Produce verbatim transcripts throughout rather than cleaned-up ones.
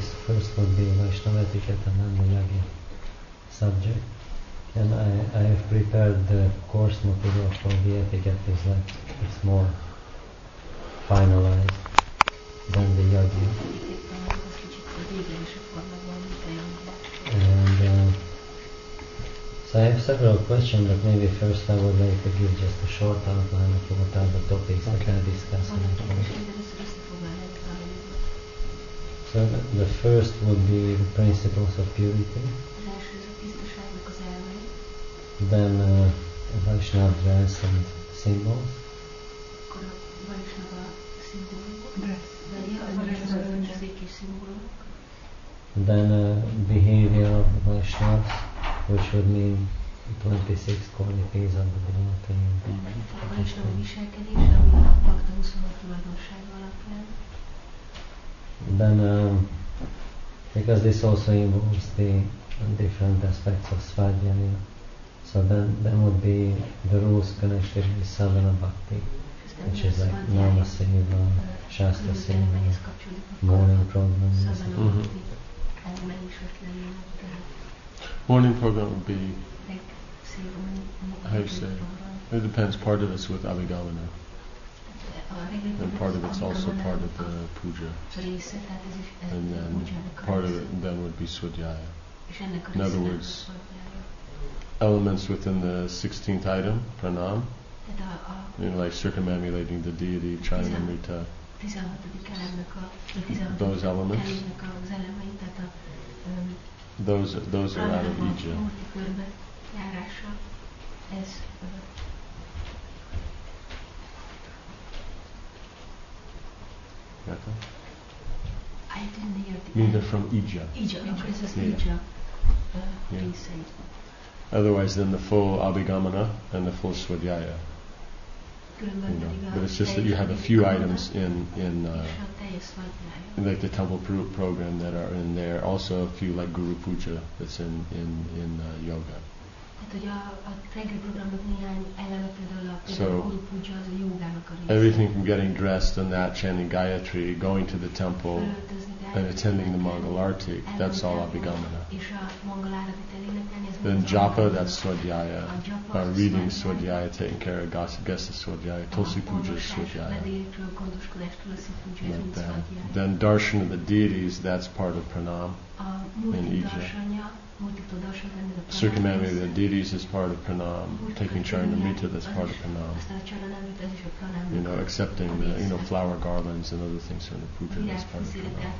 topics. First would be Vaishnava etiquette and then the Yagya subject. And I, I have prepared the course material for the etiquette. Is like it's more finalized than the Yagya. And uh, so I have several questions, but maybe first I would like to give just a short outline of what are the topics that I discuss in the course. So the first would be the principles of purity. Then uh, Vaishnava dress and symbols. Then uh, behavior of the Vaishnavas, which would mean twenty-six qualities of the devotee. Then, um, because this also involves the different aspects of Svadhyaya, so then then would be the rules connected with Sadhana Bhakti, which is like Nama Seva, Shastra Seva, morning programs. Mm-hmm. Morning program would be, how you say, it depends, part of it's with Abhigamana. And part of it's also part of the puja. And then part of it then would be Swadhyaya. In other words, elements within the sixteenth item, pranam, you know, like circumambulating the deity, Charanamrita, those elements, those those are out of Ija. I didn't hear the mean they're from Ija. Ija, no, this is yeah. Ija. Uh, yeah. Please say. Otherwise, then the full Abhigamana and the full Swadhyaya. You know, but it's just that you have a few items in in, uh, in like the temple pro- program that are in there. Also, a few like Guru Puja that's in in in uh, yoga. So everything from getting dressed and that, chanting Gayatri, going to the temple, and attending the Mangalarti, that's all Abhigamana. Then Japa, that's Swadhyaya. Uh, reading Swadhyaya, taking care of Gesa Swadhyaya, Tulsi Puja Swadhyaya. Like that. Then Darshan of the deities, that's part of Pranam in Ija. Circumambulating the deities is part of Pranam. Taking Charanamrita, that's part of Pranam. You know, accepting the you know flower garlands and other things in the puja, that's part of Pranam.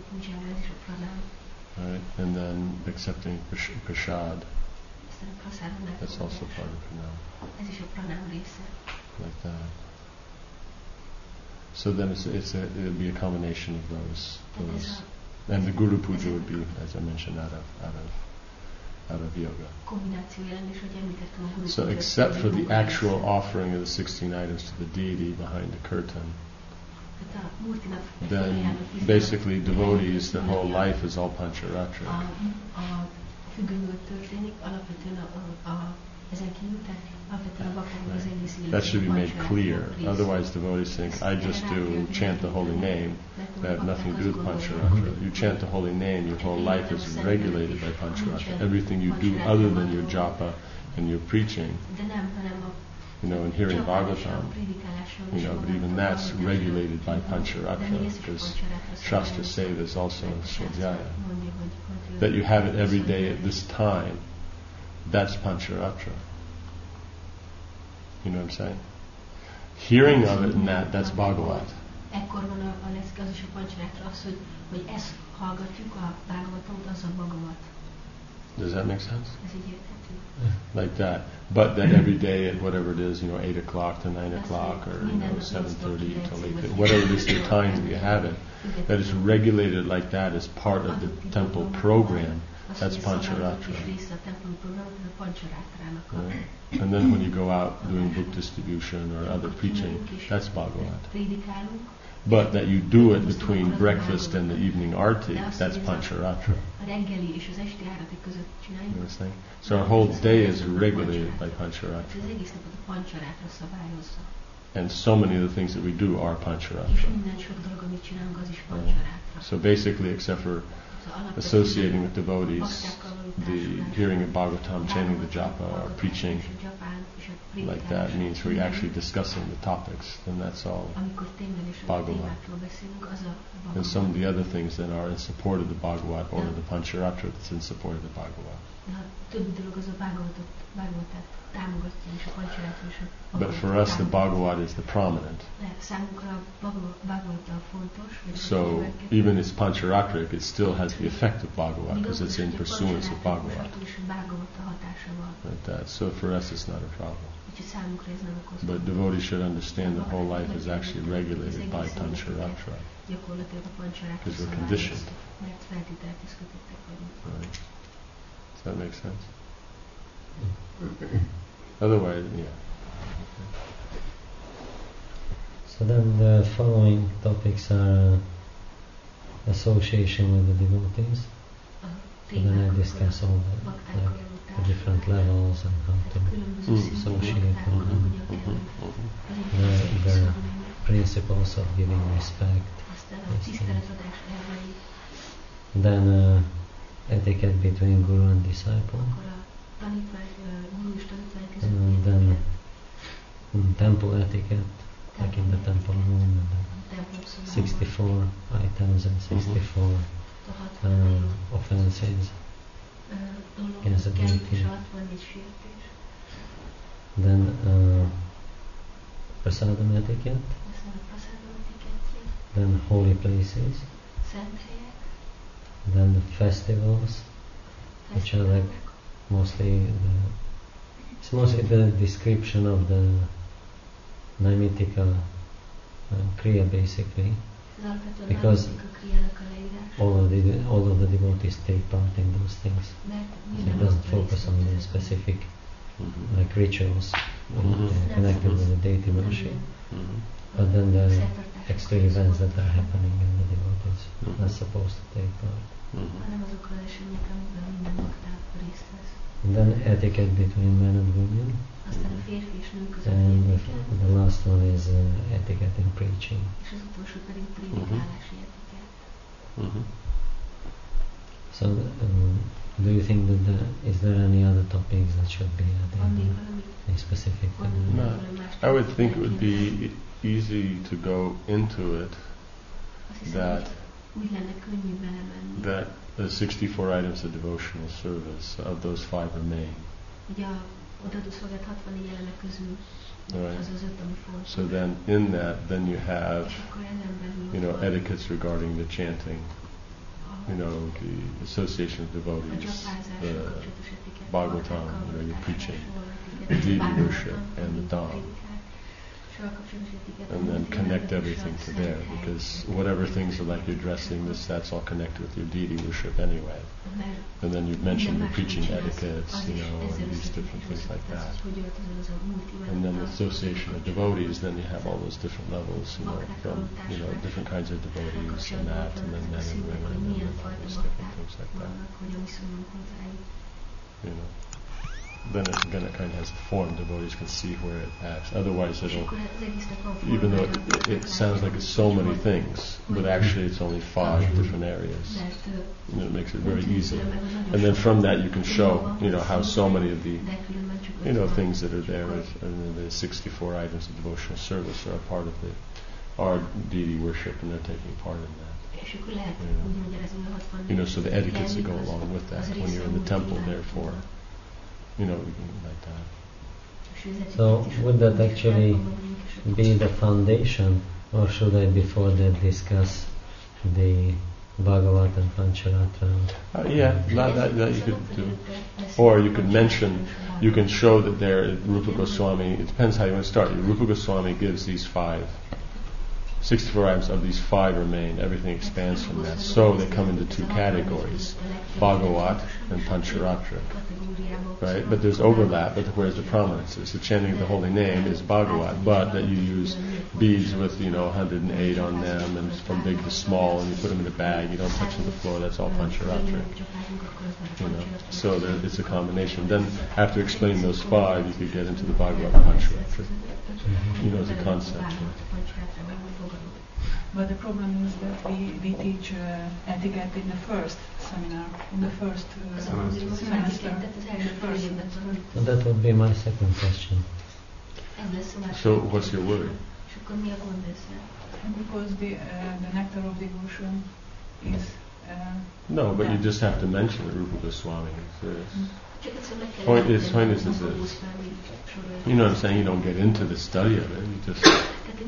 Right, and then accepting prasad, that's also part of Pranam. Like that. So then it's it's a, it would be a combination of those those, and the Guru Puja would be, as I mentioned, out of out of. out of yoga. So except for the actual offering of the sixteen items to the deity behind the curtain, then basically devotees, their whole life is all Pancharatric. Right. That should be made clear. Otherwise devotees think, I just do chant the holy name, I have nothing to do with Pancharatra. You chant the holy name, your whole life is regulated by Pancharatra. Everything you do other than your japa and your preaching, you know, and hearing Bhagavatam, you know, but even that's regulated by Pancharatra, because Shastra say there's also Swadhyaya. That you have it every day at this time, that's Pancharatra. You know what I'm saying? Hearing of it and that, that's Bhagavat. Ekkor van a, a lesz, az is a Pancharátra, az, hogy, hogy ezt hallgatjuk, a Bhagavatot, az a Bhagavat. Does that make sense? Ez így érthető. Like that. But that every day at whatever it is, you know, eight o'clock to nine o'clock, or you know, seven thirty till eight, whatever it is, the times that you have it, that is regulated like that as part of the temple program. That's Pancharatra. Right. And then when you go out doing book distribution or other preaching, that's Bhagavat. But that you do it between breakfast and the evening arti, that's Pancharatra. You understand? So our whole day is regulated by Pancharatra. and so many of the things that we do are És Pancharatra. minden sok dolog, amit csinálunk, az is Pancharátra. So basically, except for associating with devotees, the hearing of Bhagavatam, chanting the japa, or preaching, like that means we're actually discussing the topics, and that's all Bhagavat. And some of the other things that are in support of the Bhagavat or the Pancharatra that's in support of the Bhagavat. But for us, the Bhagavat is the prominent. So even it's Pancharatric, it still has the effect of Bhagavat because it's in pursuance of Bhagavat. Like that. So for us, it's not a problem. But devotees should understand that whole life is actually regulated by Pancharatra. Because we're conditioned. Right. Does that make sense? Otherwise, yeah. So then the following topics are uh, association with the devotees. So then I discuss all the, like, the different levels and how to mm. associate with them. Mm-hmm. The, the principles of giving respect. Then uh, etiquette between guru and disciple. And then um, temple etiquette, like in the temple room, and sixty-four items and sixty-four uh, offenses against the deity. Then uh, prasadam etiquette. Then holy places. Then the festivals, which are like mostly the, it's mostly the description of the Naimitika uh, Kriya basically, because all of the all of the devotees take part in those things. So it doesn't focus on the specific mm-hmm. like rituals mm-hmm. uh, connected with the deity worship, mm-hmm. but then the extra events that are happening in the devotees mm-hmm. are supposed to take part. Mm-hmm. And then etiquette between men and women. And the, the last one is uh, etiquette in preaching. Mm-hmm. Mm-hmm. So, um, do you think that the, is there any other topics that should be added? Any specific? No. I would think it would be easy to go into it that that the sixty-four items of devotional service, of those five remain. Right. So then in that, then you have, you know, etiquettes regarding the chanting, you know, the association of devotees, the Bhagavatam, you know, your preaching, the deity worship, and the Dham. And then connect everything to there, because whatever things are like you're dressing, this, that's all connected with your deity worship anyway. And then you've mentioned the preaching etiquettes, you know, and these different things like that. And then the association of devotees, then you have all those different levels, you know, from, you know, different kinds of devotees and that, and then men and women, and then all these different things like that. You know. Then it, then it kind of has the form, devotees can see where it acts. Otherwise it'll, even though it, it sounds like it's so many things, but actually it's only five different areas. And it makes it very easy. And then from that you can show, you know, how so many of the, you know, things that are there, and the sixty-four items of devotional service are a part of the, our deity worship, and they're taking part in that. You know, you know, so the etiquettes that go along with that when you're in the temple, therefore. You know, like that. So would that actually be the foundation, or should I before that discuss the Bhagavat and Pancharatra? Uh, yeah, that, that, that you could do. Or you could mention, you can show that there, Rupa Goswami, it depends how you want to start. Rupa Goswami gives these five sixty-four items of these five remain. Everything expands from that. So they come into two categories, Bhagavat and Pancharatra. Right? But there's overlap, but where's the prominence is? The chanting of the holy name is Bhagavat, but that you use beads with, you know, one hundred eight on them, and from big to small, and you put them in a bag, you don't touch them to the floor, that's all Pancharatra. You know? So there, it's a combination. Then, after explaining those five, you could get into the Bhagavat Pancharatra. You know, the concept. But the problem is that we, we teach uh, etiquette in the first seminar, in the first uh, semester. In the first. So that would be my second question. So what's your worry? Because the, uh, the nectar of devotion is... Uh, no, but you just have to mention it, Rupa Goswami. Mm. Point is, point is, is this. You know what I'm saying? You don't get into the study of it. You just...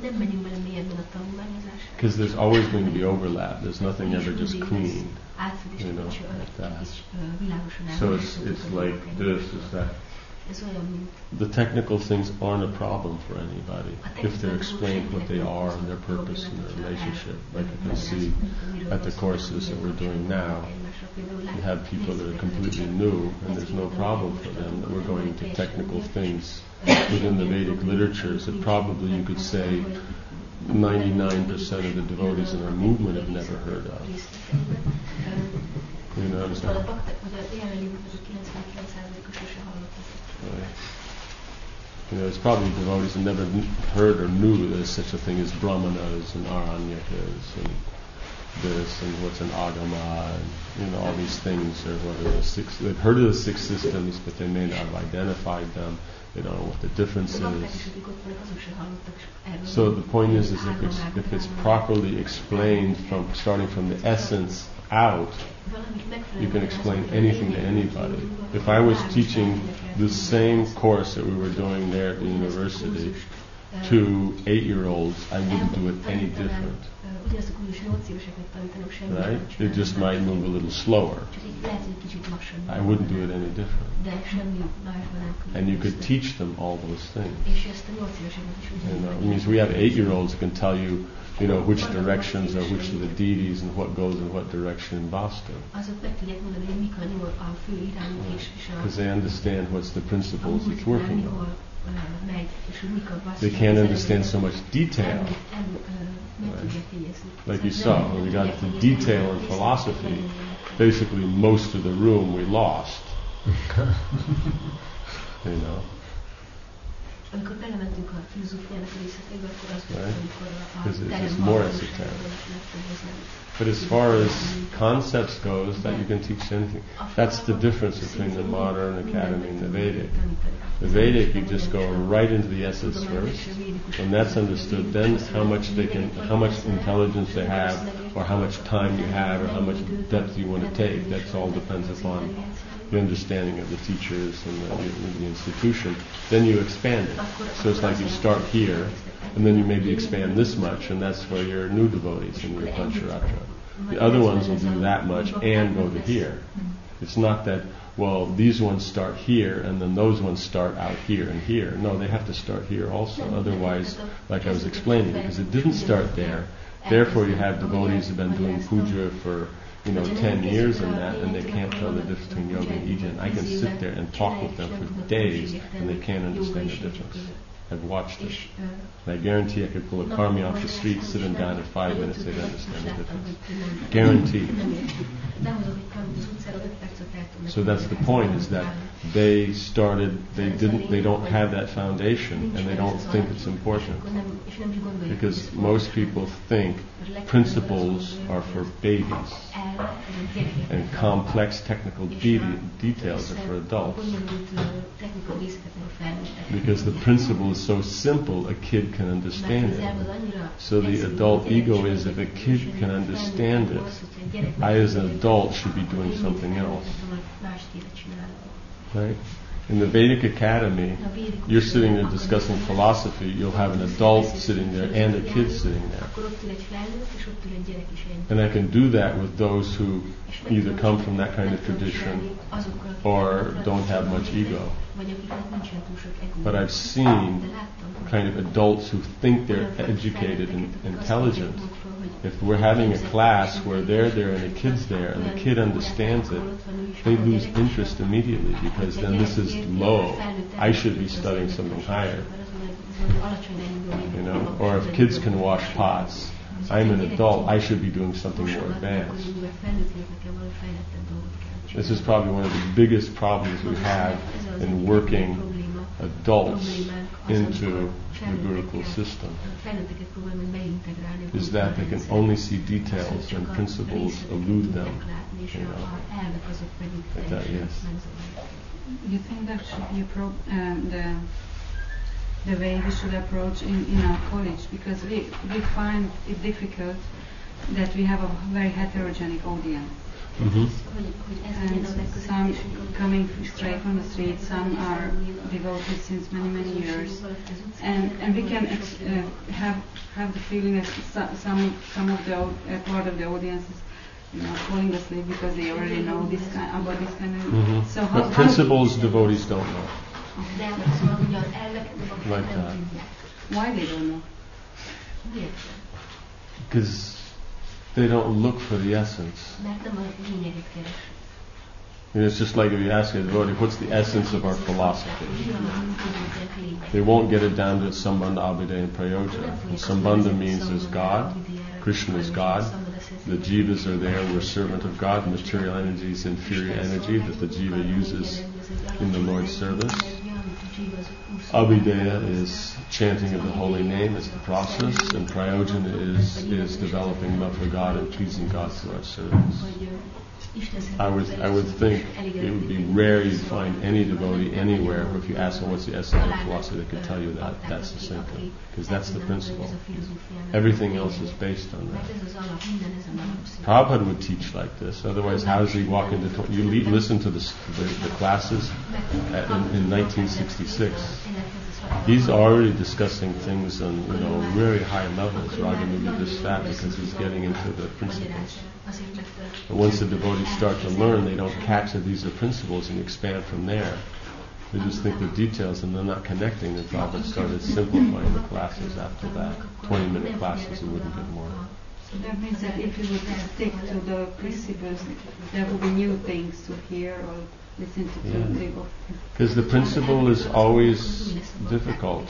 Because there's always going to be overlap. There's nothing ever just clean. You know, like that. So it's it's like this, is that. The technical things aren't a problem for anybody if they're explained what they are and their purpose and their relationship. Like you can see at the courses that we're doing now, you have people that are completely new, and there's no problem for them that we're going into technical things within the Vedic literatures that probably you could say ninety-nine percent of the devotees in our movement have never heard of. You know what I'm saying? Right. You know, it's probably devotees that never heard or knew there's such a thing as brahmanas and aranyakas and this and what's an agama and, you know, all these things. Or what are the six? They've heard of the six systems, but they may not have identified them. They don't know what the difference is. So the point is, is if it's if it's properly explained from starting from the essence out, you can explain anything to anybody. If I was teaching the same course that we were doing there at the university to eight-year-olds, I wouldn't do it any different. Right? It just might move a little slower. I wouldn't do it any different. And you could teach them all those things. You know, it means we have eight-year-olds who can tell you, you know, which directions are which of the deities and what goes in what direction in Boston. Because they understand what's the principles it's working on. They can't understand so much detail. Right? Like you saw, when we got into detail in philosophy, basically most of the room we lost. You know. Right? Because it's more esoteric. But as far as concepts goes, that you can teach anything. That's the difference between the modern academy and the Vedic. The Vedic, you just go right into the essence first. When that's understood, then how much they can, how much intelligence they have, or how much time you have, or how much depth you want to take. That's all depends upon the understanding of the teachers and the, the, the institution. Then you expand it. So it's like you start here, and then you maybe expand this much, and that's where your new devotees and your Pancharatra. The other ones will do that much and go to here. It's not that, well, these ones start here and then those ones start out here and here. No, they have to start here also. Otherwise, like I was explaining, because it didn't start there, therefore you have devotees who have been doing puja for, you know, ten years and that, and they can't tell the difference between yoga and ija. I can sit there and talk with them for days, and they can't understand the difference. I've watched it. And I guarantee I could pull a karmi off the street, sit them down in five minutes, they'd understand the difference. Guaranteed. So that's the point, is that they started, they didn't, they don't have that foundation, and they don't think it's important. Because most people think principles are for babies, and complex technical de- details are for adults. Because the principle is so simple, a kid can understand it. So the adult ego is, if a kid can understand it, I as an adult should be doing something else. Right? In the Vedic Academy, you're sitting there discussing philosophy, you'll have an adult sitting there and a kid sitting there. And I can do that with those who either come from that kind of tradition or don't have much ego. But I've seen kind of adults who think they're educated and intelligent. If we're having a class where they're there and the kid's there and the kid understands it, they lose interest immediately because then this is low. I should be studying something higher. You know, or if kids can wash pots, I'm an adult, I should be doing something more advanced. This is probably one of the biggest problems we have in working adults into the Gurukul system, is that they can only see details and principles elude them. You know, like that, yes. You think that should be appro- um, the the way we should approach in, in our college, because we we find it difficult that we have a very heterogeneous audience. Mm-hmm. And some coming straight from the street, some are devoted since many many years, and and we can ex- uh, have have the feeling that some some, some of the uh, part of the audience is, you know, falling asleep because they already know this kind about this kind of. Mm-hmm. So how, but principles how devotees don't know. Okay. Like that. Why they don't know? Because they don't look for the essence. You know, it's just like if you ask a devotee, what's the essence of our philosophy? They won't get it down to Sambandha, Abhidaya, and Prayoja. And Sambandha means there's God, Krishna is God, the jivas are there, we're servant of God, material energy is inferior energy that the jiva uses in the Lord's service. Abhidaya is chanting of the holy name, is the process, and Prayojana is, is developing love for God and pleasing God through our service. I would I would think it would be rare you'd find any devotee anywhere where if you ask them what's the essence of philosophy, they could tell you that that's the same thing, because that's the principle. Everything else is based on that. Prabhupada would teach like this. Otherwise, how does he walk into? Tw- you le- listen to the, the, the classes at, in, in nineteen sixty-six. He's already discussing things on, you know, very high levels, Raganuga, this, that, because he's getting into the principles. But once the devotees start to learn, they don't catch that these are principles and expand from there. They just think the details and they're not connecting. And Prabhupada started simplifying the classes after that. twenty-minute classes, he wouldn't get more. So that means that if you would stick to the principles, there will be new things to hear or listen to. Yeah. Because the principle is always difficult.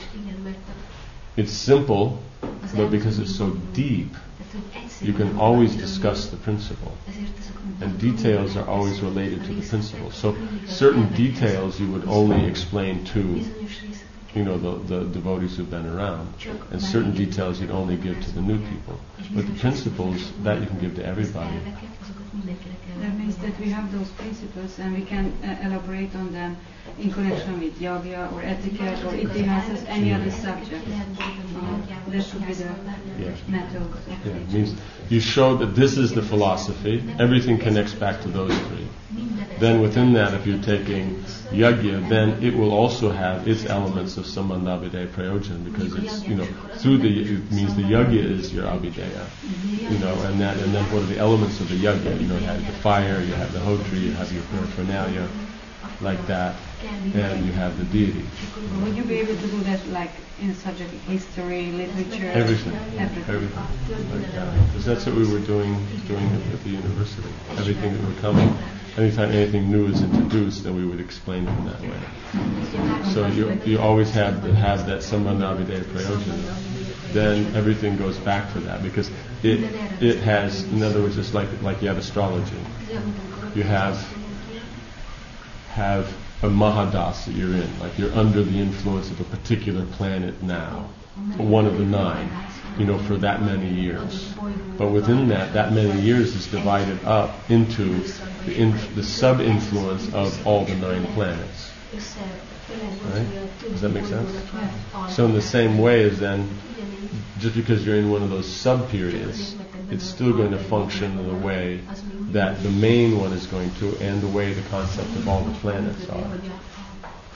It's simple, but because it's so deep, you can always discuss the principle. And details are always related to the principle. So certain details you would only explain to, you know, the, the devotees who've been around. And certain details you'd only give to the new people. But the principles, that you can give to everybody. That means that we have those principles and we can uh, elaborate on them in connection with yoga or etiquette or itihasas, any other subject. Uh, that should be the yeah. method. Yeah, it means you show that this is the philosophy, everything connects back to those three. Then within that, if you're taking yajna, then it will also have its elements of Sambandha, Abhidaya, Prayojan, because it's, you know, through the, it means the yajna is your Abhidaya, you know, and that, and then what are the elements of the yajna? You know, you have the fire, you have the hotri, you have your paraphernalia, like that, and you have the deity. Would you be able to do that, like in subject history, literature, everything, everything, everything, like that? Because that's what we were doing doing at the university. Everything that were coming. Anytime anything new is introduced, then we would explain it in that way. So you you always have to have that Sambandha, Abhidaya, Prayojana. Then everything goes back to that because it it has, in other words, just like like you have astrology. You have have a Mahadasa that you're in, like you're under the influence of a particular planet now, one of the nine, you know, for that many years. But within that, that many years is divided up into the, inf- the sub-influence of all the nine planets. Right? Does that make sense? So in the same way as then, just because you're in one of those sub-periods, it's still going to function in the way that the main one is going to, and the way the concept of all the planets are.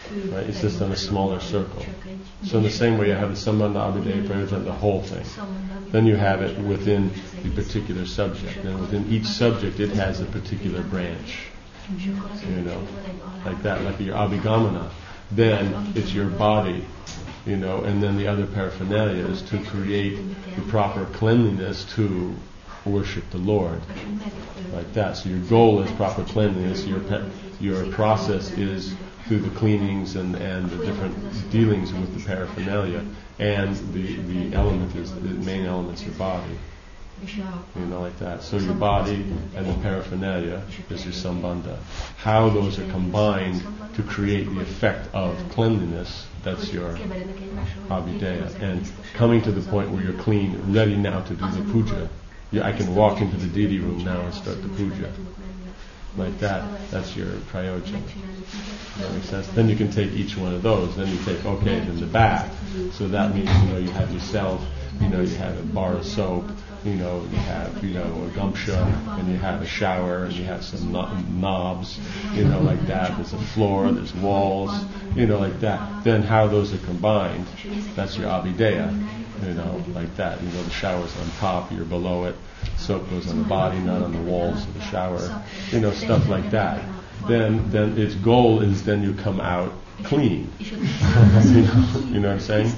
right? It's just on a smaller circle. So in the same way you have the Sambandha Abhideya Prayojan, the whole thing. Then you have it within the particular subject. And within each subject it has a particular branch. You know, like that, like your Abhigamana. Then it's your body, you know, and then the other paraphernalia is to create the proper cleanliness to worship the Lord, like that. So your goal is proper cleanliness. Your pe- your process is through the cleanings and, and the different dealings with the paraphernalia, and the the element is the main element's your body. You know, like that. So your body and the paraphernalia is your sambandha. How those are combined to create the effect of cleanliness, that's your abhideya. And coming to the point where you're clean, ready now to do the puja. You, I can walk into the deity room now and start the puja. Like that, that's your prayojan. That makes sense? Then you can take each one of those. Then you take, okay, then the bath. So that means, you know, you have yourself, you know, you have a bar of soap, you know, you have, you know, a gumpsha, and you have a shower, and you have some no- knobs, you know, like that. There's a floor, there's walls, you know, like that. Then how those are combined, that's your abhideya, you know, like that. You know, the shower's on top, you're below it. Soap goes on the body, not on the walls of the shower, you know, stuff like that. Then, then its goal is then you come out clean. you, know, you know what I'm saying?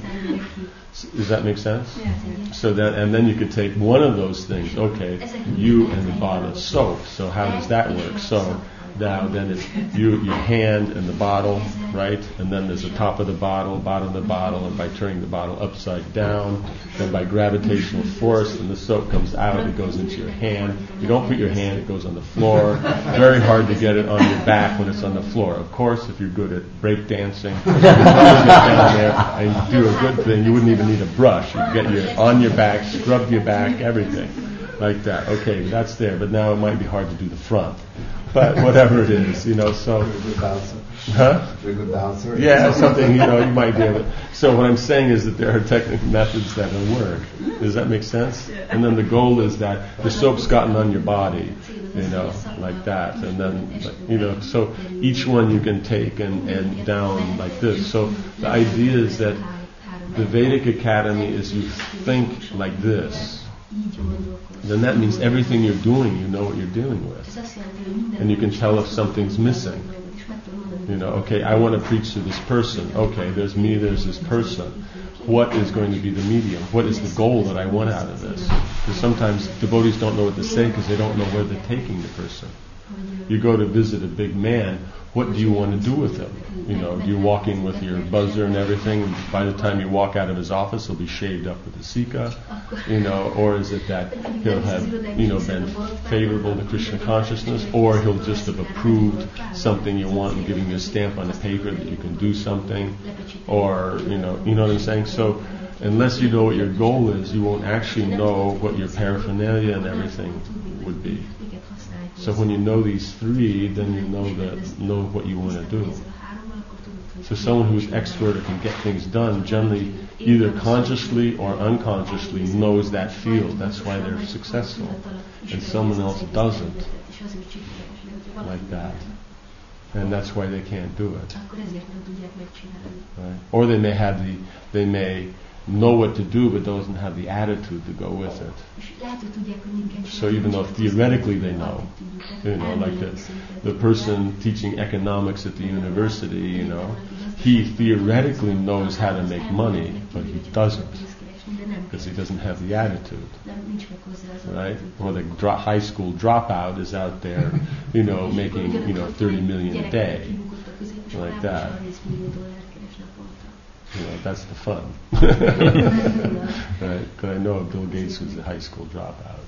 Does that make sense? So then, and then you could take one of those things. Okay, you and the bottle of soap. So how does that work? So now then it's you, your hand and the bottle, right? And then there's the top of the bottle, bottom of the bottle, and by turning the bottle upside down, then by gravitational force, and the soap comes out, it goes into your hand. You don't put your hand, it goes on the floor. Very hard to get it on your back when it's on the floor. Of course, if you're good at break dancing, you get down there and you do a good thing, you wouldn't even need a brush. You get your on your back, scrub your back, everything. Like that. Okay, that's there, but now it might be hard to do the front. But whatever it is, you know, so... Huh? Yeah, something, you know, you might be able to... So what I'm saying is that there are technical methods that will work. Does that make sense? And then the goal is that the soap's gotten on your body, you know, like that. And then, you know, so each one you can take and, and down like this. So the idea is that the Vedic Academy is you think like this. Then that means everything you're doing, you know what you're dealing with. And you can tell if something's missing. You know, okay, I want to preach to this person. Okay, there's me, there's this person. What is going to be the medium? What is the goal that I want out of this? Because sometimes devotees don't know what to say because they don't know where they're taking the person. You go to visit a big man, what do you want to do with him? You know, you walk in with your buzzer and everything, and by the time you walk out of his office, he'll be shaved up with a sika, you know, or is it that he'll have, you know, been favorable to Krishna consciousness, or he'll just have approved something you want and giving you a stamp on the paper that you can do something, or, you know, you know what I'm saying? So, unless you know what your goal is, you won't actually know what your paraphernalia and everything would be. So when you know these three, then you know that know what you want to do. So someone who's expert or can get things done generally either consciously or unconsciously knows that field. That's why they're successful. And someone else doesn't. Like that. And that's why they can't do it. Right? Or they may have the they may know what to do but doesn't have the attitude to go with it. So even though theoretically they know, you know, like the, the person teaching economics at the university, you know, he theoretically knows how to make money, but he doesn't, because he doesn't have the attitude, right? Or the dro- high school dropout is out there, you know, making, you know, thirty million a day, like that. You know, that's the fun. Right? Because I know Bill Gates was a high school dropout.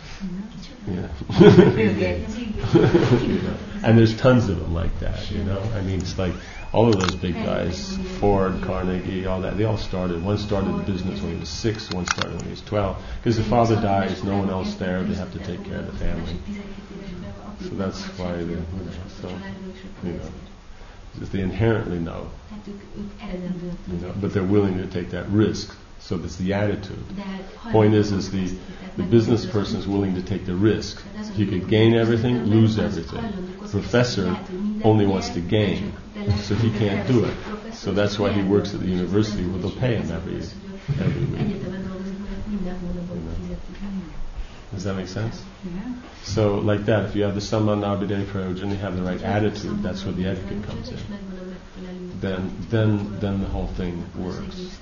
Yeah. You know? And there's tons of them like that, you know. I mean, it's like all of those big guys, Ford, Carnegie, all that, they all started. One started the business when he was six, one started when he was twelve. Because the father dies, no one else there, they have to take care of the family. So that's why they, you know, so, you know. They inherently know, you know, but they're willing to take that risk So that's the attitude. Point is, is the, the business person is willing to take the risk. He could gain everything, lose everything. Professor only wants to gain, so he can't do it. So that's why he works at the university where they'll pay him every, every week. You know? Does that make sense? Yeah. So like that, if you have the Samman Abhidaya Prayojan, you have the right attitude, that's where the etiquette comes in. Then, then, then the whole thing works. Does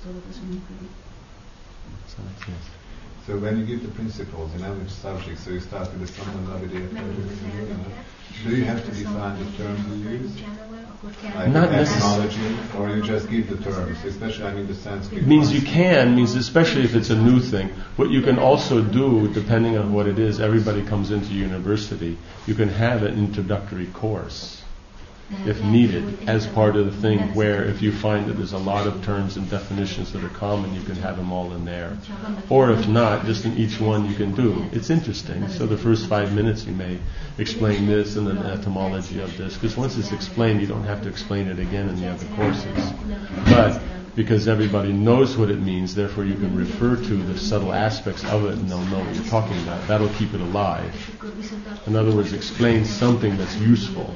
that make sense? So when you give the principles in every subject, so you start with the Samman Abhidaya Prayojan, do you have to define the terms you use? Like Not etymology, or you just give the terms, especially I mean the Sanskrit. It means you can, means especially if it's a new thing. What you can also do, depending on what it is, everybody comes into university, you can have an introductory course, if needed, as part of the thing, where if you find that there's a lot of terms and definitions that are common, you can have them all in there. Or if not, just in each one you can do. It's interesting. So the first five minutes you may explain this and then the etymology of this, because once it's explained, you don't have to explain it again in the other courses. But because everybody knows what it means, therefore you can refer to the subtle aspects of it and they'll know what you're talking about. That'll keep it alive. In other words, explain something that's useful.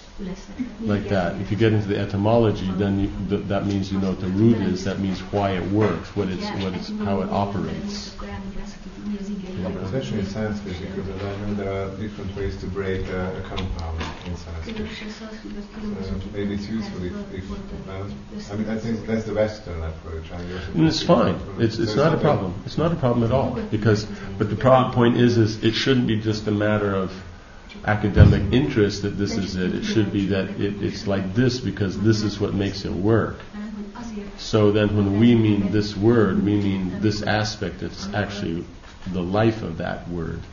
Like that. If you get into the etymology, then you, th- that means you know what the root is. That means why it works, what it's, what it's, how it operates. Especially in Sanskrit, because I know there are different ways to break a, a compound in Sanskrit. So maybe it's useful if, if well, I mean, I think that's the Western approach. I And it's fine. It's it's not a problem. It's not a problem at all. Because, but the pro- point is, is it shouldn't be just a matter of academic interest that this is it. It should be that it, it's like this because this is what makes it work. So then when we mean this word, we mean this aspect. It's actually the life of that word.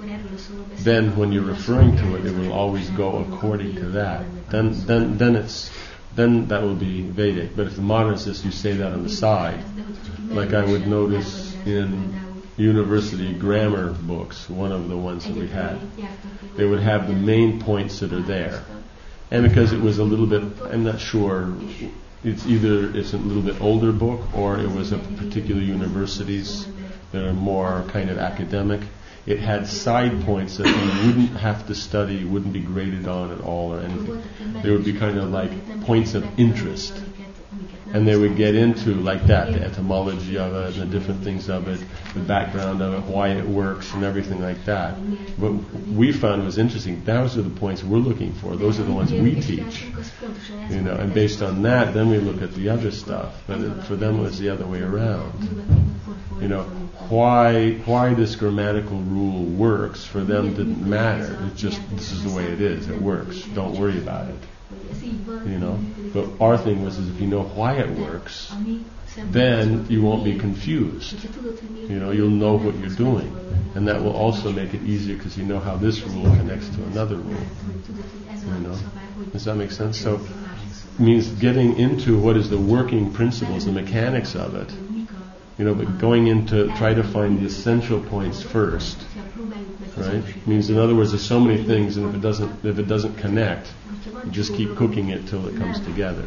Then when you're referring to it, it will always go according to that. Then then then it's then that will be Vedic. But if the modernists, you say that on the side, like I would notice in university grammar books, one of the ones that we had, they would have the main points that are there. And because it was a little bit, I'm not sure, it's either it's a little bit older book or it was a particular universities that are more kind of academic. It had side points that you wouldn't have to study, wouldn't be graded on at all or anything. They would be kind of like points of interest. And they would get into, like that, the etymology of it, and the different things of it, the background of it, why it works, and everything like that. What we found was interesting. Those are the points we're looking for. Those are the ones we teach. You know, and based on that, then we look at the other stuff. But it, for them, it was the other way around. You know, why why this grammatical rule works for them didn't matter. It's just this is the way it is. It works. Don't worry about it. You know, but our thing was is if you know why it works, then you won't be confused. You know, you'll know what you're doing, and that will also make it easier because you know how this rule connects to another rule. You know, does that make sense? So, it means getting into what is the working principles, the mechanics of it. You know, but going into try to find the essential points first, right? Means in other words, there's so many things, and if it doesn't if it doesn't connect, you just keep cooking it till it comes together.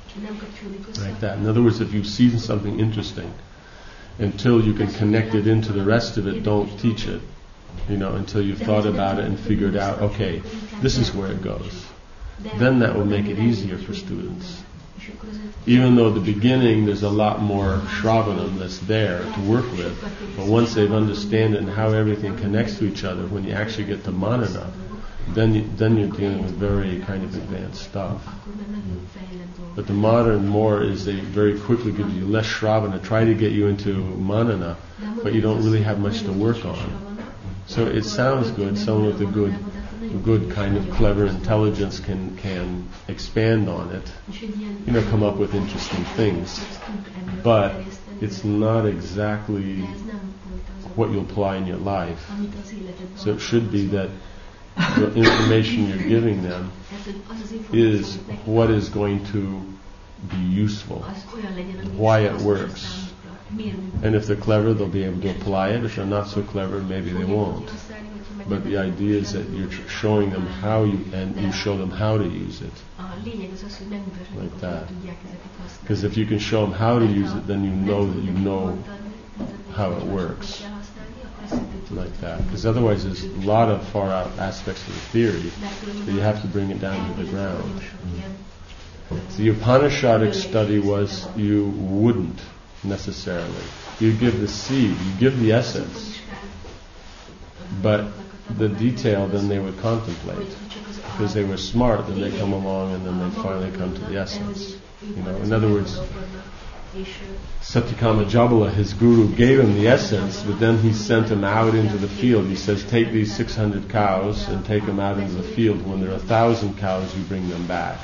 Like that. In other words, if you've seen something interesting, until you can connect it into the rest of it, don't teach it. You know, until you've thought about it and figured out, okay, this is where it goes. Then that will make it easier for students. Even though at the beginning there's a lot more Shravanam that's there to work with, but once they've understand it and how everything connects to each other, when you actually get to Manana, then you, then you're dealing with very kind of advanced stuff. But the modern more is they very quickly give you less Shravana, try to get you into Manana, but you don't really have much to work on. So it sounds good, someone with a good good kind of clever intelligence can can expand on it, you know, come up with interesting things. But it's not exactly what you'll apply in your life. So it should be that the information you're giving them is what is going to be useful, why it works. And if they're clever, they'll be able to apply it. If they're not so clever, maybe they won't. but the idea is that you're tr- showing them how you, and you show them how to use it. Like that. Because if you can show them how to use it, then you know that you know how it works. Like that. Because otherwise there's a lot of far out aspects of the theory that you have to bring it down to the ground. So the Upanishadic study was you wouldn't necessarily. You give the seed, you give the essence, but the detail then they would contemplate. Because they were smart, then they come along and then they finally come to the essence. You know, in other words, Satyakama Jabala, his guru, gave him the essence, but then he sent him out into the field. He says, take these six hundred cows and take them out into the field. When there are a thousand cows, you bring them back.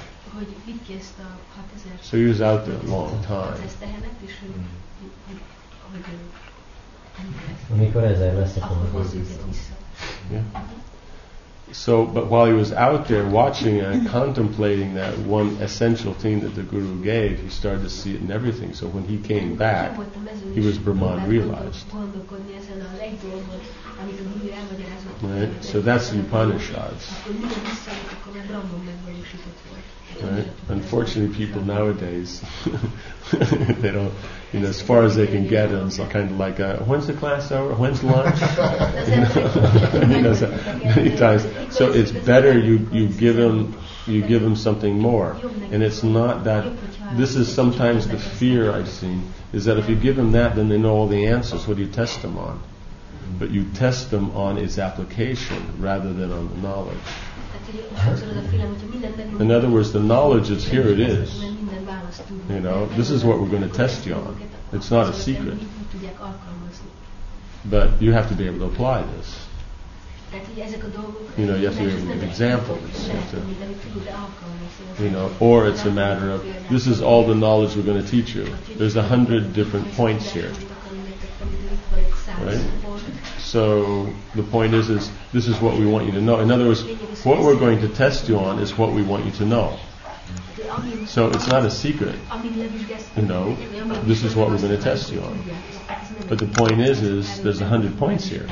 So he was out there a long time. Yeah. So, but while he was out there watching and contemplating that one essential thing that the Guru gave, he started to see it in everything. So when he came back, he was Brahman realized. Right? So that's the Upanishads. Right? Unfortunately, people nowadays, they don't, you know, as far as they can get them, it's kind of like, uh, when's the class over? When's lunch? you know, you know so many times. So it's better you, you give them you give them something more, and it's not that. This is sometimes the fear I've seen is that if you give them that, then they know all the answers. What do you test them on? But you test them on its application rather than on the knowledge. In other words, the knowledge is here. It is. You know, this is what we're going to test you on. It's not a secret. But you have to be able to apply this. You know, you have to be able to give examples. You, have to, you know, or it's a matter of, this is all the knowledge we're going to teach you. There's a hundred different points here. Right? So the point is, is this is what we want you to know. In other words, what we're going to test you on is what we want you to know. So it's not a secret. You know, this is what we're going to test you on. But the point is, is there's a hundred points here.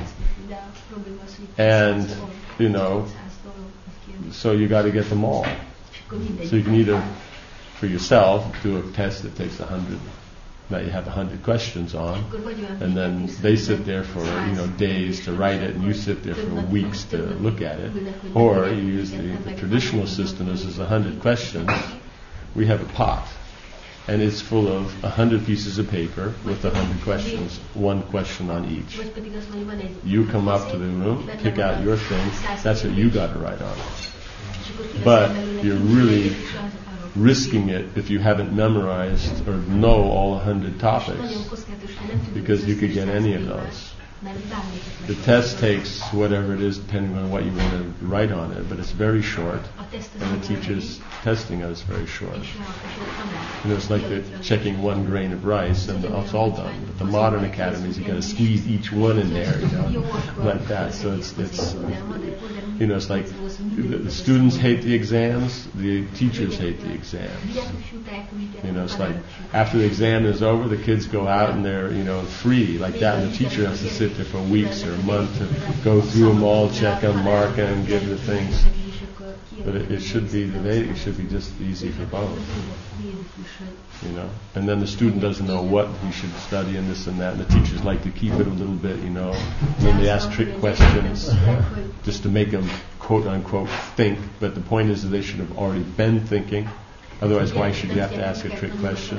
And, you know, so you got to get them all. So you can either, for yourself, do a test that takes a hundred, that you have a hundred questions on, and then they sit there for, you know, days to write it, and you sit there for weeks to look at it. Or you use the, the traditional system, as is a hundred questions. We have a pot, and it's full of a hundred pieces of paper with a hundred questions, one question on each. You come up to the room, pick out your thing, that's what you got to write on. But you're really risking it if you haven't memorized or know all a hundred topics, because you could get any of those. The test takes whatever it is, depending on what you want to write on it, but it's very short, and the teacher's testing it is very short. You know, it's like the checking one grain of rice, and it's all done. But the modern academies, you got to squeeze each one in there, you know, like that. So it's, it's you know, it's like the, the students hate the exams, the teachers hate the exams. You know, it's like after the exam is over, the kids go out and they're, you know, free, like that, and the teacher has to sit there for weeks or a month to go through them all, check them, mark them, give the things. But it, it should be the Vedic, it should be just easy for both. You know, and then the student doesn't know what he should study and this and that, and the teachers like to keep it a little bit, you know. And then they ask trick questions just to make them quote unquote think. But the point is that they should have already been thinking. Otherwise, why should you have to ask a trick question?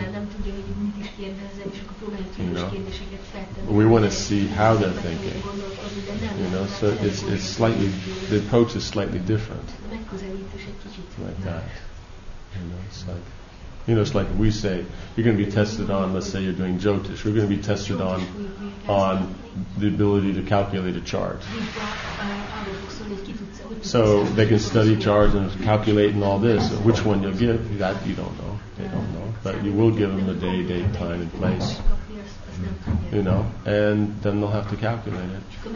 You know, we want to see how they're thinking. You know, so it's it's slightly, the approach is slightly different. Like that. You know, it's like, you know, it's like we say you're going to be tested on. Let's say you're doing Jyotish. We're going to be tested on on the ability to calculate a chart. So they can study charts and calculate and all this. So which one you'll give, that you don't know. They don't know. But you will give them the day, date, time, and place. You know, and then they'll have to calculate it.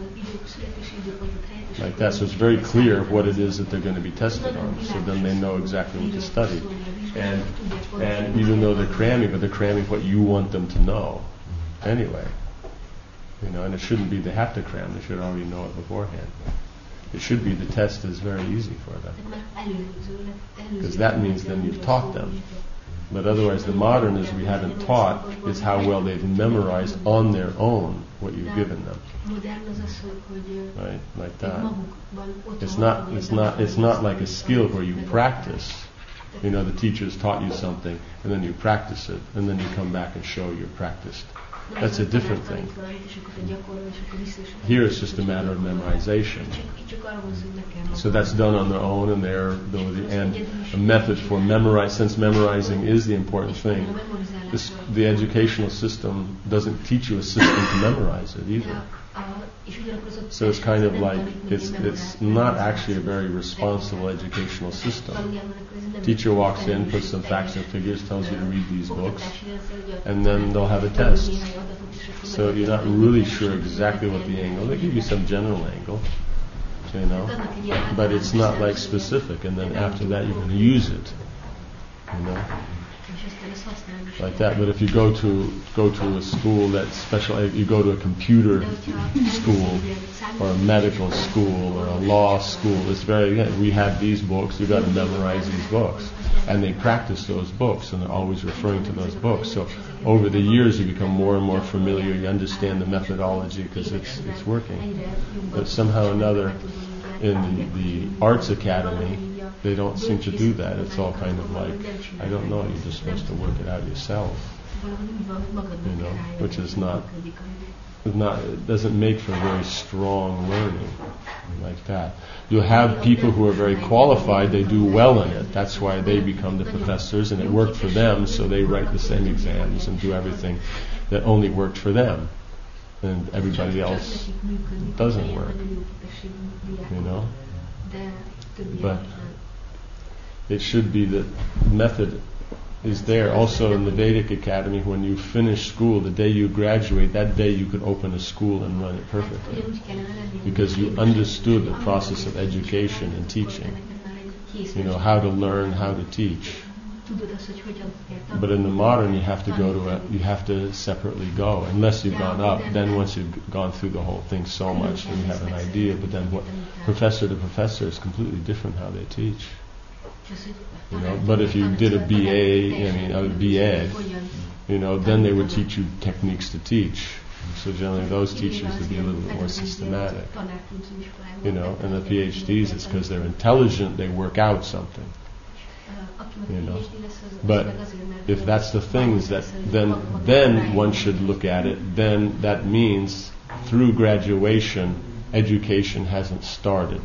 Like that. So it's very clear what it is that they're going to be tested on. So then they know exactly what to study. And and even though they're cramming, but they're cramming what you want them to know. Anyway. You know, and it shouldn't be they have to cram. They should already know it beforehand. It should be the test is very easy for them. Because that means then you've taught them. But otherwise the modern is we haven't taught, it's how well they've memorized on their own what you've given them. Right, like that. It's not it's not it's not like a skill where you practice. You know, the teacher's taught you something and then you practice it and then you come back and show you're practiced. That's a different thing. Here it's just a matter of memorization. So that's done on their own and their ability, and a method for memorize. Since memorizing is the important thing, this, the educational system doesn't teach you a system to memorize it either. So it's kind of like it's it's not actually a very responsible educational system. Teacher walks in, puts some facts and figures, tells you to read these books, and then they'll have a test. So you're not really sure exactly what the angle. They give you some general angle, you know, but it's not like specific. And then after that, you can use it, you know, like that. But if you go to go to a school that's special, you go to a computer school or a medical school or a law school, it's very, yeah, we have these books, you've got to memorize these books. And they practice those books, and they're always referring to those books. So over the years, you become more and more familiar. You understand the methodology because it's it's working. But somehow or another, in the, the arts academy, they don't seem to do that. It's all kind of like, I don't know, you're just supposed to work it out yourself, you know, which is not, not it doesn't make for very strong learning like that. You'll have people who are very qualified, they do well in it. That's why they become the professors, and it worked for them, so they write the same exams and do everything that only worked for them. And everybody else doesn't work, you know. But it should be that method is there. Also in the Vedic Academy, when you finish school, the day you graduate, that day you could open a school and run it perfectly. Because you understood the process of education and teaching. You know, how to learn, how to teach. But in the modern, you have to go to a, you have to separately go. Unless you've gone up, then once you've gone through the whole thing so much, then you have an idea. But then what, professor to professor is completely different how they teach. You know, but if you did a B A, I mean a B Ed, you know, then they would teach you techniques to teach. So generally, those teachers would be a little bit more systematic. You know, and the PhDs, it's because they're intelligent; they work out something. You know, but if that's the things that then then one should look at it. Then that means through graduation, education hasn't started.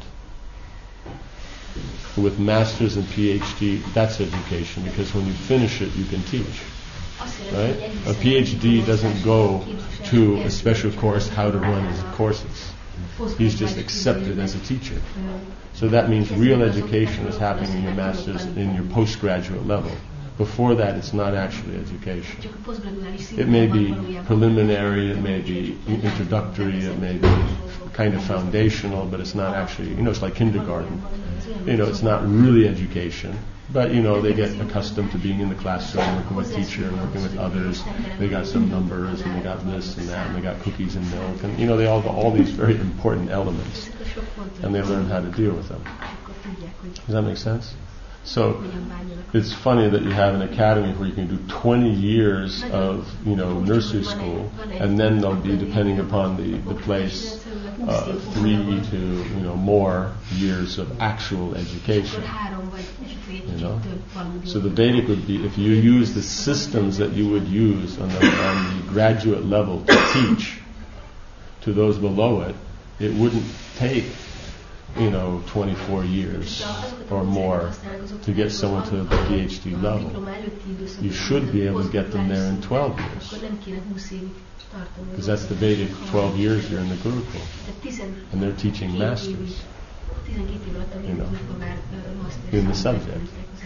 With masters and PhD, that's education, because when you finish it, you can teach. Right? A PhD doesn't go to a special course how to run his courses. He's just accepted as a teacher. So that means real education is happening in your master's, in your postgraduate level. Before that, it's not actually education. It may be preliminary, it may be introductory, it may be kind of foundational, but it's not actually, you know, it's like kindergarten. You know, it's not really education. But, you know, they get accustomed to being in the classroom, working with teacher and working with others. They got some numbers, and they got this and that, and they got cookies and milk. And, you know, they all got all these very important elements. And they learn how to deal with them. Does that make sense? So it's funny that you have an academy where you can do twenty years of, you know, nursery school, and then there'll be, depending upon the, the place, uh, three to, you know, more years of actual education. You know? So the Vedic would be, if you use the systems that you would use on the, on the graduate level to teach to those below it, it wouldn't take, you know, twenty-four years or more to get someone to the PhD level. You should be able to get them there in twelve years. Because that's the Vedic twelve years you're in the Gurukul. And they're teaching masters, you know, in the subject.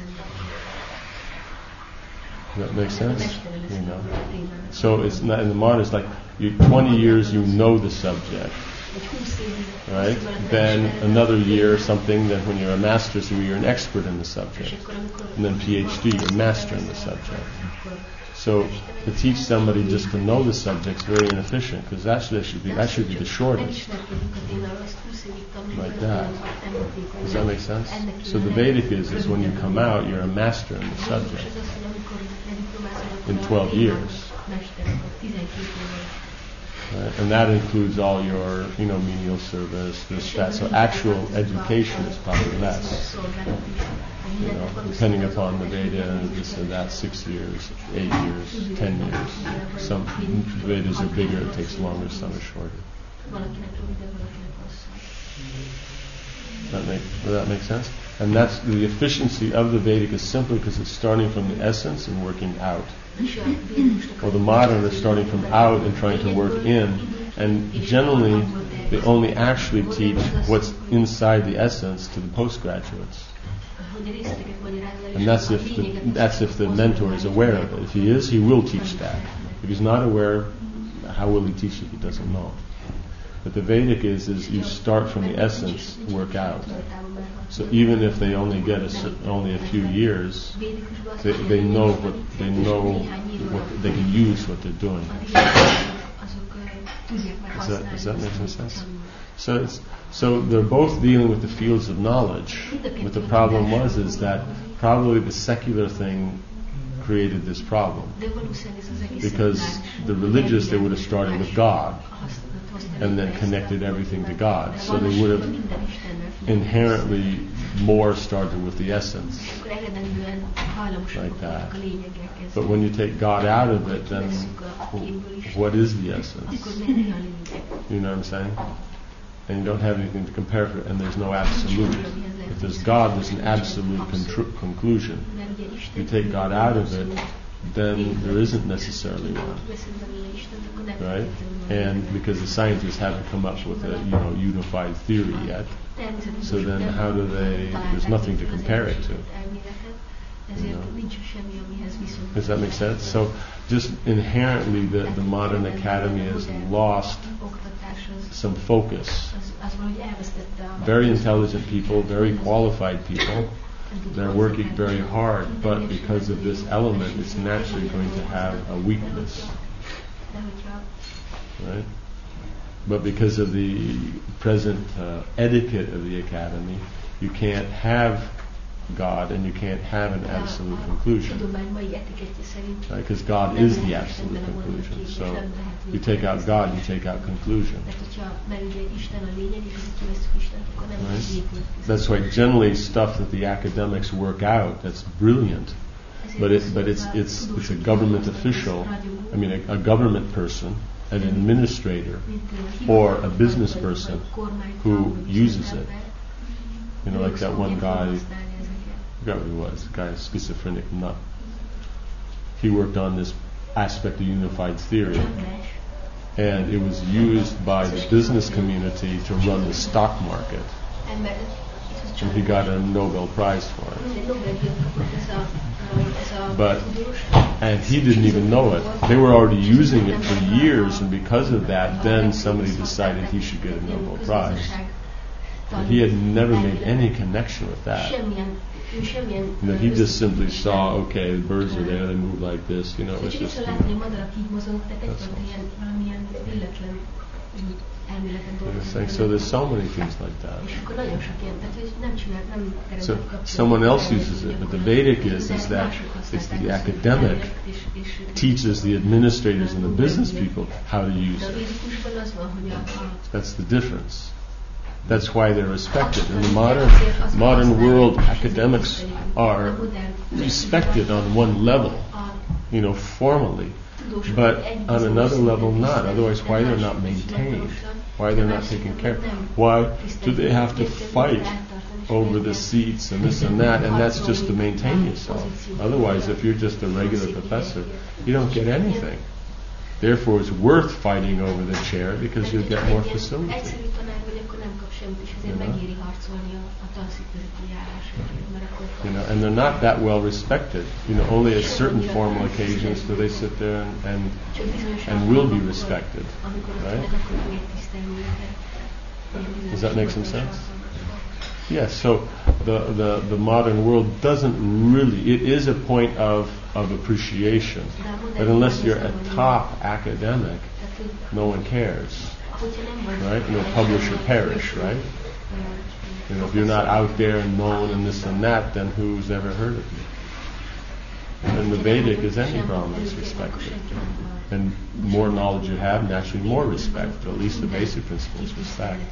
Does that make sense? You know. So it's not in the modern, it's like you twenty years you know the subject. Right? Then another year or something, then when you're a master's degree, you're an expert in the subject. And then PhD, you're a master in the subject. So to teach somebody just to know the subject is very inefficient, because actually that should be that should be the shortest. Like that. Does that make sense? So the Vedic is is when you come out, you're a master in the subject in twelve years. Right? And that includes all your, you know, menial service, this, that. So actual education is probably less. You know, depending upon the Veda, this and that, six years, eight years, ten years. Some Vedas are bigger, it takes longer, some are shorter. That make, does that make sense? And that's the efficiency of the Vedic is simply because it's starting from the essence and working out. Well, the modern is starting from out and trying to work in, and generally they only actually teach what's inside the essence to the postgraduates. And that's if the, that's if the mentor is aware of it. If he is, he will teach that. If he's not aware, how will he teach it? He doesn't know. But the Vedic is is you start from the essence, work out. So even if they only get a, only a few years, they, they know what they know what they can use what they're doing. Does that, does that make sense? So it's, so they're both dealing with the fields of knowledge. But the problem was is that probably the secular thing created this problem, because the religious, they would have started with God and then connected everything to God. So they would have inherently more started with the essence, like that. But when you take God out of it, then what is the essence? You know what I'm saying? And you don't have anything to compare for it, and there's no absolute. If there's God, there's an absolute contru- conclusion. If you take God out of it, then there isn't necessarily one, right? And because the scientists haven't come up with a, you know, unified theory yet, so then how do they? There's nothing to compare it to. You know? Does that make sense? So just inherently, the, the modern academy has lost some focus. Very intelligent people, very qualified people, they're working very hard, but because of this element, it's naturally going to have a weakness. Right? But because of the present uh, etiquette of the academy, you can't have God and you can't have an absolute conclusion. Because right? God is the absolute conclusion. So you take out God, you take out conclusion. Right? That's why generally stuff that the academics work out, that's brilliant. But it, but it's it's it's a government official, I mean a, a government person, an administrator, or a business person who uses it. You know, like that one guy, I forgot what he was, the guy, schizophrenic nut. He worked on this aspect of unified theory, and it was used by the business community to run the stock market. And he got a Nobel Prize for it. But, and he didn't even know it. They were already using it for years, and because of that, then somebody decided he should get a Nobel Prize. But he had never made any connection with that. You know, he just simply saw, okay, the birds are there, they move like this, you know, it's just, you know, that's all. So there's so many things like that. So someone else uses it, but the Vedic is, is that it's the academic teaches the administrators and the business people how to use it. That's the difference. That's why they're respected. In the modern modern world, academics are respected on one level, you know, formally, but on another level not. Otherwise, why they're not maintained? Why they're not taken care of? Why do they have to fight over the seats and this and that? And that's just to maintain yourself. Otherwise, if you're just a regular professor, you don't get anything. Therefore, it's worth fighting over the chair because you'll get more facility. You know? You know, and they're not that well respected. You know, only at certain formal occasions do they sit there and and, and will be respected. Right? Does that make some sense? Yes, so the, the, the modern world doesn't really, it is a point of, of appreciation, but unless you're a top academic, no one cares, right? You know, publish or perish, right? You know, if you're not out there and known and this and that, then who's ever heard of you? And the Vedic is any Brahman is respected. And more knowledge you have, naturally more respect, but at least the basic principles respect.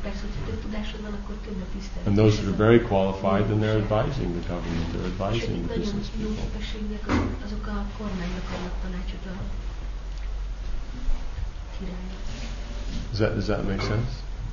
And those that are very qualified, then they're advising the government, they're advising the business people. Does that, does that make sense?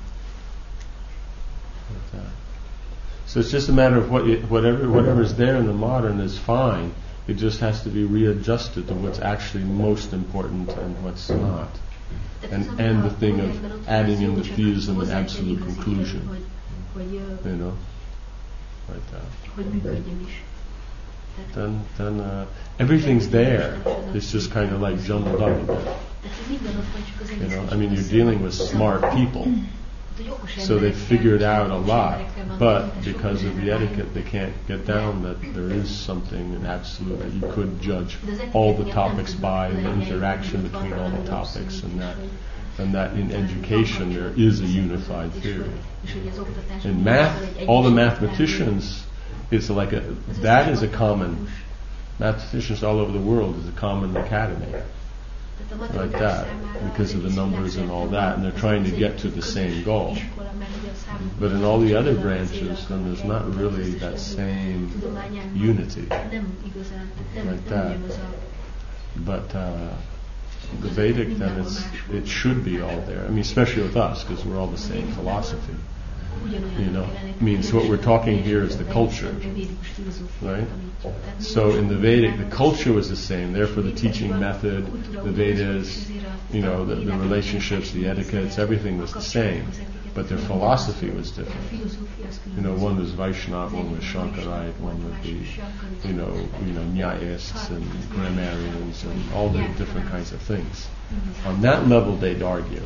Like that. So it's just a matter of what you, whatever whatever's there in the modern is fine. It just has to be readjusted to what's actually most important and what's not. And and the thing of adding in the theism and absolute conclusion. You know? Like that. Then then uh, everything's there. It's just kind of like jumbled up a bit. You know, I mean, you're dealing with smart people. So they figured out a lot, but because of the etiquette, they can't get down that there is something an absolute that you could judge all the topics by, and the interaction between all the topics, and that, and that in education there is a unified theory. In math, all the mathematicians, it's like a that is a common mathematicians all over the world is a common academy. Like that, because of the numbers and all that, and they're trying to get to the same goal. But in all the other branches, then there's not really that same unity. Like that. But uh, the Vedic, then it's it should be all there. I mean, especially with us, because we're all the same philosophy. You know, I mean, so what we're talking here is the culture, right? So in the Vedic, the culture was the same. Therefore, the teaching method, the Vedas, you know, the, the relationships, the etiquettes, everything was the same. But their philosophy was different. You know, one was Vaishnava, one was Shankarite, one would be, you know, you know, Nyayists and grammarians and all the different kinds of things. On that level, they'd argue.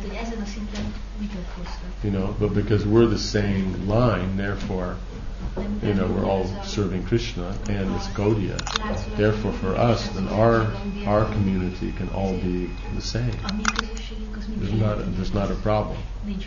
You know, but because we're the same line, therefore, you know, we're all serving Krishna and it's Gaudiya. Therefore, for us, then our our community can all be the same. There's not a, there's not a problem.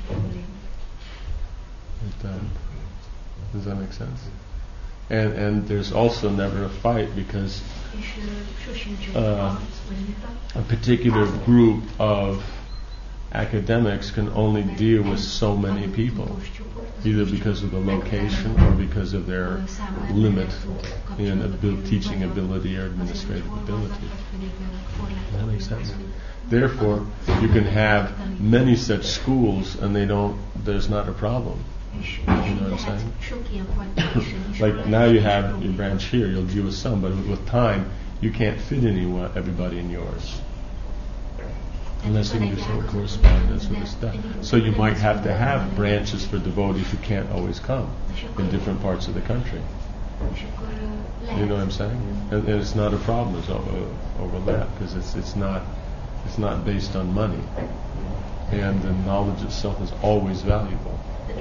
But, um, does that make sense? And and there's also never a fight because uh, a particular group of academics can only deal with so many people, either because of the location or because of their limit in abil- teaching ability or administrative ability. That makes sense. Therefore, you can have many such schools, and they don't. There's not a problem. You know what I'm saying? Like now you have your branch here, you'll deal with some, but with time, you can't fit anyone, everybody in yours. Unless you can do some correspondence with the stuff. So you might have to have branches for devotees who can't always come in different parts of the country. You know what I'm saying? And, and it's not a problem it's over, over that, because it's it's not it's not based on money. And the knowledge itself is always valuable.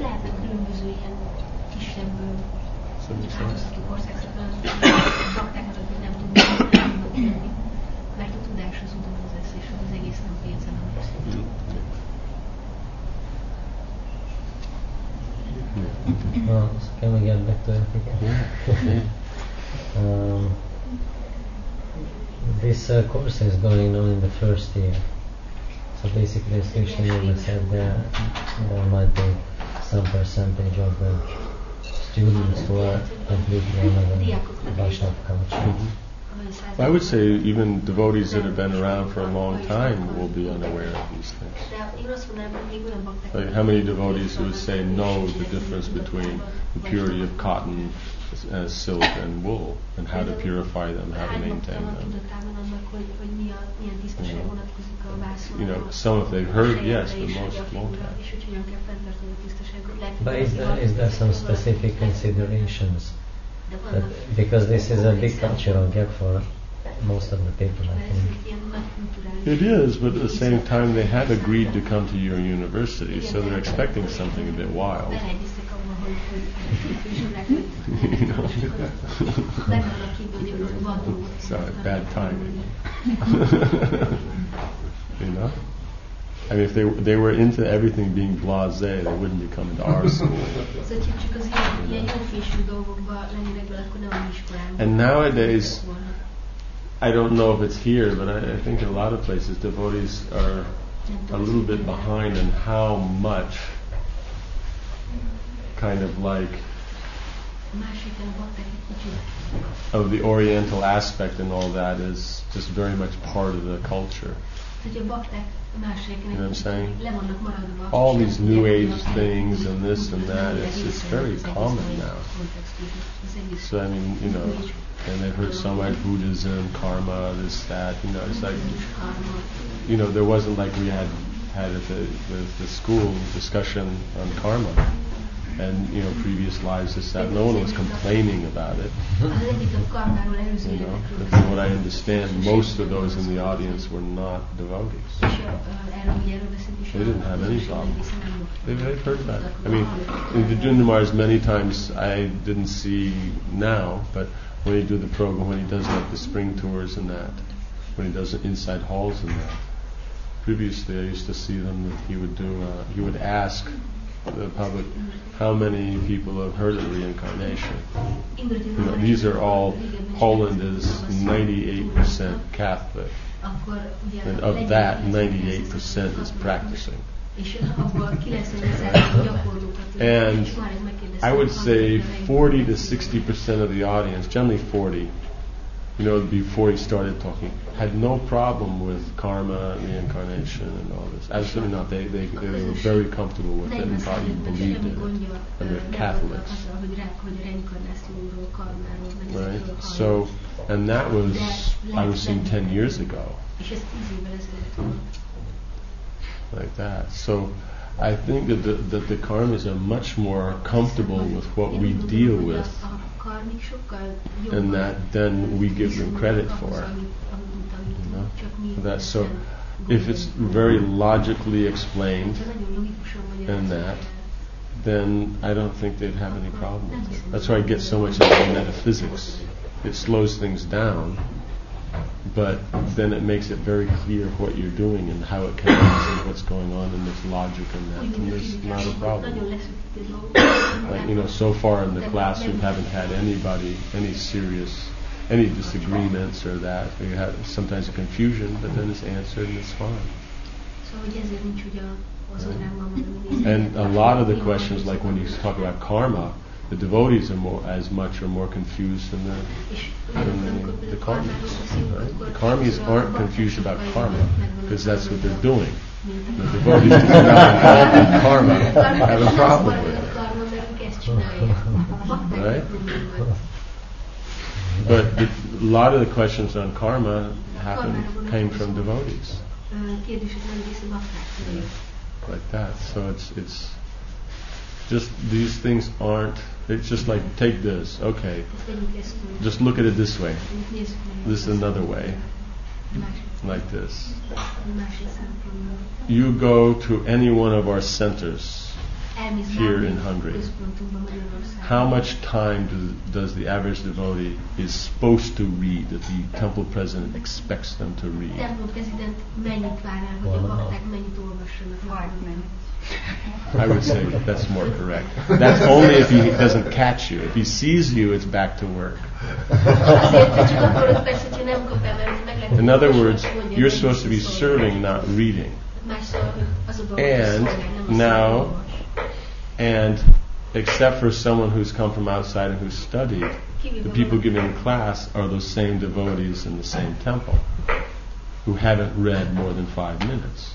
So makes sense? Well, so can we get back to it? um, this uh, course is going on in the first year. So basically, as Krishna Yoga said, there, there might be some percentage of the students who are completely another Vaishnava culture. Mm-hmm. I would say even devotees that have been around for a long time will be unaware of these things. Like how many devotees who would say know the difference between the purity of cotton, uh, silk and wool, and how to purify them, how to maintain them. You know, you know, some if they've heard, yes, but most won't have. But is there, is there some specific considerations? That because this is a big cultural gap for most of the people, I think. It is, but at the same time they have agreed to come to your university, so they're expecting something a bit wild. hogy megvannak kívül, hogy vadul. Sorry, bad timing. You know? I mean, if they they were into everything being blasé, they wouldn't be coming to our school. And nowadays, I don't know if it's here, but I, I think in a lot of places, devotees are a little bit behind in how much kind of like of the Oriental aspect and all that is just very much part of the culture. You know what I'm saying? All these New Age things and this and that, it's, it's very common now. So I mean, you know, and they've heard so much Buddhism, karma, this, that, you know, it's like, you know, there wasn't like we had had at the, the, the school discussion on karma. And, you know, previous lives, this, that, no one was complaining about it. You know, but from what I understand, most of those in the audience were not devotees. They didn't have any problem. They, they've heard about it. I mean, in the Jundamars, many times I didn't see now, but when he do the program, when he does like the spring tours and that, when he does the inside halls and that, previously I used to see them that he would do, uh, he would ask the public, how many people have heard of reincarnation? You know, these are all, Poland is ninety-eight percent Catholic, and of that, ninety-eight percent is practicing. And I would say forty to sixty percent of the audience, generally forty, you know, before he started talking, had no problem with karma, reincarnation, and all this. Absolutely not. They, they, they were very comfortable with it and probably believed in it. And they're Catholics. Right? So, and that was, I was seeing ten years ago. Like that. So, I think that the, that the karmas are much more comfortable with what we deal with, and that then we give them credit for. You know? That so, if it's very logically explained and that, then I don't think they'd have any problem with it. That's why I get so much into metaphysics. It slows things down, but then it makes it very clear what you're doing and how it connects and what's going on and there's logic in that, and there's not a problem. Like, you know, so far in the class we haven't had anybody, any serious, any disagreements or that. We have sometimes a confusion, but then it's answered and it's fine. Right? And a lot of the questions, like when you talk about karma, the devotees are more, as much or more confused than the, than the, the karmis. Right? The karmis aren't confused about karma because that's what they're doing. The devotees who are not involved in karma have a problem with it. Right? But the, a lot of the questions on karma happened, came from devotees. Like that. So it's it's just these things aren't. It's just like, take this, okay. Just look at it this way. This is another way. Like this. You go to any one of our centers here in Hungary. How much time do, does the average devotee is supposed to read, that the temple president expects them to read? I would say that's more correct. That's only if he doesn't catch you. If he sees you, it's back to work. In other words, you're supposed to be serving, not reading. And now, and except for someone who's come from outside and who's studied, the people giving the class are those same devotees in the same temple who haven't read more than five minutes.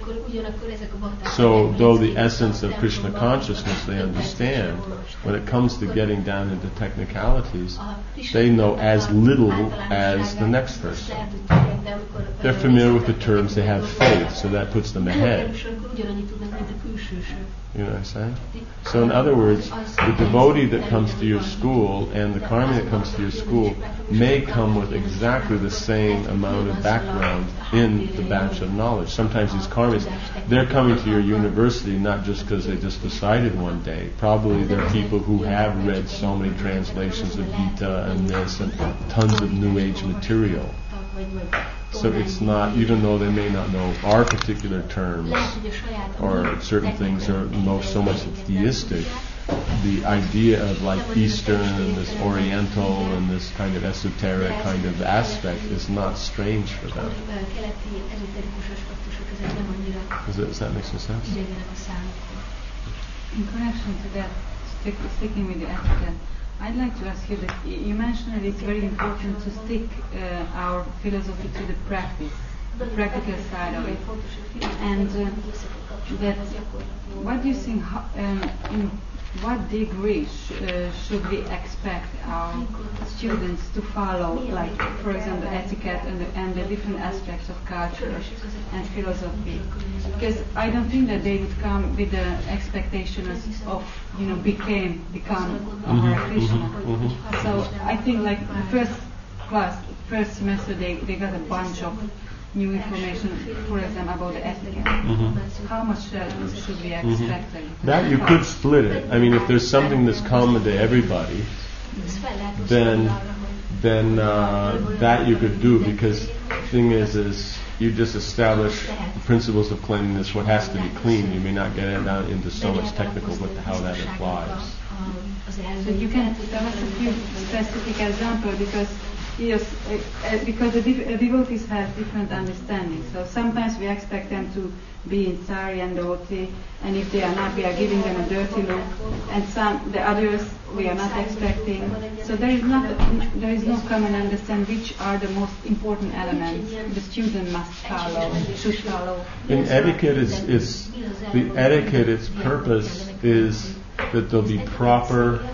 So, though the essence of Krishna consciousness they understand, when it comes to getting down into technicalities, they know as little as the next person. They're familiar with the terms, they have faith, so that puts them ahead. You know what I'm saying? So in other words, the devotee that comes to your school and the karmi that comes to your school may come with exactly the same amount of background in the batch of knowledge. Sometimes these karmis, they're coming to your university not just because they just decided one day. Probably they're people who have read so many translations of Gita and this and tons of New Age material. So it's not, even though they may not know our particular terms or certain things are most so much theistic, the idea of like Eastern and this Oriental and this kind of esoteric kind of aspect is not strange for them. Does, it, does that make some sense? In connection to that, stick, sticking with the etiquette, I'd like to ask you that you mentioned that it's very important to stick uh, our philosophy to the practice, the practical side of it. And uh, that, what do you think, um, in what degree sh- uh, should we expect our students to follow, like, for example, etiquette and the, and the different aspects of culture and philosophy? Because I don't think that they would come with the expectations of, you know, became, become Mm-hmm, a Hare Krishna. mm-hmm, mm-hmm. So I think like the first class, first semester, they, they got a bunch of new information, for example, about the etiquette. Mm-hmm. How much uh, should we expect? Mm-hmm. That you could split it. I mean, if there's something that's common to everybody, then then uh, that you could do, because the thing is, is you just establish the principles of cleanliness, what has to be clean. You may not get it down into so much technical with how that applies. So you can tell us a few specific examples, because yes, uh, uh, because the div- uh, devotees have different understandings. So sometimes we expect them to be in sari and dhoti, and if they are not, we are giving them a dirty look. And some, the others, we are not expecting. So there is not, there is no common understanding which are the most important elements the student must follow, should follow. In etiquette, it's, it's the etiquette. Its purpose is that there'll be proper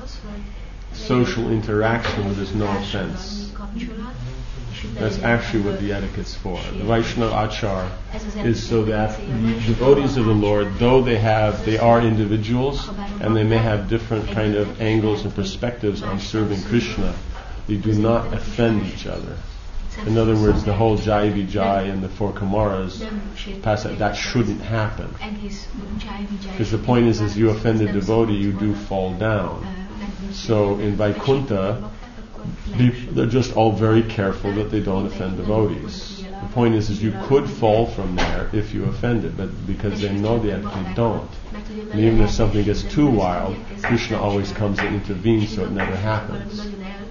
social interaction where there's no offense. That's actually what the etiquette's for. The Vaishnava Achar is so that the devotees of the Lord, though they have, they are individuals and they may have different kind of angles and perspectives on serving Krishna, they do not offend each other. In other words, the whole Jai Vijay and the four Kumaras, that shouldn't happen. Because the point is, is you offend a devotee, you do fall down. So in Vaikuntha, they're just all very careful that they don't offend devotees. The point is, is you could fall from there if you offended, but because they know the etiquette, don't. And even if something gets too wild, Krishna always comes and intervenes, so it never happens.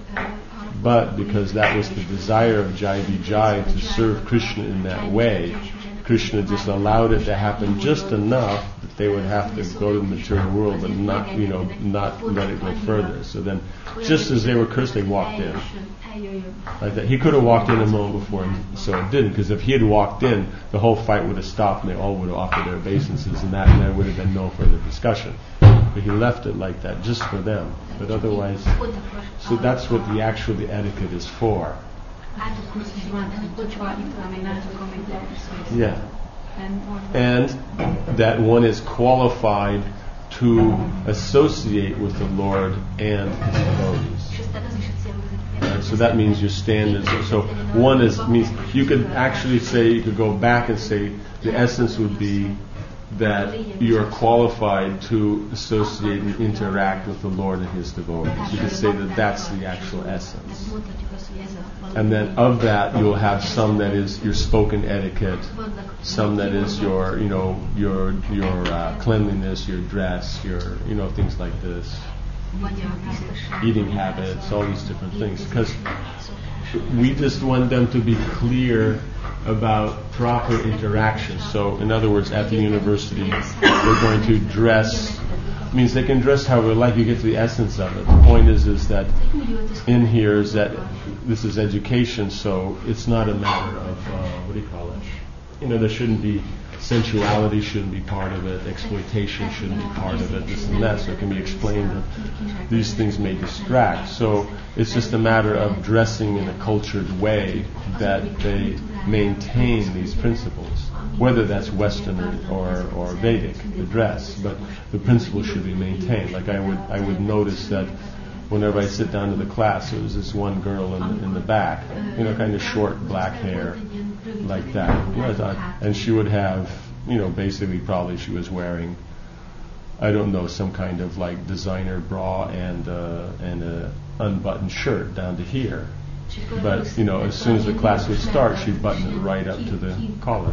But because that was the desire of Jai Vijay to serve Krishna in that way, Krishna just allowed it to happen just enough that they would have to go to the material world, but not, you know, not let it go further. So then, just as they were cursed, they walked in. Like that. He could have walked in a moment before, and so it didn't. Because if he had walked in, the whole fight would have stopped, and they all would have offered their obeisances, and that, and there would have been no further discussion. But he left it like that, just for them. But otherwise, so that's what the actual the etiquette is for. Yeah. And that one is qualified to associate with the Lord and His devotees. Right? So that means your standards. So one is means you could actually say, you could go back and say the essence would be that you are qualified to associate and interact with the Lord and His devotees. You could say that that's the actual essence. And then of that, you'll have some that is your spoken etiquette, some that is your, you know, your your uh, cleanliness, your dress, your, you know, things like this, eating habits, all these different things. Because we just want them to be clear about proper interaction. So, in other words, at the university, we're going to dress. Means they can dress however they like. You get to the essence of it. The point is, is that in here is that this is education, so it's not a matter of uh, what do you call it? You know, there shouldn't be sensuality, shouldn't be part of it. Exploitation shouldn't be part of it. This and that. So it can be explained that these things may distract. So it's just a matter of dressing in a cultured way that they maintain these principles. whether that's Western or, or, or Vedic, the dress, but the principle should be maintained. Like I would, I would notice that whenever I sit down to the class, there was this one girl in, in the back, you know, kind of short black hair, like that. You know, and she would have, you know, basically probably she was wearing, I don't know, some kind of like designer bra and uh, and a unbuttoned shirt down to here. But, you know, as soon as the class would start, she'd button it right up to the collar.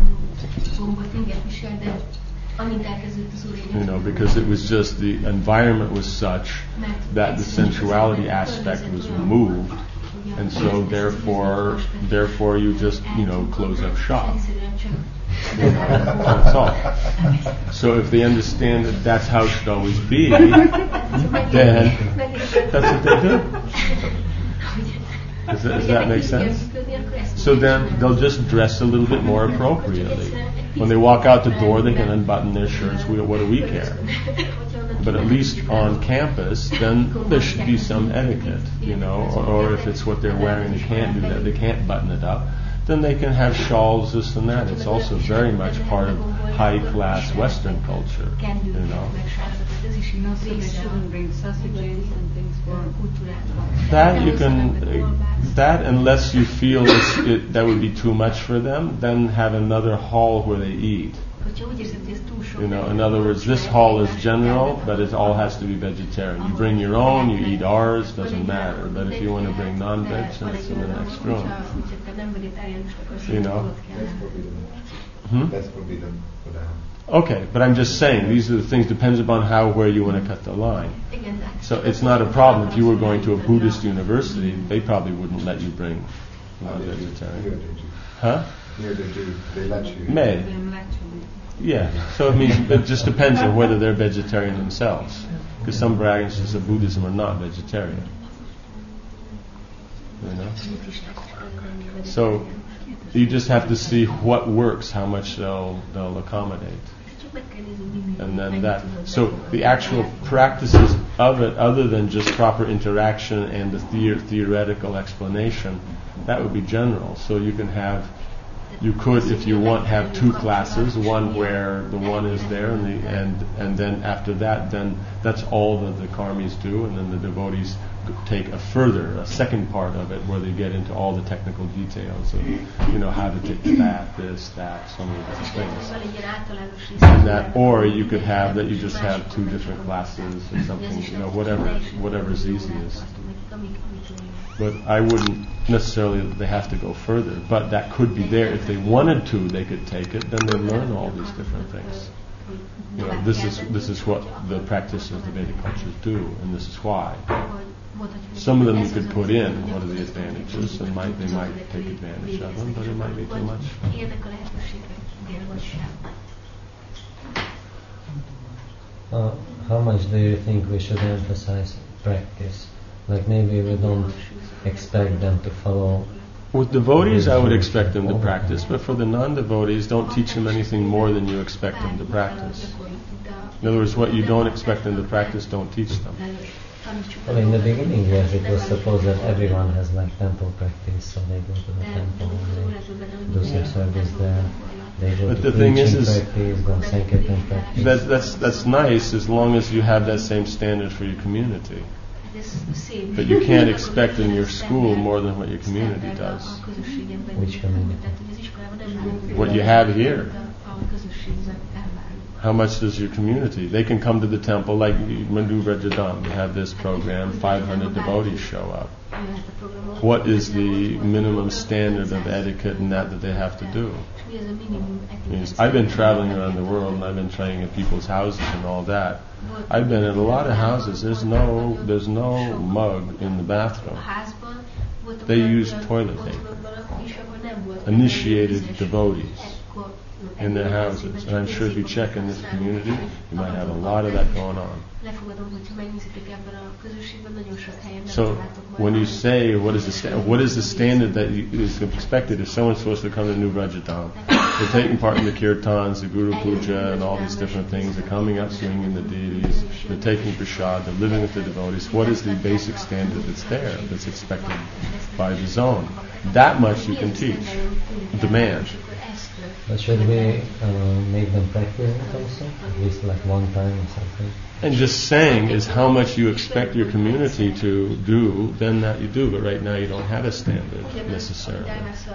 You know, because it was just the environment was such that the sensuality aspect was removed, and so therefore, therefore you just, you know, close up shop. That's all. So if they understand that that's how it should always be, then that's what they do. Does that, does that make sense? So then they'll just dress a little bit more appropriately. When they walk out the door, they can unbutton their shirts. We, what do we care? But at least on campus, then there should be some etiquette, you know. Or, or if it's what they're wearing, they can't do that. They can't button it up. Then they can have shawls, this and that. It's also very much part of high-class Western culture, you know. That you can, that unless you feel it's, it, that would be too much for them, then have another hall where they eat. You know, in other words, this hall is general, but it all has to be vegetarian. You bring your own, you eat ours, doesn't matter. But if you want to bring non-veg, then it's in the next room. You know? That's forbidden. Hmm? That's forbidden for them. Okay, but I'm just saying, these are the things, depends upon how, where you want to cut the line. So it's not a problem. If you were going to a Buddhist university, they probably wouldn't let you bring non-vegetarian. Huh? Here they do. They let you. May. Yeah, so it means it just depends on whether they're vegetarian themselves. Because some branches of Buddhism are not vegetarian. You know? So you just have to see what works, how much they'll they'll accommodate. And then that. So the actual practices of it, other than just proper interaction and the, the theoretical explanation, that would be general. So you can have. You could, if you want, have two classes, one where the one is there, and the, and and then after that, then that's all that the karmis do, and then the devotees take a further, a second part of it, where they get into all the technical details of, you know, how to take that, this, that, so many different things. And that, or you could have that you just have two different classes or something, you know, whatever, whatever's easiest. But I wouldn't necessarily they have to go further, but that could be there. If they wanted to, they could take it, then they learn all these different things. You know, this is this is what the practitioners of the Vedic cultures do, and this is why. Some of them you could put in, what are the advantages, and might they might take advantage of them, but it might be too much. Uh, how much do you think we should emphasize practice? Like maybe we don't expect them to follow. With devotees, I would expect them to practice, but for the non-devotees, don't teach them anything more than you expect them to practice. In other words, what you don't expect them to practice, don't teach them. Well, in the beginning, yes, it was supposed that everyone has like temple practice, so they go to the temple and they do some service there. They go But to the thing is, preaching is practice, go Sankirtan practice. that, that's that's nice as long as you have that same standard for your community. But you can't expect in your school more than what your community does. Which community? What you have here. How much does your community? They can come to the temple, like Madhu Vrajadam. We have this program, five hundred devotees show up. What is the minimum standard of etiquette and that that they have to do? Yes, I've been traveling around the world and I've been training at people's houses and all that. I've been at a lot of houses. There's no, there's no mug in the bathroom. They use toilet paper. Initiated devotees in their houses. And I'm sure if you check in this community, you might have a lot of that going on. So when you say what is the sta- what is the standard that you, is expected if someone's supposed to come to New Vrajadam, they're taking part in the kirtans, the Guru Puja, and all these different things. They're coming up swinging the deities. They're taking prasad. They're living with the devotees. What is the basic standard that's there, that's expected by the zone? That much you can teach. Demand. So should we uh, make them practice it also? At least like one time or something? And just saying is how much you expect your community to do, then that you do. But right now you don't have a standard necessarily.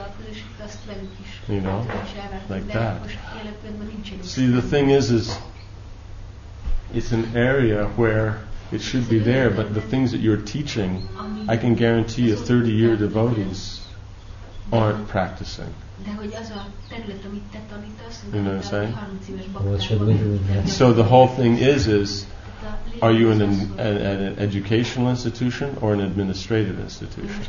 You know, like that. See, the thing is, is it's an area where it should be there, but the things that you're teaching, I can guarantee you thirty-year devotees aren't practicing. You know what I'm saying? What should we do with that? So the whole thing is, is are you in an, an, an educational institution or an administrative institution?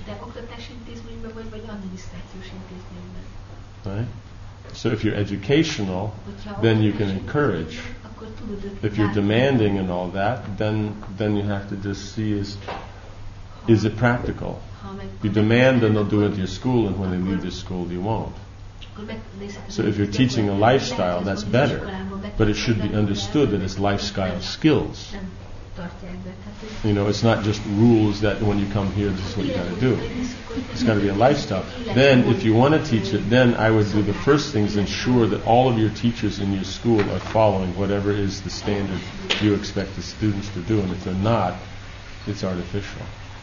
Right? So if you're educational, then you can encourage. If you're demanding and all that, then then you have to just see is is it practical? You demand, then they'll do it to your school, and when they leave your school, you won't. So if you're teaching a lifestyle, that's better, but it should be understood that it's lifestyle skills. You know, it's not just rules that when you come here, this is what you got to do. It's got to be a lifestyle. Then, if you want to teach it, then I would do the first things, ensure that all of your teachers in your school are following whatever is the standard you expect the students to do, and if they're not, it's artificial.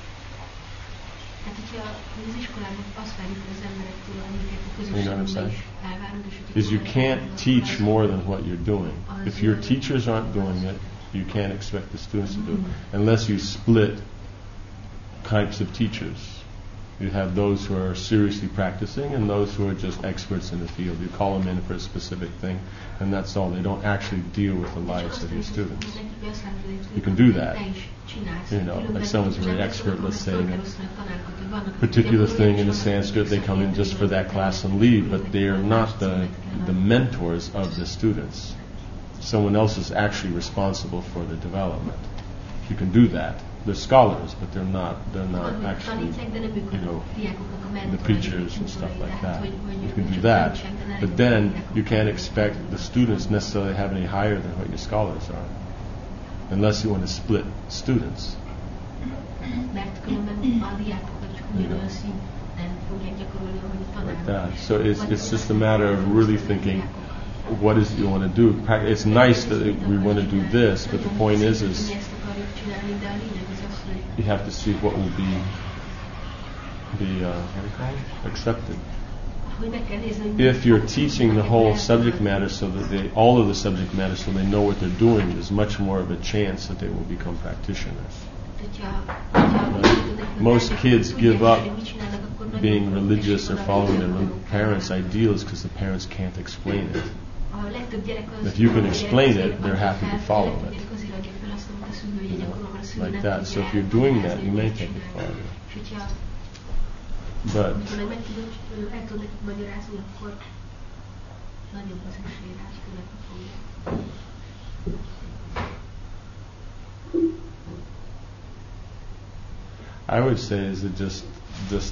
You know what I'm saying? Is you can't teach more than what you're doing. If your teachers aren't doing it, you can't expect the students to do it. Unless you split types of teachers. You have those who are seriously practicing and those who are just experts in the field. You call them in for a specific thing, and that's all. They don't actually deal with the lives of your students. You can do that. You know, like someone's very expert, let's say, in a particular thing in the Sanskrit, they come in just for that class and leave, but they are not the, the mentors of the students. Someone else is actually responsible for the development. You can do that. They're scholars, but they're not. They're not actually, you know, the preachers and stuff like that. You can do that, but then you can't expect the students necessarily to have any higher than what your scholars are, unless you want to split students. You know, like that. So it's it's just a matter of really thinking, what is it you want to do? It's nice that we want to do this, but the point is, is you have to see what will be be uh, what do you call it? Accepted. If you're teaching the whole subject matter so that they, all of the subject matter, so they know what they're doing, there's much more of a chance that they will become practitioners. Right? Most kids give up being religious or following their parents' ideals because the parents can't explain it. If you can explain it, they're happy to follow it. You know, like that. So if you're doing that, you may take it farther. But I would say is it just just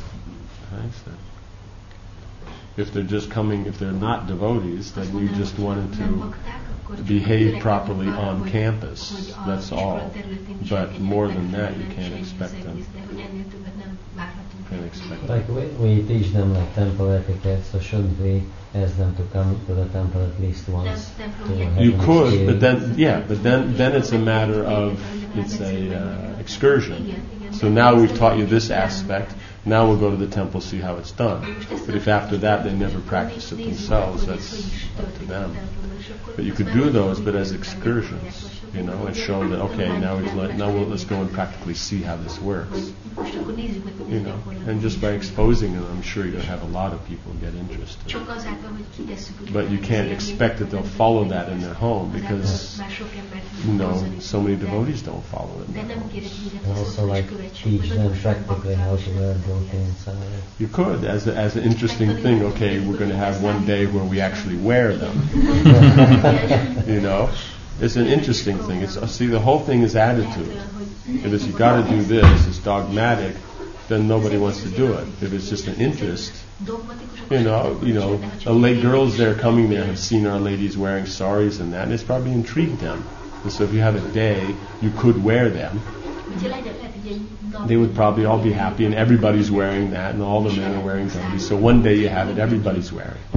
if they're just coming, if they're not devotees, then you just wanted to behave properly on campus. That's all. But more than that, you can't expect them. Can't expect like we, we teach them like temple etiquette, so should we ask them to come to the temple at least once? You could, but then yeah, but then then it's a matter of it's a uh, excursion. So now we've taught you this aspect. Now we'll go to the temple, see how it's done. But if after that they never practice it themselves, that's up to them. But you could do those, but as excursions, you know, and show that okay, now we like, now we'll, let's go and practically see how this works. You know, and just by exposing them, I'm sure you'll have a lot of people get interested. But you can't expect that they'll follow that in their home because, you know, so many devotees don't follow it. And also, like, teach them practically how to wear dhoti inside. You could, as a, as an interesting thing. Okay, we're going to have one day where we actually wear them. You know, it's an interesting thing. It's see, the whole thing is attitude. If it's you got to do this, it's dogmatic, then nobody wants to do it. If it's just an interest, you know, you know, the lay girls there coming there have seen our ladies wearing saris and that, and it's probably intrigued them. And so if you have a day you could wear them, they would probably all be happy, and everybody's wearing that, and all the men are wearing dhotis. So one day you have it, everybody's wearing.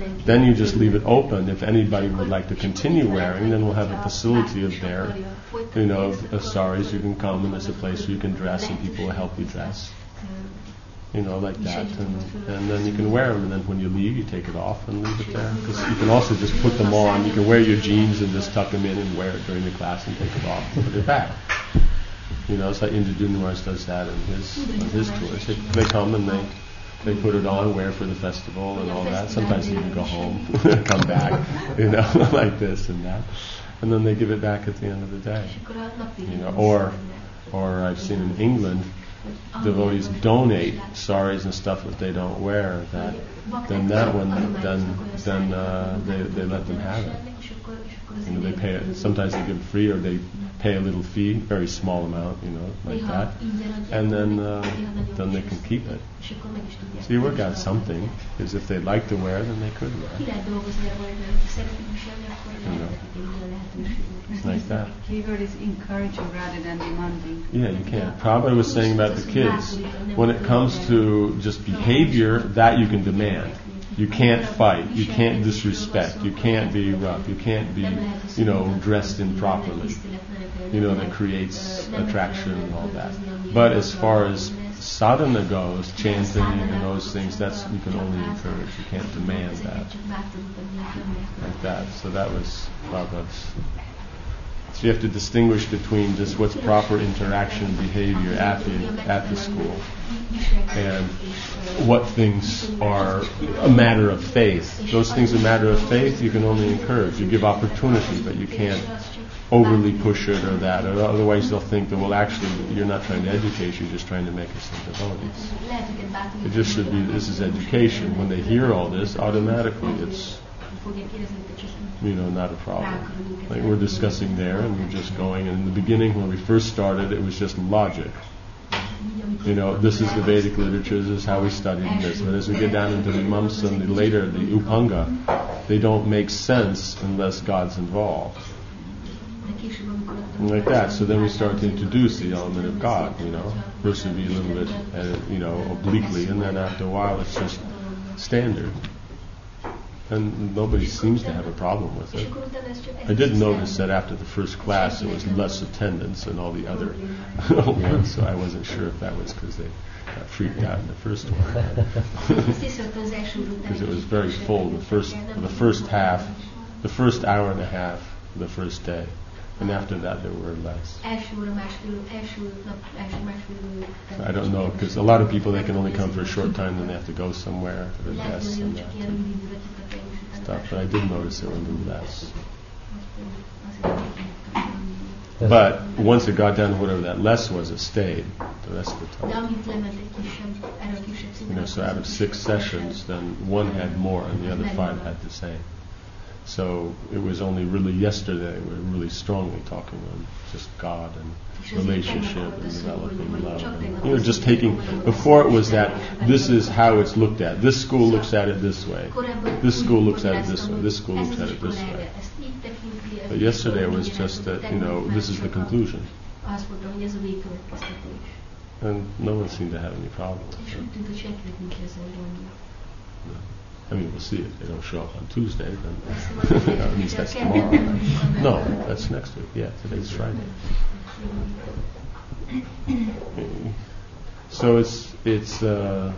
Then you just leave it open. If anybody would like to continue wearing, then we'll have a facility of there, you know, of, of saris. You can come and there's a place where you can dress and people will help you dress. You know, like that, and, and then you can wear them, and then when you leave, you take it off and leave it there. Because you can also just put them on. You can wear your jeans and just tuck them in and wear it during the class and take it off and put it back. You know, it's like Indra Dunwars does that in his on his tours. They, they come and they they put it on, wear for the festival and all that. Sometimes they even go home, come back, you know, like this and that, and then they give it back at the end of the day. You know, or or I've seen in England, devotees donate saris and stuff that they don't wear. That then that one then then uh, they they let them have it. You know, they pay it. Sometimes they give it free, or they pay a little fee, very small amount, you know, like that, and then uh, then they can keep it. So you work out something. Because if they'd like to wear, then they could wear. You know, like that. Keyword is encouraging rather than demanding. Yeah, you can't. Prabhupada was saying about the kids, when it comes to just behavior, that you can demand. You can't fight. You can't disrespect. You can't be rough. You can't be, you know, dressed improperly. You know, that creates attraction and all that. But as far as sadhana goes, chanting and those things, that's you can only encourage. You can't demand that. Like that. So that was Prabhupada's. So you have to distinguish between just what's proper interaction behavior at the at the school, and what things are a matter of faith. Those things are a matter of faith you can only encourage. You give opportunity, but you can't overly push it or that, or otherwise they'll think that, well, actually you're not trying to educate, you're just trying to make us into devotees. It just should be, this is education. When they hear all this, automatically it's, you know, not a problem. Like we're discussing there, and we're just going, and in the beginning when we first started, it was just logic. You know, this is the Vedic literature, this is how we studied this. But as we get down into the Mimamsa and the later, the Upanga, they don't make sense unless God's involved. And like that. So then we start to introduce the element of God, you know. First it'd be a little bit, uh, you know, obliquely, and then after a while it's just standard. And nobody seems to have a problem with it. I did notice that after the first class there was less attendance than all the other ones, so I wasn't sure if that was because they got freaked out in the first one. Because it was very full the first the first half, the first hour and a half, the first day. And after that there were less. I don't know, because a lot of people, they can only come for a short time, then they have to go somewhere for their guests and that and stuff. But I did notice there were a little less. But once it got down to whatever that less was, it stayed the rest of the time. You know, so out of six sessions, then one had more and the other five had the same. So it was only really yesterday we were really strongly talking on just God and relationship and developing love. And, you know, just taking, before it was that this is how it's looked at. This school looks at it this way. This school looks at it this way. This school looks at it this way. But yesterday it was just that, you know, this is the conclusion. And no one seemed to have any problem with it. No. I mean, we'll see if they don't show up on Tuesday, then at least that's tomorrow. No, that's next week. Yeah, today's Friday. So it's it's uh,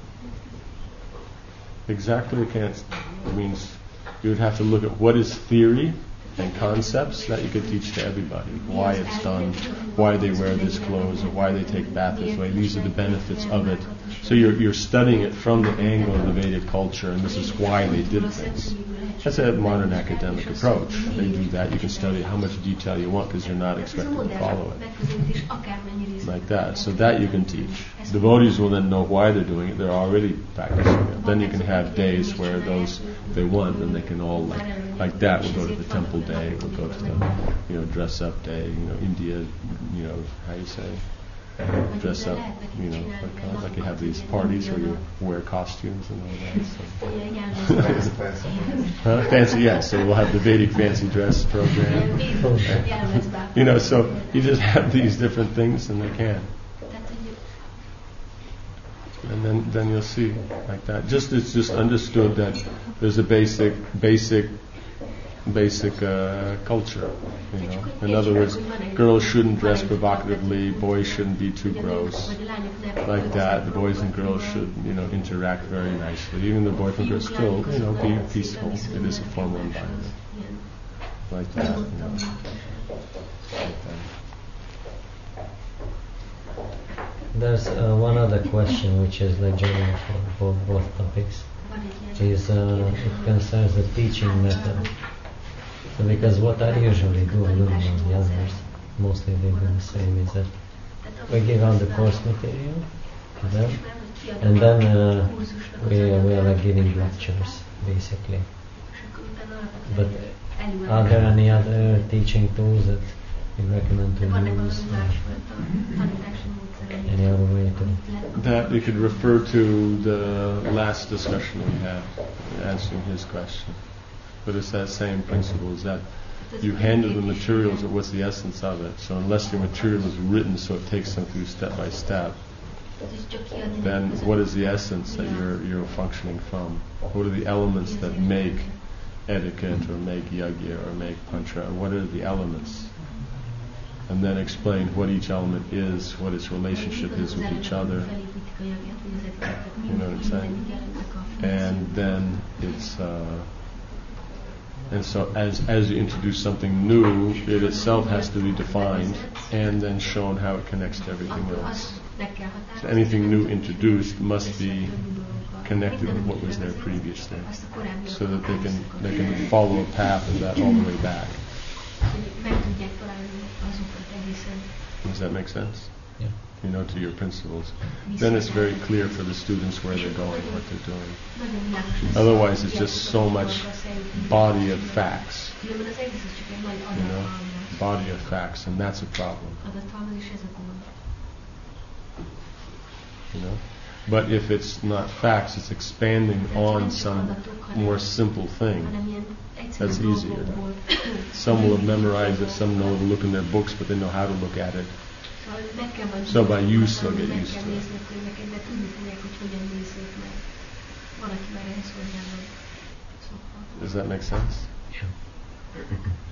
exactly against. It means you would have to look at what is theory and concepts that you could teach to everybody. Why it's done, why they wear this clothes, or why they take bath this way. These are the benefits of it. So you're you're studying it from the angle of the Vedic culture, and this is why they did things. That's a modern academic approach. They do that. You can study how much detail you want because you're not expected to follow it. Like that. So that you can teach. Devotees will then know why they're doing it. They're already practicing it. Then you can have days where those they want, and they can all, like like that, we'll go to the temple day, we'll go to the, you know, dress up day, you know, India, you know, how you say, dress up, you know, like, uh, like you have these parties where you wear costumes and all that. So. Huh? Fancy, yeah. So we'll have the Vedic fancy dress program. You know, so you just have these different things, and they can. And And then, then you'll see like that. Just it's just understood that there's a basic, basic, basic uh, culture. You know, in other words, girls shouldn't dress provocatively. Boys shouldn't be too gross. Like that, the boys and girls should, you know, interact very nicely. Even the boys and girls still, you know, be peaceful. It is a formal environment. Like that, you know. Like that. There's uh, one other question which is like general for both, both topics. Is uh, it concerns the teaching method. So because what I usually do, I don't know the others, mostly they do the same, is that we give out the course material to them, and then uh, we, we are like giving lectures, basically. But are there any other teaching tools that you recommend to use? Any other way to? That you could refer to the last discussion we had, answering his question. But it's that same principle, is that you handle the materials of what's the essence of it. So unless the material is written so it takes them through step by step, then what is the essence that you're you're functioning from? What are the elements that make etiquette or make yagya or make pancha? What are the elements? And then explain what each element is, what its relationship is with each other. You know what I'm saying? And then it's uh, and so as as you introduce something new, it itself has to be defined and then shown how it connects to everything else. So anything new introduced must be connected with what was there previously, so that they can they can follow a path of that all the way back. Does that make sense? Yeah. You know, to your principles. Then it's very clear for the students where they're going, what they're doing. Otherwise, it's just so much body of facts. You know, body of facts, and that's a problem. You know, but if it's not facts, it's expanding on some more simple thing. That's easier. Some will have memorized it, some know to look in their books, but they know how to look at it. So by use, they'll get used to it. Does that make sense? Yeah.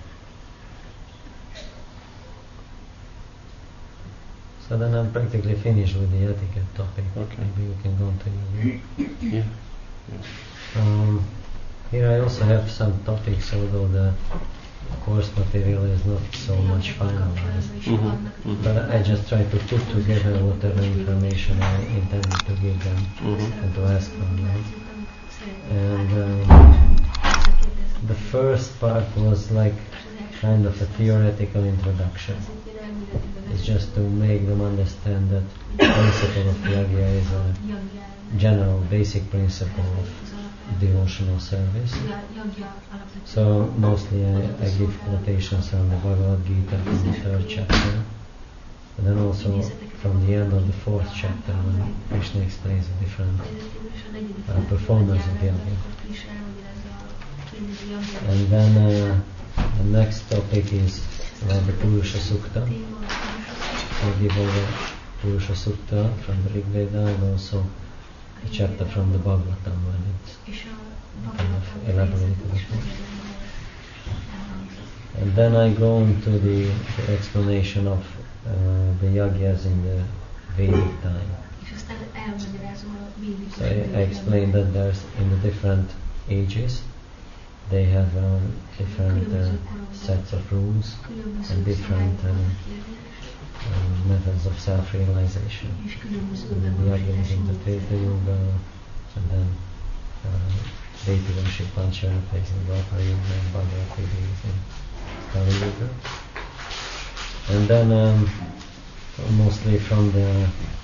So then I'm practically finished with the etiquette topic. Okay. Maybe we can go on to you. Yeah. yeah. Um, here I also have some topics, although the course material is not so much finalized. Mm-hmm. Mm-hmm. But I just try to put together whatever information I intended to give them Mm-hmm. and to ask from them. And um, the first part was like kind of a theoretical introduction. It's just to make them understand that the principle of yagya is a general basic principle of devotional service. So mostly I, I give quotations from the Bhagavad Gita from the third chapter, and then also from the end of the fourth chapter when Krishna explains the different uh, performers of yagya. And then uh, the next topic is about the Purusha Sukta. I give over Purusha Sukta from the Rig Veda and also a chapter from the Bhagavatam when it's kind of elaborated upon. And then I go into the, the explanation of uh, the yagyas in the Vedic time. So I, I explained that there's in the different ages they have um, different uh, sets of rules and different um, um, methods of self-realization. And then the yagya in the Treta Yuga, and then uh, deity worship Panchara takes in Dwapara Yuga, and Bhagavati is in Kali Yuga. And then um, mostly from the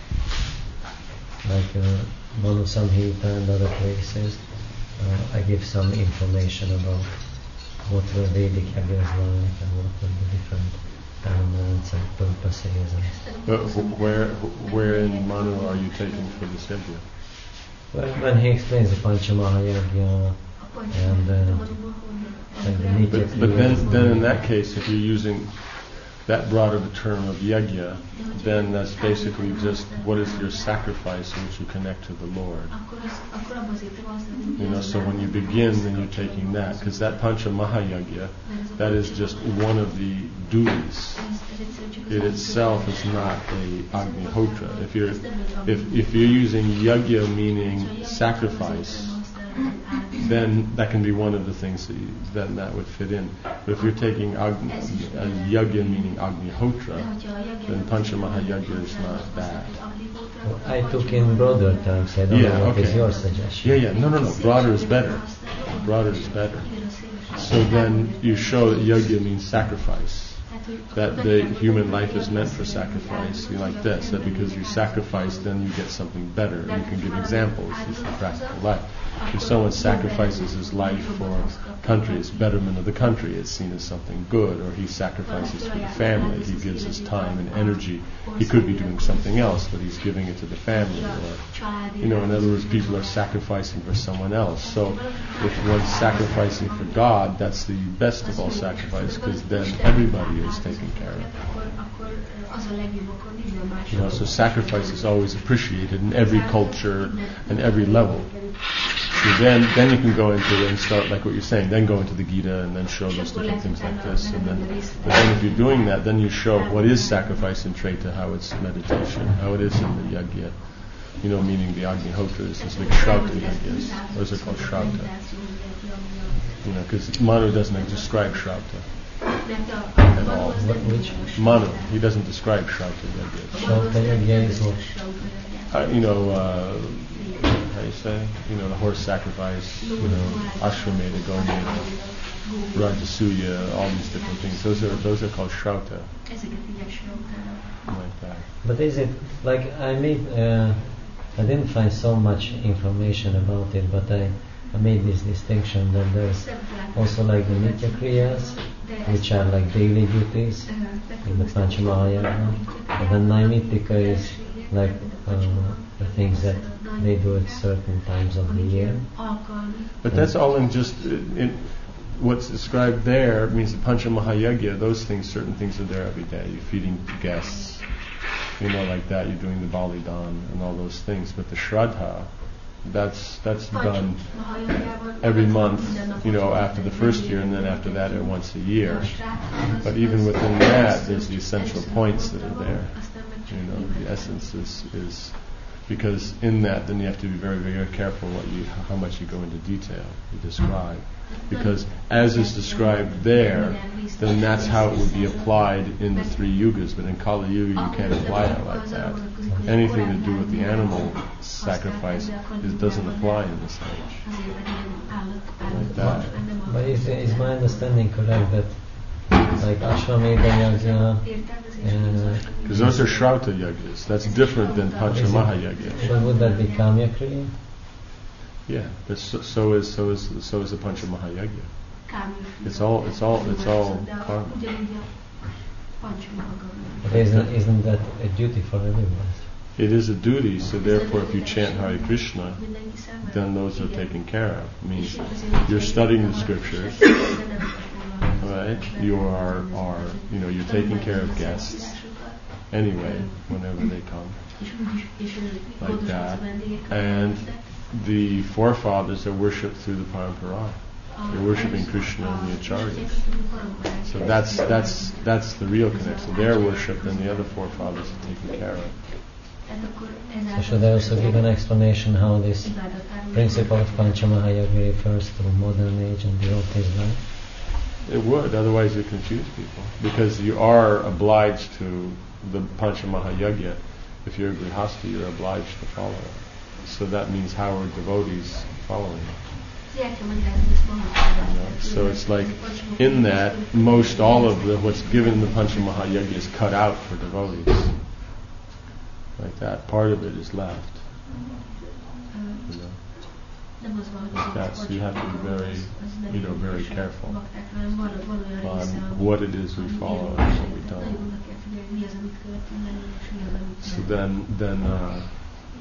like uh, Manu Samhita and other places, uh, I give some information about what were Vedic yagyas like and what were the different elements and purposes. And But wh- where where in Manu are you taking for this yagya? well, when he explains the Panchamaha and uh, like the Nitya But, but then, then in that case, if you're using that brought up the term of yajna, then that's basically just what is your sacrifice in which you connect to the Lord. You know, so when you begin, then you're taking that, because that Pancha Mahayajna, that is just one of the duties. It itself is not a Agnihotra. If you're if if you're using yajna meaning sacrifice, then that can be one of the things that you, then that would fit in. But if you're taking Agni, uh, yajna meaning Agnihotra, then Pancha Mahayajna is not that. Well, I took in broader terms. I don't Yeah, know what okay. is your suggestion. Yeah, yeah. No, no, no. Broader is better. Broader is better. So then you show that yajna means sacrifice. That the human life is meant for sacrifice. You like this, that because you sacrifice, then you get something better. And you can give examples. It's the practical life. If someone sacrifices his life for country, it's betterment of the country, it's seen as something good. Or he sacrifices for the family. He gives his time and energy. He could be doing something else, but he's giving it to the family. Or, you know, in other words, people are sacrificing for someone else. So if one's sacrificing for God, that's the best of all sacrifice, because then everybody is taken care of. You know, so sacrifice is always appreciated in every culture and every level. So then, then you can go into and start, like what you're saying, then go into the Gita and then show those different things like this. And then, but then if you're doing that, then you show what is sacrifice in Treta, how it's meditation, how it is in the Yajna. You know, meaning the Agnihotra is like Shrauta Yajnas. Those are called Shrauta. You know, because Manu doesn't describe Shrauta at all. Which? Manu, he doesn't describe Shrauta Yajnas. Shrauta Yajna is what? Uh, you know, uh, how you say? You know, the horse sacrifice, you know, Ashwamedha, Gomedha, Rajasuya, all these different things. Those are those are called Shrauta. Like that. But is it, like, I made, uh, I didn't find so much information about it, but I, I made this distinction that there's also like the Nitya Kriyas, which are like daily duties in the Panchamahayajna, and then Naimittika is like uh, the things that they do at certain times of the year. But that's all in just in, in what's described there means the Pancha Mahayajna. Those things, certain things are there every day. You're feeding guests, you know, like that. You're doing the Balidan and all those things. But the Shraddha, that's that's done every month, you know, after the first year, and then after that, uh, once a year. But even within that, there's the essential points that are there. You know, the essence is, is because in that, then you have to be very, very careful what you, how much you go into detail, you describe. Because as is described there, then that's how it would be applied in the three yugas. But in Kali Yuga, you can't apply it like that. Anything to do with the animal sacrifice it doesn't apply in this age. Like that. But is, is my understanding correct that like Ashwamedha Yajna, because those are Shrauta Yajnas. That's different than Pancha Mahayajna. but would that be Kamya Kriya? Yeah, but so, so is so is so is the Pancha Mahayajna. It's all it's all it's all karma. But isn't, isn't that a duty for everyone? It is a duty, so therefore if you chant Hare Krishna, then those are taken care of. It means you're studying the scriptures, right? You are, are you know, you're taking care of guests anyway, whenever they come. Like that. And the forefathers are worshipped through the parampara. They're worshipping Krishna and the acharyas. So that's that's that's the real connection. They're worshipped and the other forefathers are taken care of. So should I also give an explanation how this principle of Panchamahayajna refers to modern age and the old life? It would, otherwise it confuse people. Because you are obliged to the Panchamahayajna. If you're a grihastha, you're obliged to follow it. So that means how are devotees following it? You know? So it's like in that most all of the what's given in the Panchamahayajna is cut out for devotees. Like that, part of it is left. You know, like that. So you have to be very, you know, very careful on what it is we follow and what we don't. So then, then, uh,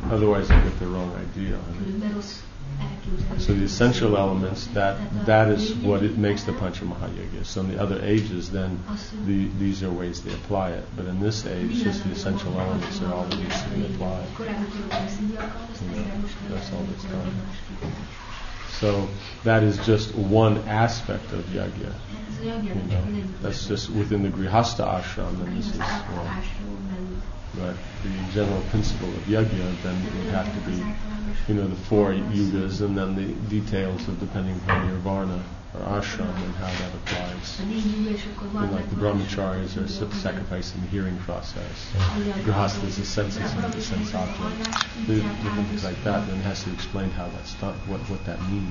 Otherwise, they get the wrong idea. So the essential elements, that that is what it makes the Pancha Mahayagya. So in the other ages, then the, these are ways they apply it. But in this age, just the essential elements are all that needs to be applied. You know, that's all that's done. So that is just one aspect of yajna. You know, that's just within the Grihastha ashram, and this is well, but the general principle of yajna then would have to be, you know, the four yugas, and then the details of depending upon your varna or ashram and how that applies. And like the brahmacharis are sacrificing the hearing process. Grihastha is the senses and the sense object. Different things like that. Then it has to explain how that's done, what what that means.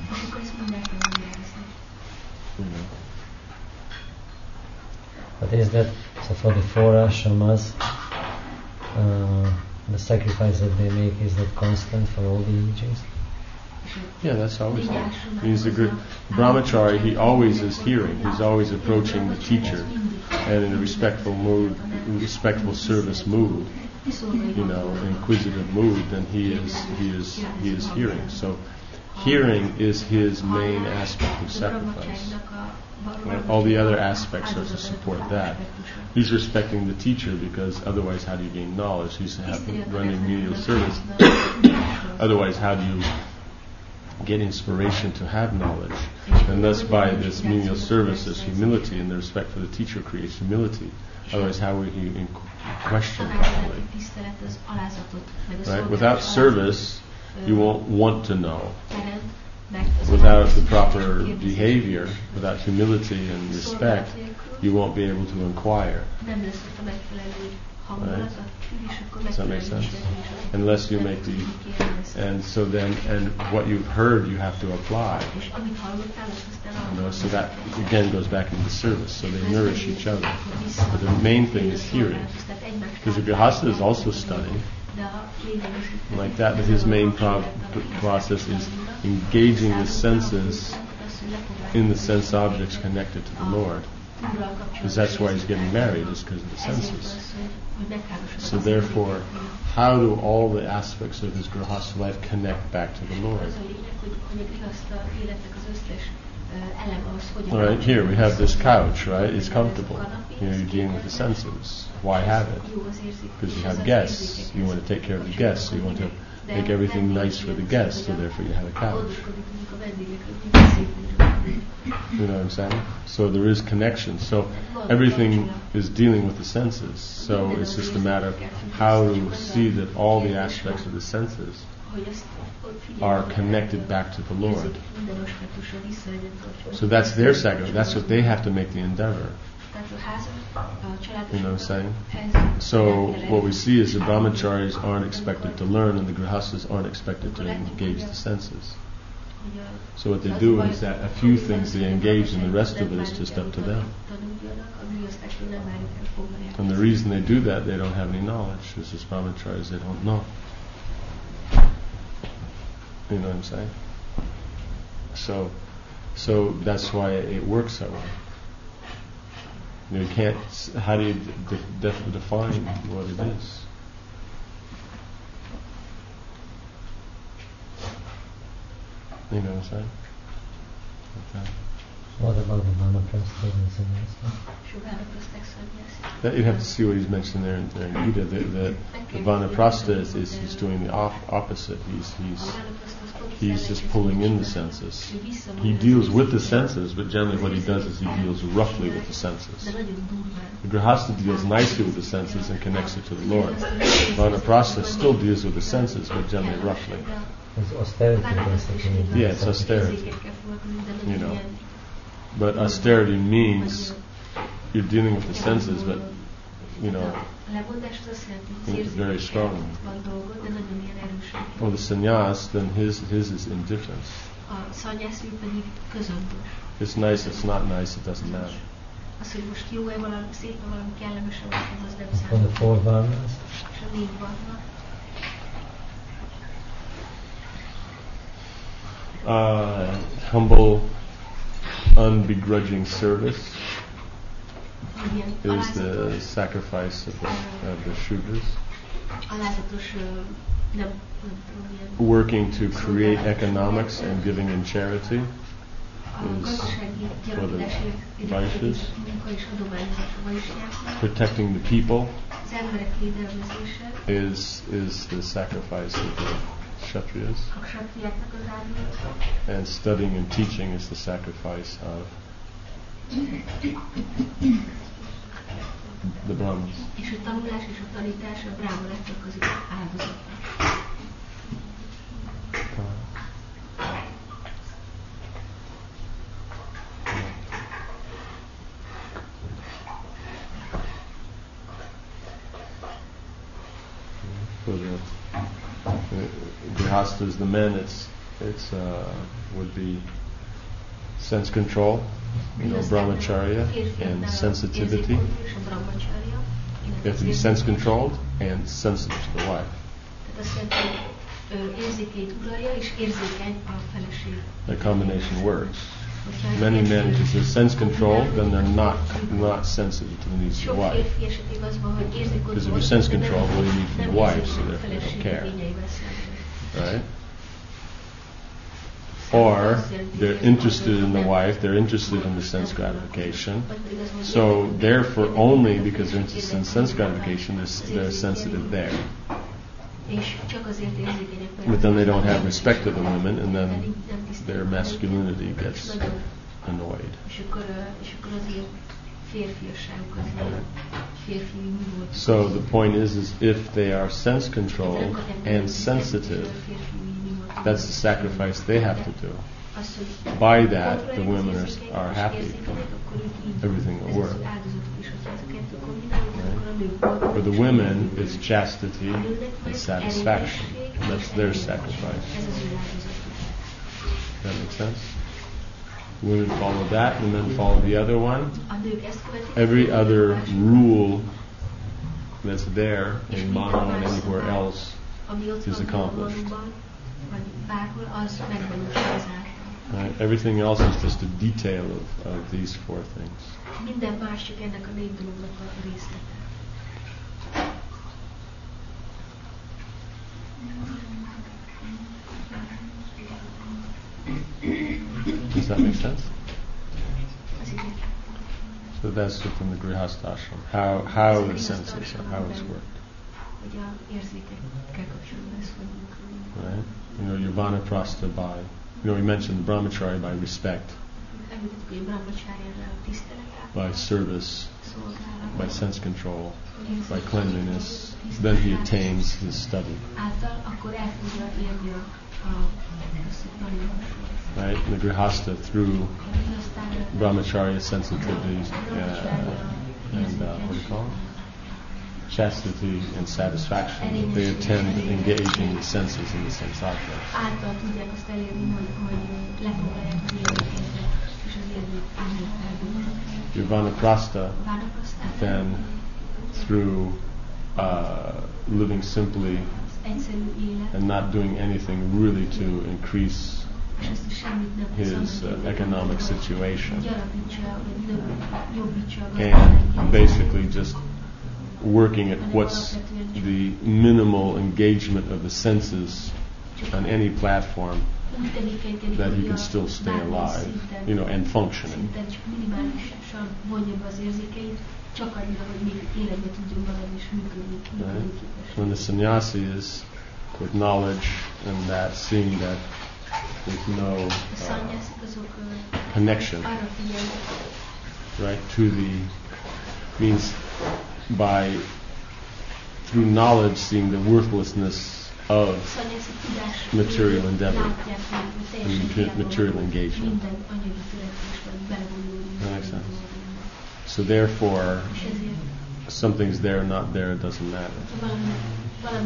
You know. But is that so for the four ashramas? Uh, the sacrifice that they make, is that constant for all the ages? Yeah, that's always there. He's the good brahmachari. He always is hearing. He's always approaching the teacher, and in a respectful mood, respectful service mood, you know, inquisitive mood. Then he is he is he is hearing. So, hearing is his main aspect of sacrifice. Right? All the other aspects are to support that. He's respecting the teacher because otherwise, how do you gain knowledge? He's having, running menial service. Otherwise, how do you get inspiration to have knowledge? And thus, by this menial service, this humility, and the respect for the teacher creates humility. Otherwise, how would he in- question properly? Right? Without service, you won't want to know. Without the proper behavior, without humility and respect, you won't be able to inquire. Right? Does that make sense? Unless you make the, and so then, and what you've heard, you have to apply. You know, so that again goes back into service. So they nourish each other. But the main thing is hearing, because the Grihastha is also studying. Like that, but his main pro- process is engaging the senses in the sense objects connected to the Lord. Because that's why he's getting married, is because of the senses. So therefore, how do all the aspects of his Grihastha life connect back to the Lord? All right, here we have this couch, right? It's comfortable. You know, you're dealing with the senses. Why have it? Because you have guests. You want to take care of the guests. So you want to make everything nice for the guests. So therefore, you have a couch. You know what I'm saying? So there is connection. So everything is dealing with the senses. So it's just a matter of how to see that all the aspects of the senses are connected back to the Lord. So that's their sacrifice. That's what they have to make the endeavor. You know what I'm saying? So what we see is the brahmacharis aren't expected to learn, and the grihasthas aren't expected to engage the senses. So what they do is that a few things they engage, and the rest of it is just up to them. And the reason they do that, they don't have any knowledge. Because as brahmacharis, they don't know. You know what I'm saying? So, so that's why it works that way. You know, you can't. How do you de- de- define what it is? You know what I'm saying? Okay. What about the vanaprastha and sannyasa? That you'd have to see what he's mentioned there in, there in Gita. The, the, the vanaprastha is, is he's doing the op- opposite. He's he's he's just pulling in the senses. He deals with the senses, but generally what he does is he deals roughly with the senses. The grihastha deals nicely with the senses and connects it to the Lord. Vanaprastha still deals with the senses, but generally roughly. It's austerity, basically. Yeah, it's austerity. You know. But austerity means you're dealing with the senses, but, you know, very strongly. Well, the sannyas, then his his is indifference. It's nice, it's not nice, it doesn't matter. For the four varnas? Uh, humble, unbegrudging service is the sacrifice of the, of the Shudras. working to create economics and giving in charity is for the Vaishyas. Protecting the people is is the sacrifice of the Kshatriyas. And studying and teaching is the sacrifice of the Brahmins. For the, the grihastas, the men, it's it's uh, would be sense control, you know, brahmacharya, and sensitivity. They have to be sense controlled and sensitive to the wife. That combination works. Many men, if they're sense controlled, then they're not not sensitive to the needs of the wife. Because if you're sense controlled, what do you need from the wife? So therefore you don't care. Right? Or they're interested in the wife, they're interested in the sense gratification. So therefore only because they're interested in sense gratification, they're, they're sensitive there. But then they don't have respect for the women, and then their masculinity gets annoyed. So the point is, is if they are sense controlled and sensitive, that's the sacrifice they have to do. By that, the women are, are happy. Everything will work. Right? For the women, it's chastity and satisfaction. That's their sacrifice. Does that make sense? Women follow that, and men follow the other one. Every other rule that's there in Mana and anywhere else is accomplished. Right? Everything else is just a detail of, of these four things. Does that make sense? So that's within the Grihastha ashram. How how the senses are, how it's worked. Right? You know, your vanaprastha by, you know, we mentioned the brahmacharya by respect, by service, by sense control, by cleanliness. Then he attains his study. Right? And the grihastha through brahmacharya, sensitivity, uh, and uh, what do you call it? Chastity and satisfaction. They attend engaging the senses in the sense object. Your vanaprastha, then through uh, living simply and not doing anything really to increase his uh, economic situation, and basically just working at what's the minimal engagement of the senses on any platform that he can still stay alive, you know, and functioning. Right? When the sannyasi is with knowledge and that, seeing that there's no uh, connection, right, to the, means by, through knowledge, seeing the worthlessness of material endeavor and material engagement. That makes sense. So therefore, something's there, not there, it doesn't matter. Does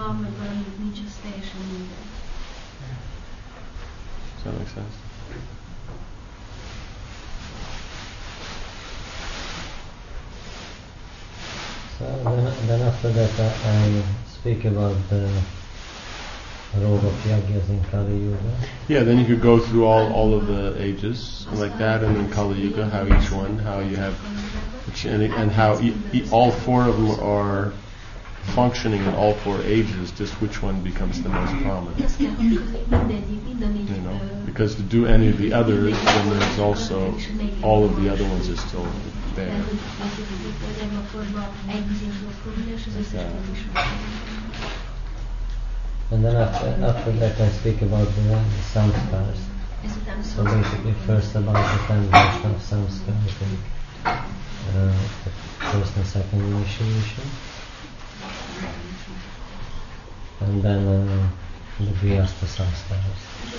that make sense? So then, then after that I, I speak about the role of Yagyas in Kali Yuga. Yeah, then you could go through all, all of the ages like that, and then Kali Yuga, how each one, how you have, and, and how e, e, all four of them are functioning in all four ages, just which one becomes the most prominent. You know, because to do any of the others, then there's also all of the other ones are still there. And then after, after that I speak about the samskars. So basically first about the foundation of samskars, and, uh, the first and second initiation. And then uh, the Grihastha samskars.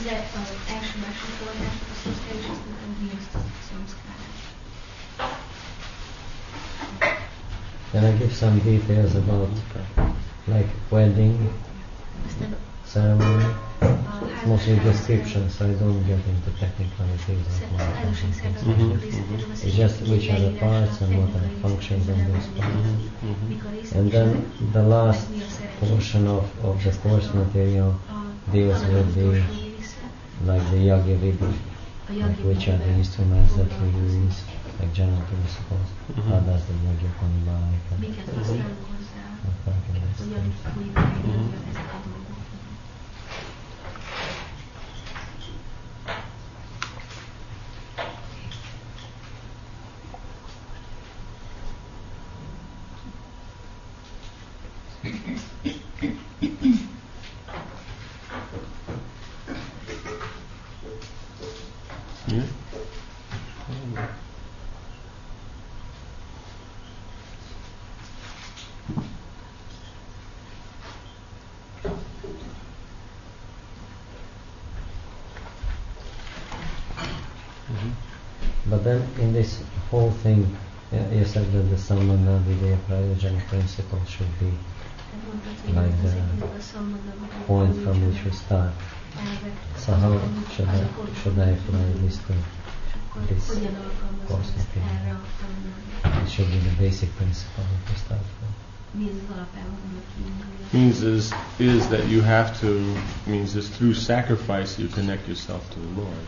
Then I give some details about like wedding ceremony. It's mostly description, so I don't get into technicalities of what Mm-hmm. It's just which are the parts and what are the functions of those parts. Mm-hmm. And then the last portion of, of the course material deals with the like the yagya vidhi, like which are the instruments that we use, like general principles. Mm-hmm. How does the yagya panibalika? Yeah. But then in this whole thing, yeah, you said that the Samana Videya Prayojana principle should be like the point from which we start. So how should I, should I apply this to this course material? It should be the basic principle that we start from. Means is is that you have to, means is through sacrifice you connect yourself to the Lord.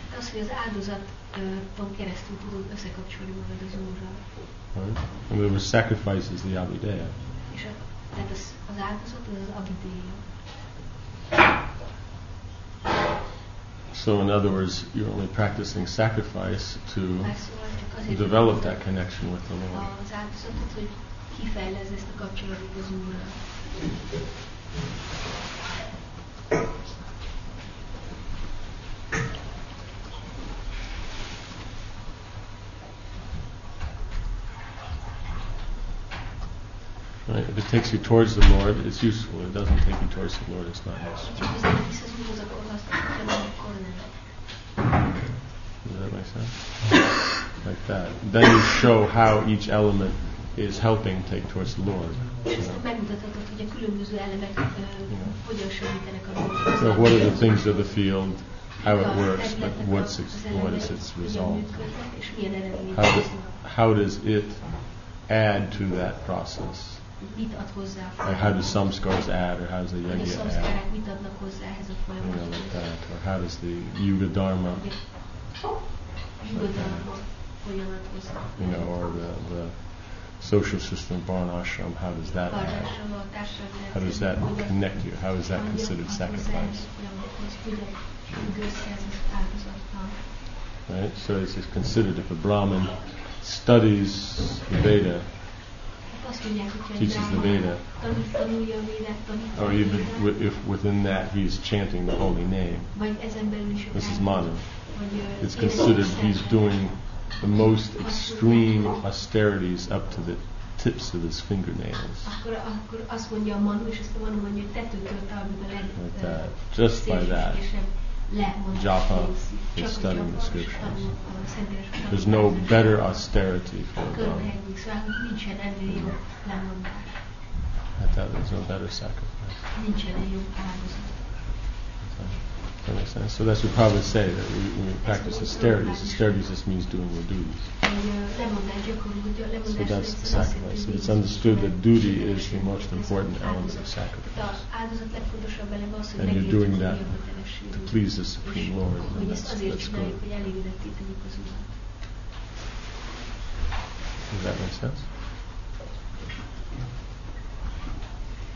Right? In other words, sacrifice is the avideya. So in other words, you're only practicing sacrifice to develop that connection with the Lord. Right? If it takes you towards the Lord, it's useful. If it doesn't take you towards the Lord, it's not useful. Does that make sense? Like that. Then you show how each element is helping take towards the Lord. You know? So what are the things of the field, how it works, but what's its, what is its result? How does, how does it add to that process? Like how do samskars add, or how does the yagya add? You know, like that. Or how does the yuga dharma, you know, or the, the social system, varna ashram, how does that add? How does that connect you? How is that considered sacrifice? Right? So it's considered, if a Brahmin studies the Veda, teaches the Veda, or even if within that he's chanting the holy name, this is mana, it's considered he's doing the most extreme austerities up to the tips of his fingernails. Like that. Just by that. Japa is studying the scriptures. There's no better austerity for a Brahmin. At that, there's no better sacrifice. That makes sense. So that's what Prabhupada say, that we, we practice austerities. Austerities just means doing your duties. So that's the sacrifice. So it's understood that duty is the most important element of sacrifice. And you're doing that to please the Supreme Lord, and that's, that's good. Does that make sense?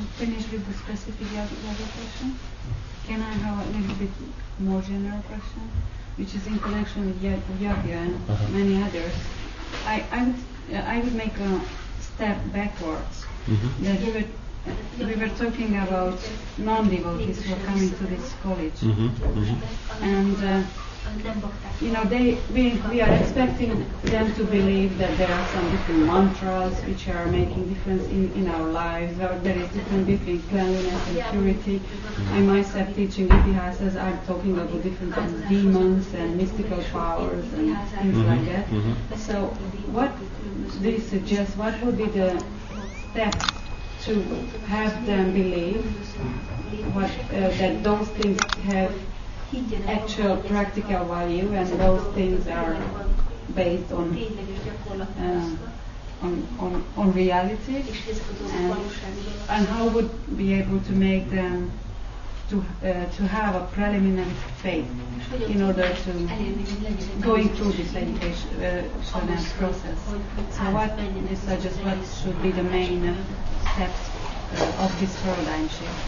finish with the specific yoga question? Can I have a little bit more general question, which is in connection with yoga and uh-huh. many others? I I would uh, I would make a step backwards. Mm-hmm. That we were we were talking about non-devotees who are coming to this college, mm-hmm. Mm-hmm. and. Uh, You know, they we, we are expecting them to believe that there are some different mantras which are making difference in, in our lives, or there is different between cleanliness and purity. I myself teaching Itihasas, I'm talking about different kinds of demons and mystical powers and things mm-hmm. like that. Mm-hmm. So what do you suggest, what would be the steps to have them believe what, uh, that those things have actual practical value, and those things are based on uh, on, on on reality, and, and how would be able to make them to uh, to have a preliminary faith in order to going through this education uh, process. So what you suggest, what should be the main uh, steps uh, of this paradigm shift?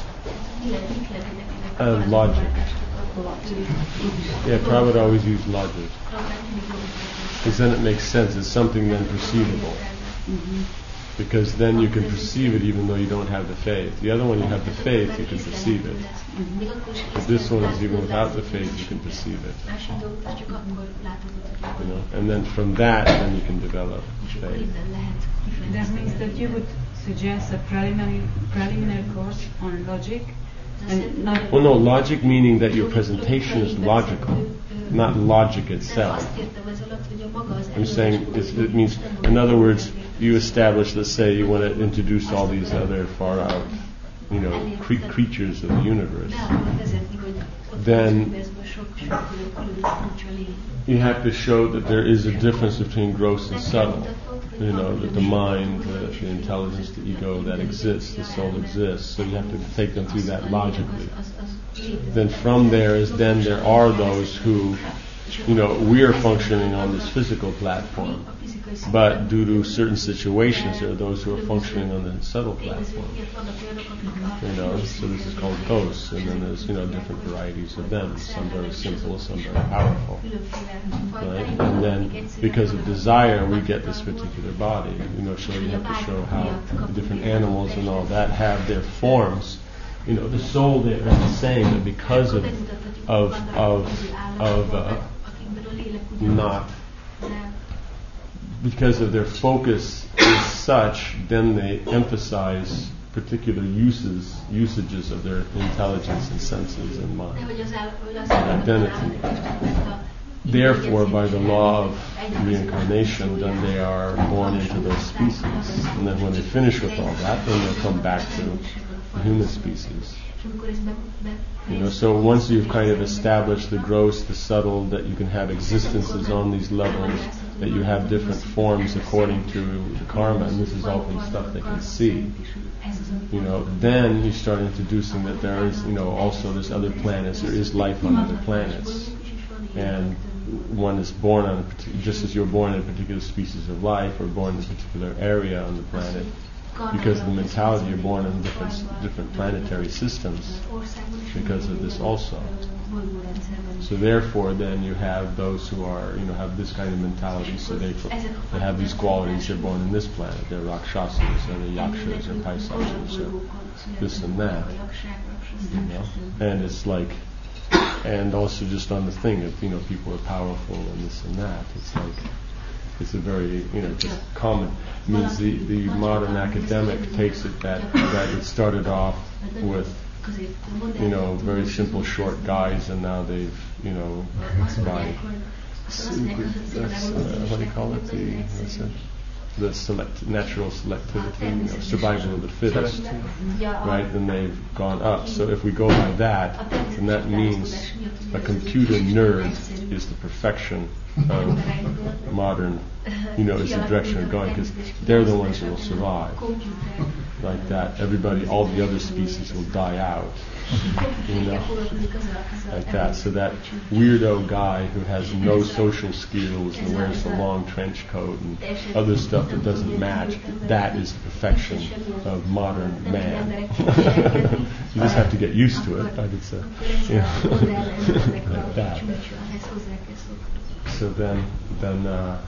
Uh, logic. Yeah, Prabhupada always used logic. Because then it makes sense. It's something then perceivable. Mm-hmm. Because then you can perceive it even though you don't have the faith. The other one, you have the faith, you can perceive it. Mm-hmm. But this one is even without the faith, you can perceive it. You know, and then from that, then you can develop faith. That means that you would suggest a preliminary preliminary course on logic. And not well, no, logic meaning that your presentation is logical, not logic itself. I'm saying it's, it means, in other words, you establish, let's say, you want to introduce all these other far out, you know, cre- creatures of the universe. Then you have to show that there is a difference between gross and subtle. You know, that the mind, the, the intelligence, the ego that exists, the soul exists. So you have to take them through that logically. Then from there is then there are those who, you know, we are functioning on this physical platform, but due to certain situations, there are those who are functioning on the subtle platform. You know, so this is called thos, and then there's, you know, different varieties of them. Some very simple, some very powerful. Right? And then because of desire, we get this particular body. You know, so you have to show how the different animals and all that have their forms. You know, the soul there is saying that because of of of of uh, not. Because of their focus is such, then they emphasize particular uses, usages of their intelligence and senses and mind and identity. Therefore, by the law of reincarnation, then they are born into those species. And then when they finish with all that, then they'll come back to the human species. You know, so once you've kind of established the gross, the subtle, that you can have existences on these levels, that you have different forms according to the karma, and this is all from stuff they can see. You know, then you start introducing that there is, you know, also there's other planets, there is life on other planets, and one is born on a partic- just as you're born in a particular species of life, or born in a particular area on the planet. Because of the mentality, you're born in different different planetary systems because of this also. So therefore, then you have those who are, you know, have this kind of mentality. So they they have these qualities. They're born in this planet. They're rakshasas, or they're yakshas, or paisachas, or this and that. You know, and it's like, and also just on the thing of, you know, people are powerful and this and that. It's like. It's a very, you know, just common. It means the, the modern academic takes it that, that it started off with, you know, very simple short guys, and now they've, you know, by, that's, uh, what do you call it? The, what's it? The select, natural selectivity, you know, survival of the fittest, right? Then they've gone up. So if we go by that, then that means a computer nerd is the perfection of modern, you know, is the direction of going, because they're the ones who will survive. like that. Everybody, all the other species will die out. You know, like that. So that weirdo guy who has no social skills and wears a long trench coat and other stuff that doesn't match, that is the perfection of modern man. You just have to get used to it, but it's a, you know, like that. So then, then uh,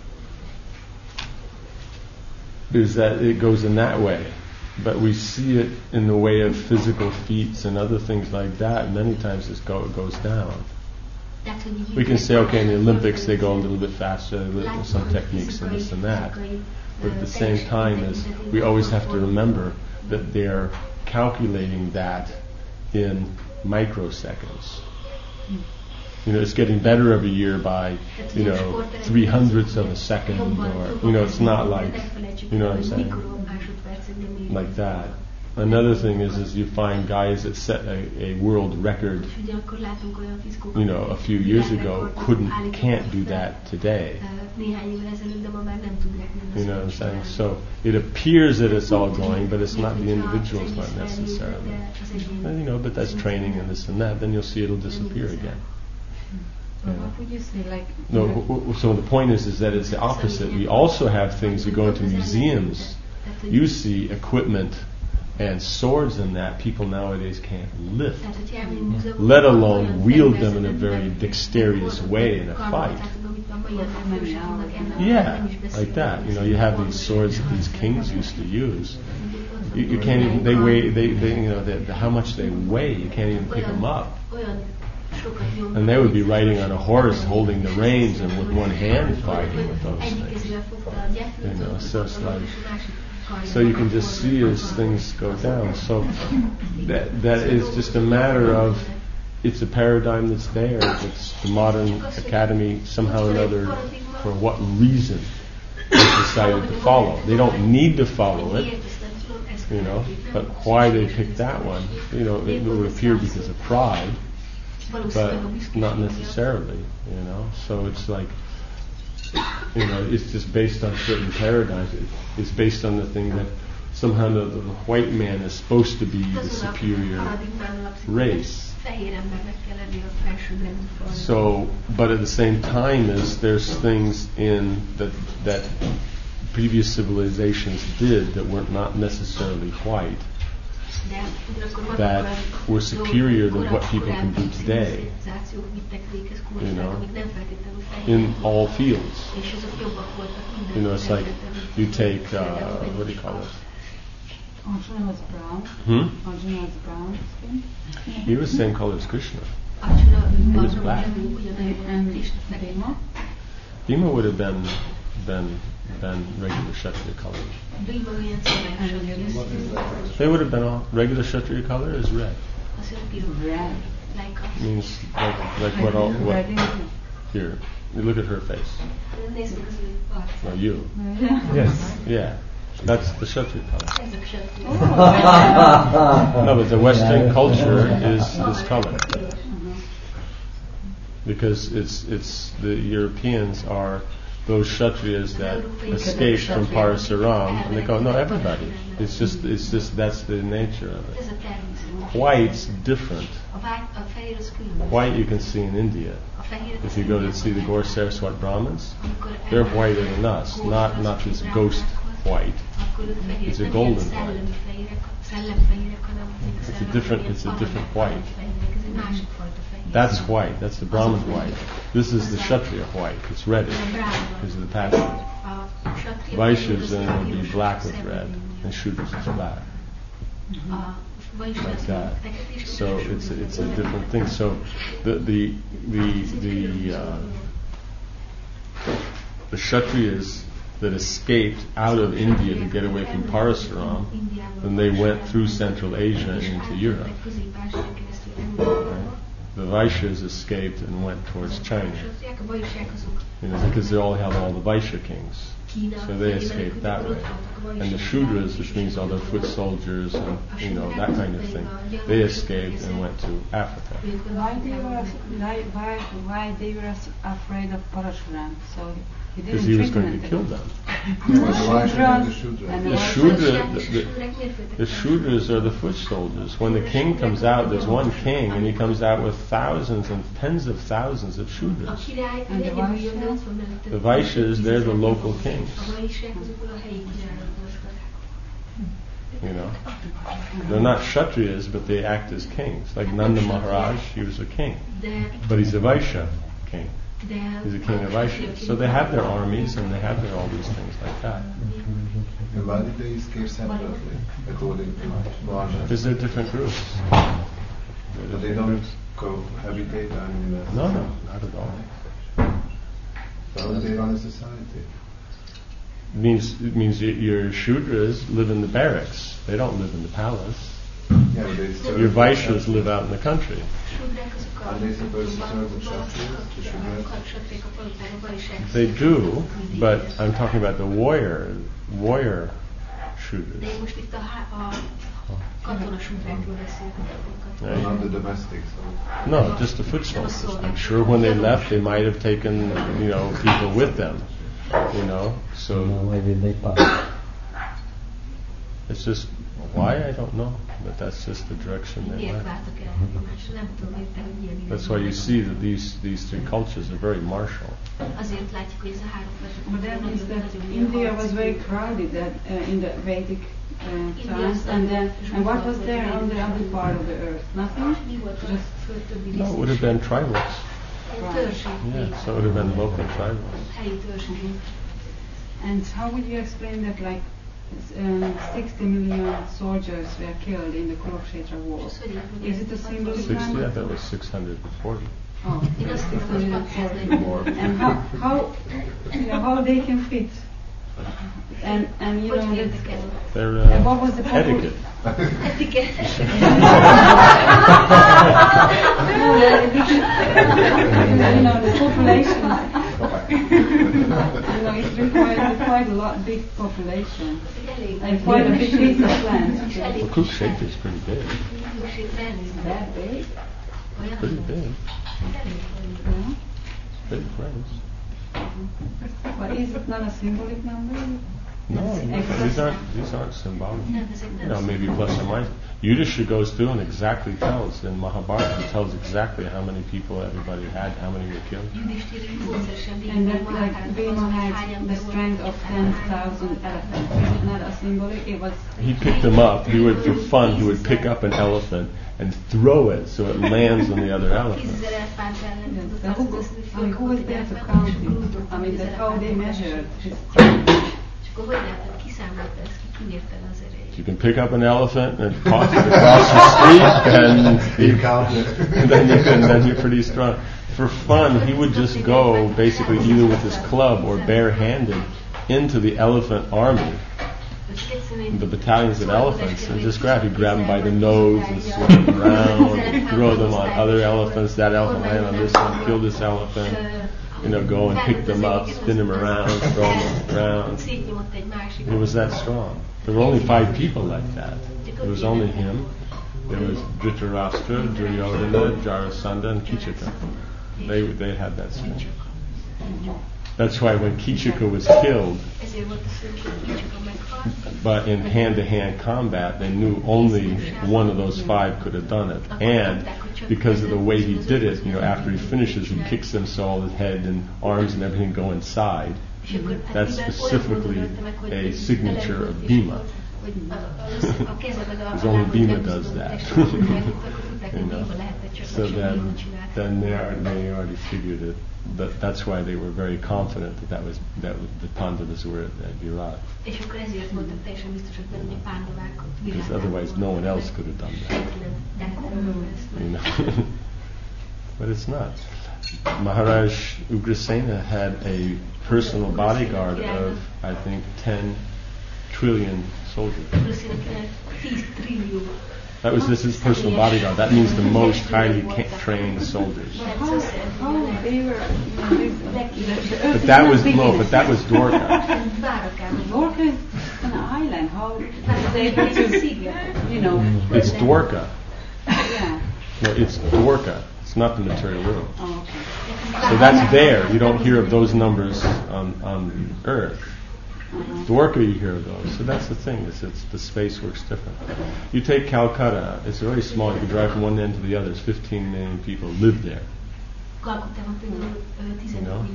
is that it goes in that way. But we see it in the way of physical feats and other things like that. Many times it go, goes down. We can say, okay, in the Olympics they go a little bit faster, with some techniques and this and that. But at the same time, is we always have to remember that they're calculating that in microseconds. You know, it's getting better every year by, you know, three hundredths of a second, or, you know, it's not like, you know what I'm saying? Like that. Another thing is, is you find guys that set a, a world record, you know, a few years ago, couldn't, can't do that today. You know what I'm saying? So it appears that it's all going, but it's not the individuals, not necessarily. And, you know, but that's training and this and that. Then you'll see it'll disappear again. Yeah. What would you say, like? No. W- w- so the point is, is that it's the opposite. We also have things. You go into museums, you see equipment and swords and that people nowadays can't lift, let alone wield them in a very dexterous way in a fight. Yeah, like that. You know, you have these swords that these kings used to use. You, you can't even. They weigh. They, they you know, they, the, how much they weigh. You can't even pick them up. And they would be riding on a horse, holding the reins, and with one hand fighting with those things. You know, so it's like, so you can just see as things go down. So that that is just a matter of, it's a paradigm that's there. It's the modern academy somehow or another, for what reason, has decided to follow. They don't need to follow it, you know, but why they picked that one, you know, it would appear because of pride. But not necessarily, you know. So it's like, you know, it's just based on certain paradigms. It, it's based on the thing that somehow the, the white man is supposed to be the superior race. So, but at the same time, is there's things in that that previous civilizations did that were not necessarily white, that were superior to what people can do today, you know, in all fields. You know, it's like you take, uh, what do you call it? Arjuna was brown. Hmm? Arjuna was brown skin. He was the same color as Krishna. He was black. And Bhima? Bhima would have been been been regular Kshatriya color. They would have been all regular Kshatriya color is red. Red. Means like like what all what here. You look at her face. No, you. Yes. Yeah. That's the Kshatriya color. No, but the Western culture is this color. Because it's it's the Europeans are those Kshatriyas that escaped from Parasuram, and they go, no, everybody. It's just it's just that's the nature of it. White's different. White you can see in India. If you go to see the Gaur Saraswat Brahmins, they're whiter than us, not not this ghost white. It's a golden white. It's a different it's a different white. That's white. That's the Brahmin white. This is the Kshatriya white. It's reddish because of the passion. Vaishyas then will be black with red, and Shudras is black. Like that. So it's a, it's a different thing. So the the the the uh, the Kshatriyas that escaped out of India to get away from Parasuram, and they went through Central Asia into Europe. Right? The Vaishyas escaped and went towards China. You know, because they all held all the Vaishya kings. So they escaped that way. And the Shudras, which means all the foot soldiers and, you know, that kind of thing, they escaped and went to Africa. Why they were why why, why they were afraid of Parashuram? So because he was going to kill them. The Shudra, the, the, the Shudras are the foot soldiers. When the king comes out, there's one king, and he comes out with thousands and tens of thousands of Shudras. The Vaishyas, they're the local kings. You know, they're not Kshatriyas, but they act as kings. Like Nanda Maharaj, he was a king, but he's a Vaishya king. He's a king of Vaishyas. So they have their armies and they have their all these things like that. And why did they escape separately, according to Varna? Because they're different groups. But They're they different don't groups. cohabitate and... Uh, No, no, not at all. How do they run a society? It means, it means y- your Shudras live in the barracks. They don't live in the palace. Yeah, but they serve Your the Vaishyas Kshatriyas. live out in the country. Are they supposed to serve the Kshatriyas, the Shudras? They do, but I'm talking about the warrior, warrior Shudras. Or not the domestics? Or No, just the foot soldiers. I'm sure when they left, they might have taken, you know, people with them. You know, So so why did they pass? it's just why I don't know, but that's just the direction they went. That's why you see that these these three cultures are very martial. But that means that India was very crowded that, uh, in the Vedic uh, times, and then and what was there on the other part of the earth? Nothing. Just No, it would have been tribals. Yeah, so it would have been local tribals. And how would you explain that, like, um, sixty million soldiers were killed in the Kurukshetra war? Is it a symbolic Sixty, I number? thought it was six hundred and forty. Oh, six hundred forty. And how, how, you know, how they can fit? And and you know that. Their And what was the uh, popul- etiquette. No, the- because, you know, the population. You know, it requires quite a lot, big population, and quite a big piece of land. Well, Kurukshetra is pretty big. That big? Pretty big. Yeah. Big place. But is it not a symbolic number? No, these aren't these aren't symbolic. You know, maybe plus or minus. Yudhishthira goes through and exactly tells in Mahabharata, he tells exactly how many people everybody had, how many were killed. And that, like, Bhima had the strength of ten thousand elephants. Is it not a symbolic? It was. He picked them up. He would, for fun, he would pick up an elephant and throw it so it lands on the other elephant. Yes, but who, I mean, who was there to count it? I mean, that's how they measured his strength. You can pick up an elephant and toss it across the street, and, You count it. and then you can, then you're pretty strong. For fun, he would just go basically either with his club or barehanded into the elephant army, the battalions of elephants, and just grab. He'd grab them by the nose and swing them around, and throw them on other elephants. That elephant land on this one, kill this elephant. You know, go and pick them up, spin them around, throw them around. It was that strong. There were only five people like that. It was only him. There was Dhritarashtra, Duryodhana, Jarasandha, and Kichika. They they had that strength. That's why when Kichika was killed, but in hand-to-hand combat, they knew only one of those five could have done it. And because of the way he did it, you know, after he finishes, he kicks them so all his head and arms and everything go inside. That's specifically a signature of Bhima. Because only Bhima does that. You know? So then, then they, are, they already figured it. But that's why they were very confident that that was that the Pandavas were at Virat. Because otherwise, no one else could have done that. You know? But it's not. Maharaj Ugrasena had a personal bodyguard of, I think, ten trillion soldiers. That was this is personal bodyguard. That means the most highly ca- trained soldiers. How, how they were, you know, this, the, the But that was no. But that was Dwarka. Dwarka is an island. How they able to, you know? It's Dwarka. Yeah. No, it's Dwarka. It's It's not the material world. Oh, okay. So that's there. You don't hear of those numbers on, on Earth. Dwarka, you hear of those. So that's the thing. Is it's the space works different. You take Calcutta. It's very small. You can drive from one end to the other. There's fifteen million people live there. You know?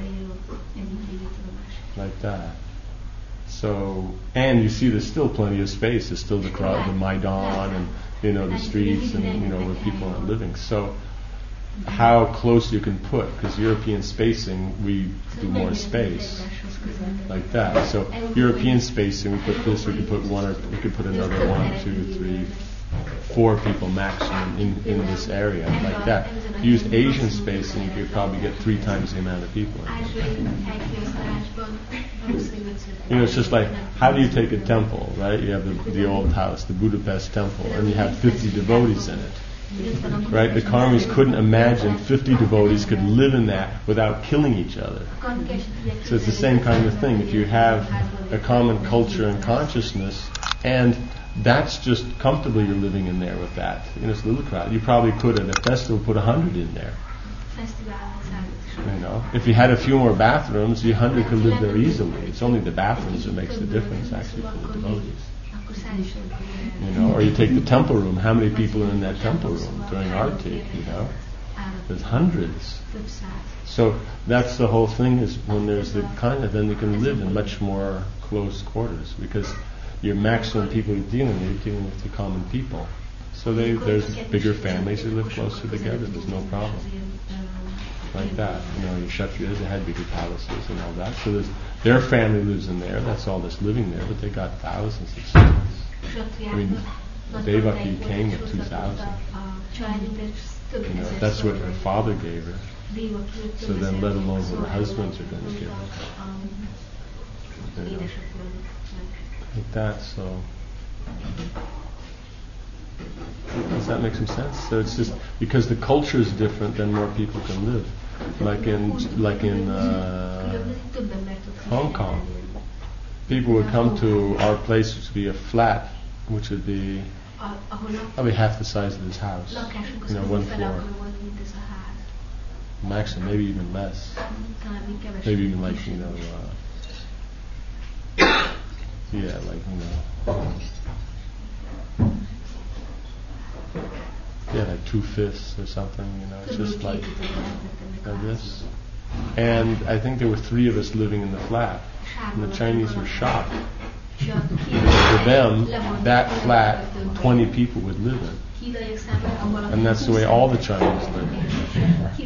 Like that. So, and you see there's still plenty of space. There's still the crowd, the Maidan, and you know the streets, and you know where people are living. So, how close you can put, because European spacing, we do more space, like that. So, European spacing, we put this, we could put one, or we could put another one, two, three, four people maximum in, in this area, like that. If you use Asian spacing, you could probably get three times the amount of people in it. You know, it's just like, how do you take a temple, right? You have the, the old house, the Budapest temple, and you have fifty devotees in it, right? The Karmis couldn't imagine fifty devotees could live in that without killing each other. So it's the same kind of thing. If you have a common culture and consciousness, and that's just comfortably you're living in there with that. You know, it's a little crowd. You probably could at a festival put a hundred in there. You know, if you had a few more bathrooms, the hundred could live there easily. It's only the bathrooms that makes the difference, actually, for the devotees. You know, or you take the temple room. How many people are in that temple room during Arti? You know, there's hundreds. So that's the whole thing. Is when there's the kind of, then you can live in much more close quarters, because your maximum people you're dealing with, you're dealing with the common people. So they, there's bigger families that live closer together. There's no problem. Like that, you know, your Kshatriyas, they had bigger palaces and all that. So there's, their family lives in there. That's all that's living there. But they got thousands of students. I mean, Devaki came with two thousand. You know, that's what her father gave her. So then, let alone what her husbands are going to give her. You know, like that. So. Does that make some sense? So it's just because the culture is different, then more people can live. Like in like in uh, Hong Kong, people would come to our place, which would be a flat, which would be probably half the size of this house. You know, one floor. Maximum, maybe even less. Maybe even like you know, uh, yeah, like you know. Yeah, like two fifths or something, you know, it's just like, like this. And I think there were three of us living in the flat, and the Chinese were shocked. For them, that flat, twenty people would live in. And that's the way all the Chinese live.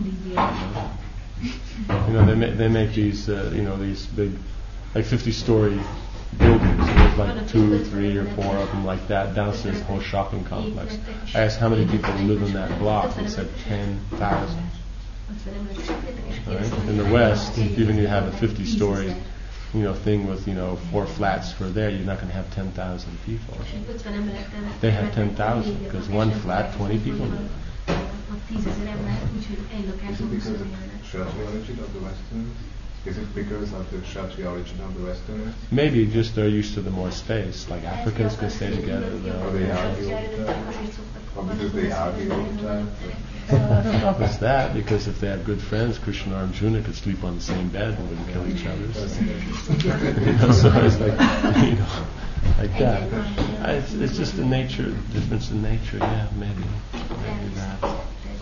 You know, they make, they make these, uh, you know, these big, like fifty-story buildings. There's like two, three, or four of them like that. Downstairs, the whole shopping complex. I asked how many people live in that block. They said ten thousand. Right? In the West, even if you have a fifty-story, you know, thing with you know four flats for there, you're not going to have ten thousand people. They have ten thousand because one flat, twenty people live. Is it because of the Kshatriya origin of the Westerners? Maybe just they're used to the more space. Like Africans can stay together. Or they argue all the time. Or because they argue all the time. I don't know if it's that, because if they have good friends, Krishna and Arjuna could sleep on the same bed and wouldn't kill each other. So, you know, so it's like, you know, like that. I, it's, it's just the nature, difference in nature, yeah, maybe. Maybe that.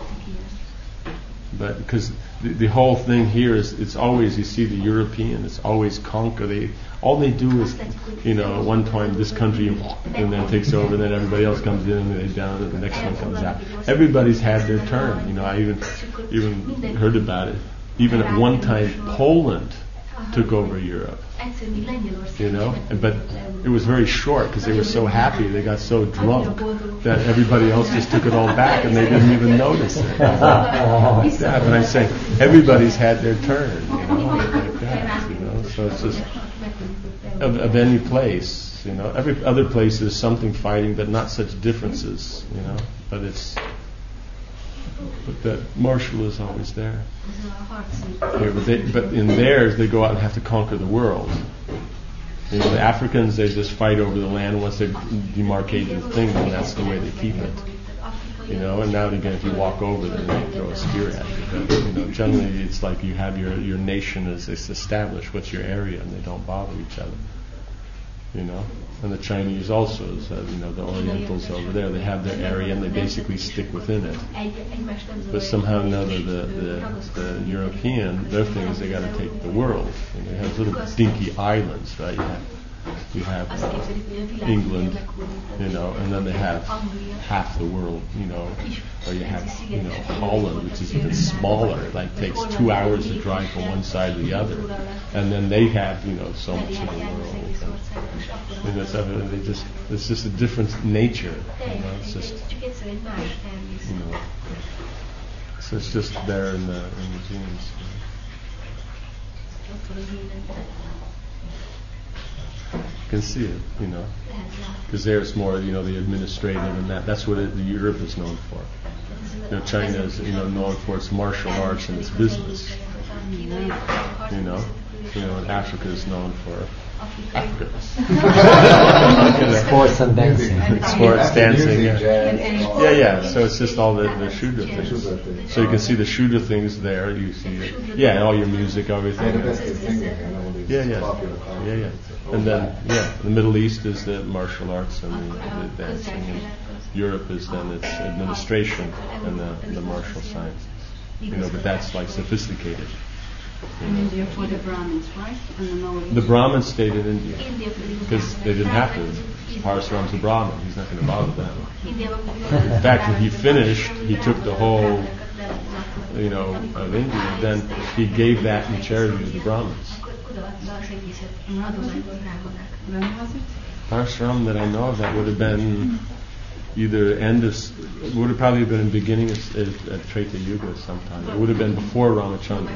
But because the, the whole thing here is, it's always, you see the European, it's always conquer. They, all they do is, you know, at one time this country and then takes over, and then everybody else comes in and they down, and the next one comes out. Everybody's had their turn. You know, I even even heard about it. Even at one time, Poland took over Europe. You know, and, but it was very short because they were so happy, they got so drunk that everybody else just took it all back and they didn't even notice it. Like that. But I'm saying everybody's had their turn, you know, like that. You know, so it's just of, of any place, you know. Every other place there's something fighting, but not such differences, you know. But it's but that martial is always there. Here, but, they, but in theirs, they go out and have to conquer the world. You know, the Africans, they just fight over the land. Once they've demarcated the thing, then that's the way they keep it. you know, and now and again if you walk over there, they throw a spear at you. But, you know, generally it's like you have your, your nation is, is established, what's your area, and they don't bother each other, you know. And the Chinese also, is, uh, you know, the Orientals over there, they have their area and they basically stick within it. But somehow or another, the, the, the European, their thing is they got to take the world. And they have little dinky islands, right? You have, you have England, you know, and then they have half the world, you know, or you have, you know, Holland, which is even smaller. It like takes two hours to drive from one side to the other, and then they have, you know, so much of the world. And, and it's, they just, it's just a different nature, you know. It's just, you know, so it's just there in the in the genes. You can see it, you know, because there it's more, you know, the administrative and that. That's what it, the Europe is known for. You know, China is, you know, known for its martial arts and its business. You know, you know, and Africa is known for Africa. Sports and dancing. Sports, dancing, yeah. Yeah, yeah. So it's just all the, the Shudra things. So you can see the Shudra things there. You see it. Yeah, and all your music, everything. Yeah, yeah. Yeah, yeah. And then, yeah, the Middle East is the martial arts and the, the dancing. And Europe is then its administration and the, the martial sciences. You know, but that's like sophisticated. In India for the Brahmins, right? And the knowledge. The Brahmins stayed in India because they didn't have to. Parasuram's a Brahmin; he's not going to bother them. In fact, when he finished, he took the whole, you know, of India. Then he gave that in charity to the Brahmins. Parasuram that I know of, that would have been either end of, would have probably been in the beginning of, of, of Treta Yuga sometime. It would have been before Ramachandra.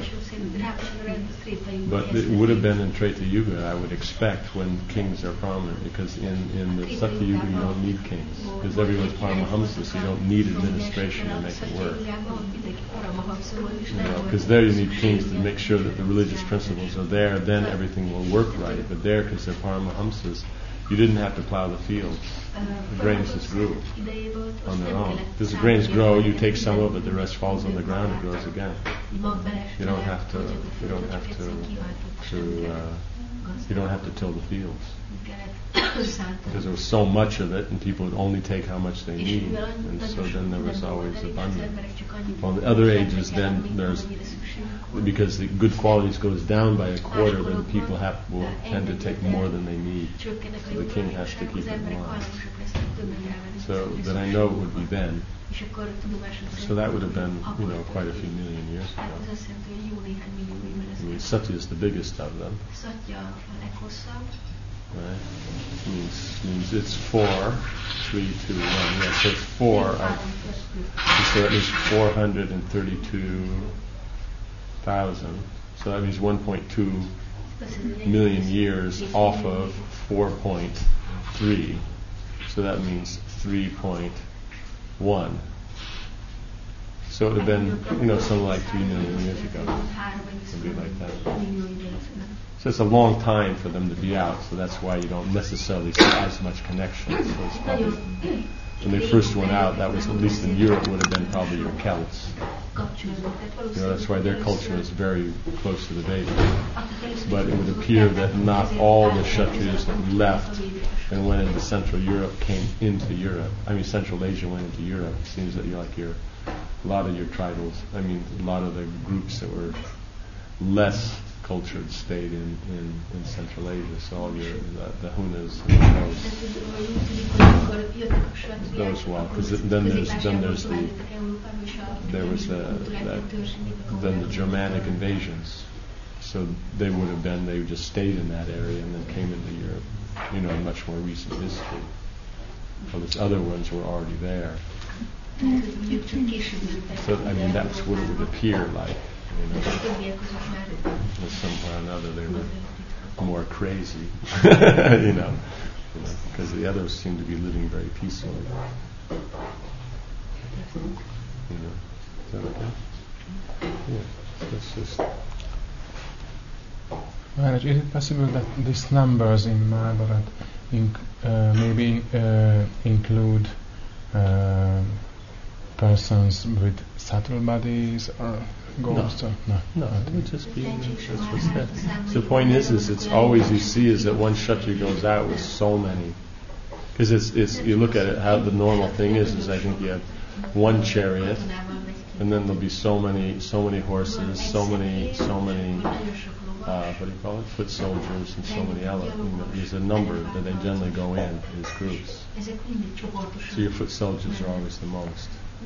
But it would have been in Treta Yuga, I would expect, when kings are prominent, because in, in the Satya Yuga you don't need kings, because everyone's Paramahamsa, so you don't need administration to make it work. You know, because there you need kings to make sure that the religious principles are there, then everything will work right. But there, because they're Paramahamsas, you didn't have to plow the fields. The grains just grew on their own. Because the grains grow, you take some of it, the rest falls on the ground and grows again. You don't have to. You don't have to. to uh, you don't have to till the fields. Because there was so much of it, and people would only take how much they need, and so then there was always abundance. Well, the other ages, then there's, because the good qualities goes down by a quarter, then people have will tend to take more than they need. So the king has to keep it in line. So that I know it would be then. So that would have been, you know, quite a few million years ago. I mean, Satya is the biggest of them. Right? It means, means it's four, three, two, one. Yeah, so it's four. I, so that means four hundred and thirty-two thousand. So that means one point two million years off of four point three. So that means three point one. So it would have been, you know, something like three million years ago. Something like that. So it's a long time for them to be out, so that's why you don't necessarily see as much connection. So it's probably, when they first went out, that was, at least in Europe, would have been probably your Celts. You know, that's why their culture is very close to the Vedic. But it would appear that not all the Kshatriyas that left and went into Central Europe came into Europe. I mean, Central Asia went into Europe. It seems that you're like your, a lot of your tribals, I mean, a lot of the groups that were less cultured stayed in, in, in Central Asia. So all your the, the Hunas and those those well, because then there's then there's the there was the that, then the Germanic invasions. So they would have been they just stayed in that area and then came into Europe. You know, in much more recent history. Well, those other ones were already there. So I mean, that's what it would appear like. You know, somehow or another they were more crazy, you know, because the others seem to be living very peacefully. You know, is that okay? Yeah, that's just. Maharaj, is it possible that these numbers in persons with subtle bodies or ghosts? No, or, no. no it would just be, that's what's there. So the point is, is it's always you see is that one Kshatriya goes out with so many. Because it's, it's, you look at it, how the normal thing is, is I think you have one chariot, and then there'll be so many, so many horses, so many, so many, uh, what do you call it, foot soldiers, and so many elephants. You know, there's a number that they generally go in, as groups. So your foot soldiers are always the most.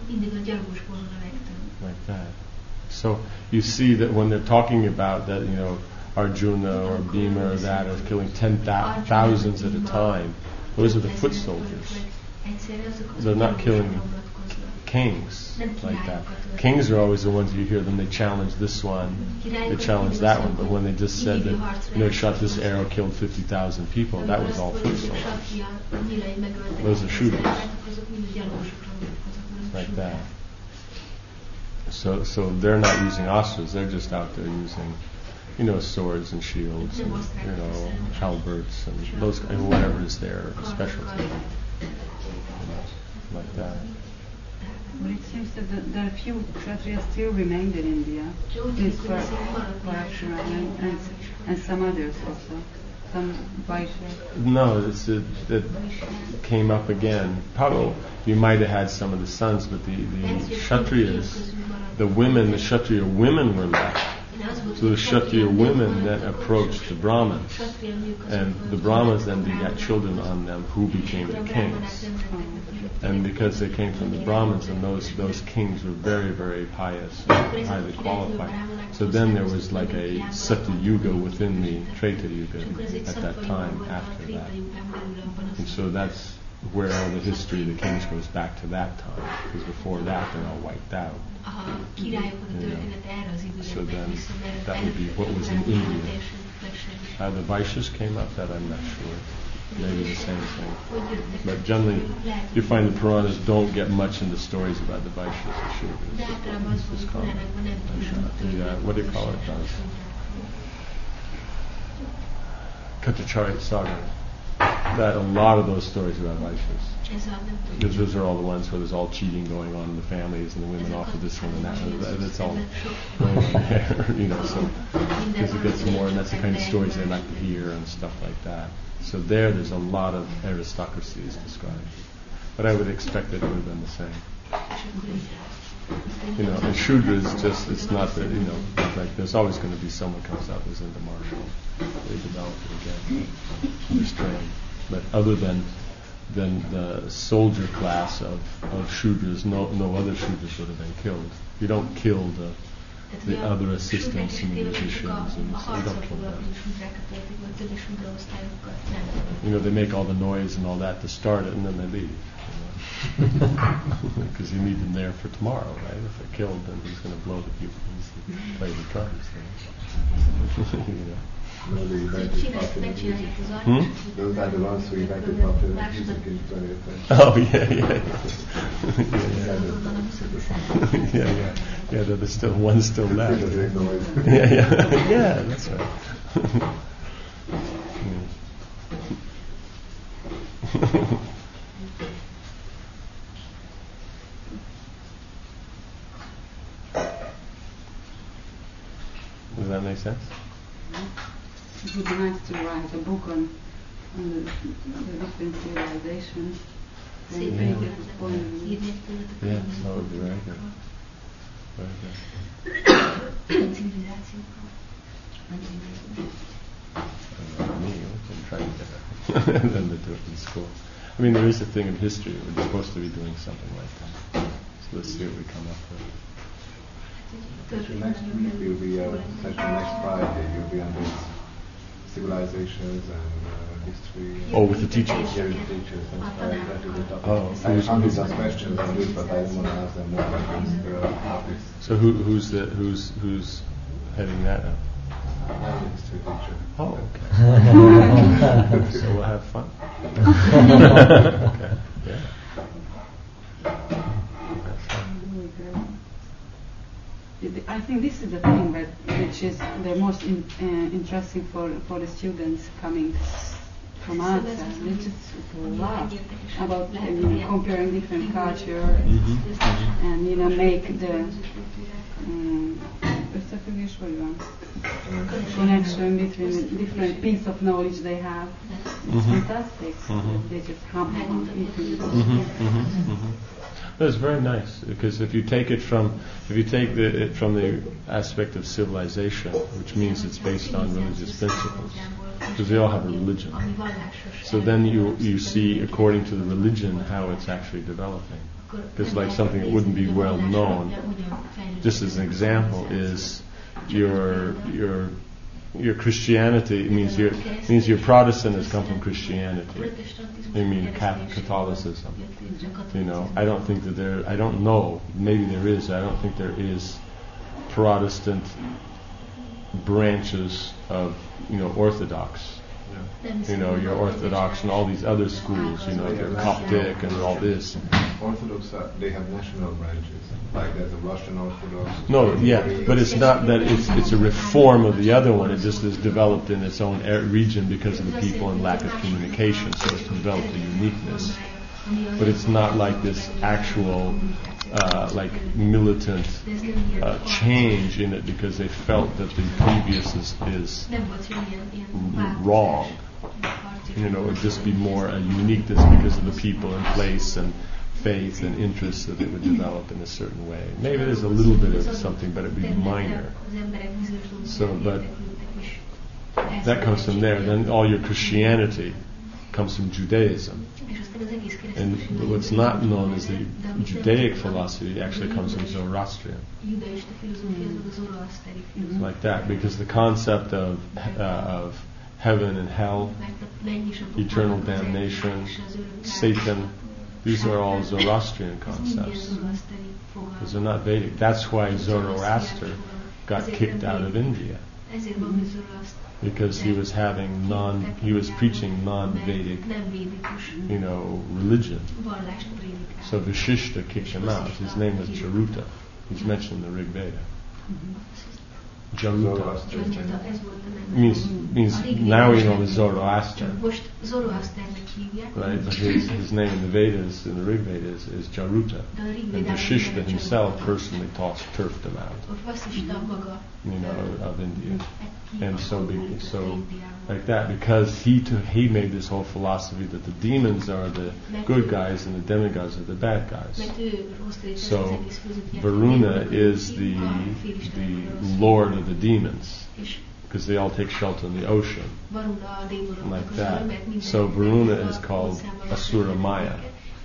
Like that. So you see that when they're talking about that, you know, Arjuna or Bhima or that are killing ten thou- thousands at a time, those are the foot soldiers. They're not killing kings like that. Kings are always the ones you hear them, they challenge this one, they challenge that one, but when they just said that, you know, shot this arrow, killed fifty thousand people, that was all foot soldiers. Those are shooters. Like that. So so they're not using astras, they're just out there using, you know, swords and shields and, you know, halberds and those, and whatever is their specialty. You know, like that. But it seems that the, there are few Kshatriyas still remained in India, since Parashurama and, and, and some others also, some Vaishyas. No, it's a, it came up again. Probably you might have had some of the sons, but the, the Kshatriyas, the women, the Kshatriya women were left. So the Kshatriya women then approached the Brahmins, and the Brahmins then begat children on them who became the kings. And because they came from the Brahmins, and those those kings were very, very pious, and highly qualified. So then there was like a Satya Yuga within the Treta Yuga at that time, after that. And so that's where all the history of the kings goes back to that time, because before that they're all wiped out. You know. So then that would be what was in India. How the Vaishyas came up, that I'm not sure. Maybe the same thing. But generally, you find the Puranas don't get much into stories about the Vaishyas or Shudras. It's just common. The, uh, what do you call it? Uh, Katacharya Saga. That a lot of those stories about Vaishyas. Because those are all the ones where there's all cheating going on in the families, and the women offer this one and that one. That's all going on there, you know. So because it gets more, and that's the kind of stories they like to hear and stuff like that. So there, there's a lot of aristocracy is described. But I would expect that it would have been the same. You know, and Shudra is just, it's not that, you know, like there's always going to be someone comes out who's into martial. They develop it again. Restrained. But other than than the soldier class of, of Shudras, no no other Shudras would have been killed. You don't kill the the other assistants and the musicians, and so you don't kill them. You know, they make all the noise and all that to start it, and then they leave. Because you need them there for tomorrow, right? If they're killed, then who's going to blow the people and play the drums? You know. No, the invented popular music. Hmm? Those are the ones who invented popular music in twentieth century. Oh, yeah, yeah. yeah, yeah. yeah, yeah. There's still one still left. yeah, yeah. yeah, that's right. Does that make sense? It would be nice to write a book on, on the, the different civilizations. Yeah. Yeah, that would be very good. Very good. Me, we can try to get that. And then they do it in school. I mean, there is a thing in history where we're supposed to be doing something like that. So let's see what we come up with. So next week will be a session next Friday. You'll be on this civilizations and uh, history. Oh, with the teachers. Yeah, with the teachers. And uh, that is the topic. Oh, so I found some questions on this, but I didn't want to ask them more questions. Uh, so who, who's the who's who's heading that up? I'm a history teacher. Oh, okay. So we'll have fun. Okay. Yeah. I think this is the thing that which is the most in, uh, interesting for, for the students coming from outside. They just laugh about you know, comparing different culture Mm-hmm. and you know make the um, összefüggés vagy van? Connection between different piece of knowledge they have. It's Mm-hmm. fantastic. Mm-hmm. They just hum on eating. Mm-hmm. Mm-hmm. Mm-hmm. That's very nice because if you take it from if you take the, it from the aspect of civilization, which means it's based on religious principles, because they all have a religion. So then you you see according to the religion how it's actually developing. Because like something that wouldn't be well known, just as an example, is your your your Christianity means your means your Protestant has come from Christianity. I mean Catholicism. You know, I don't think that there. I don't know. Maybe there is. I don't think there is Protestant branches of you know Orthodox. You know, your Orthodox and all these other schools. You know, your Coptic and all this. Orthodox, uh, they have national branches, like there's a Russian Orthodox. No, yeah, but it's not that it's it's a reform of the other one. It just is developed in its own er- region because of the people and lack of communication, so it's developed a uniqueness. But it's not like this actual, uh, like militant uh, change in it because they felt that the previous is, is r- wrong. You know, it would just be more a uniqueness because of the people and place and faith and interests that it would develop in a certain way. Maybe there's a little bit of something, but it would be minor. So, but that comes from there. Then all your Christianity comes from Judaism. And what's not known as the Judaic philosophy actually comes from Zoroastrian. Mm-hmm. Like that, because the concept of uh, of heaven and hell, eternal damnation, Satan, these are all Zoroastrian concepts. Because they're not Vedic. That's why Zoroaster got kicked out of India. Because he was having non, he was preaching non-Vedic, you know, religion. So Vishishta kicked him out. His name was Jaruta. He's mentioned in the Rig Veda. Jaruta means means now we know as Zoroaster. Right? But his, his name in the Vedas, in the Rig Vedas, is Jaruta. And Vishishta himself personally tossed, turfed him out, you know, of India. And so, be, so like that, because he to, he made this whole philosophy that the demons are the good guys and the demigods are the bad guys. So Varuna is the the lord of the demons, because they all take shelter in the ocean, like that. So Varuna is called Asura Maya,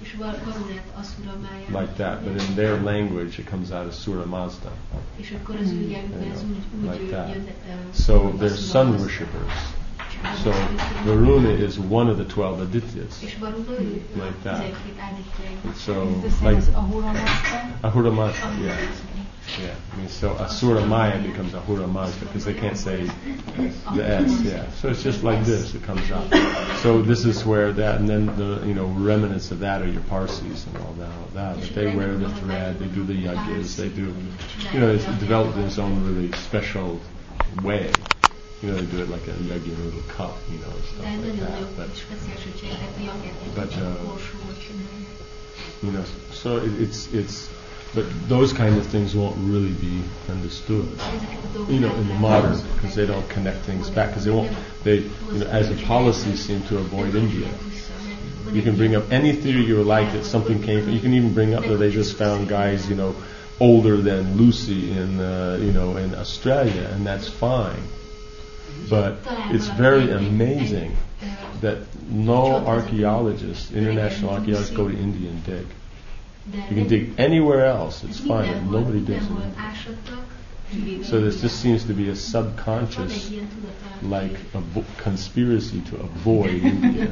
like that. But in their language, it comes out as Asura Mazda, you know, like that. So they're sun worshippers. So Varuna is one of the twelve Adityas, like that. And so, like Ahura Mazda, yeah. Yeah, I mean, so Asura Maya becomes Ahura Mazda because they can't say the S, yeah. So it's just like this, it comes out. So this is where that, and then the, you know, remnants of that are your Parsis and all that, all that. But they wear the thread, they do the yajnas, they do, you know, it's developed in its own really special way. You know, they do it like a yagi little cup, you know, and stuff like that. But, but uh, you know, so it, it's it's. But those kind of things won't really be understood, you know, in the modern, because they don't connect things back, because they won't, they, you know, as a policy seem to avoid India. You can bring up any theory you like that something came from, you can even bring up that they just found guys, you know, older than Lucy in, uh, you know, in Australia, and that's fine. But it's very amazing that no archaeologists, international archaeologists, go to India and dig. You can dig anywhere else, it's fine, and nobody digs it. So there just seems to be a subconscious, like, a vo- conspiracy to avoid India.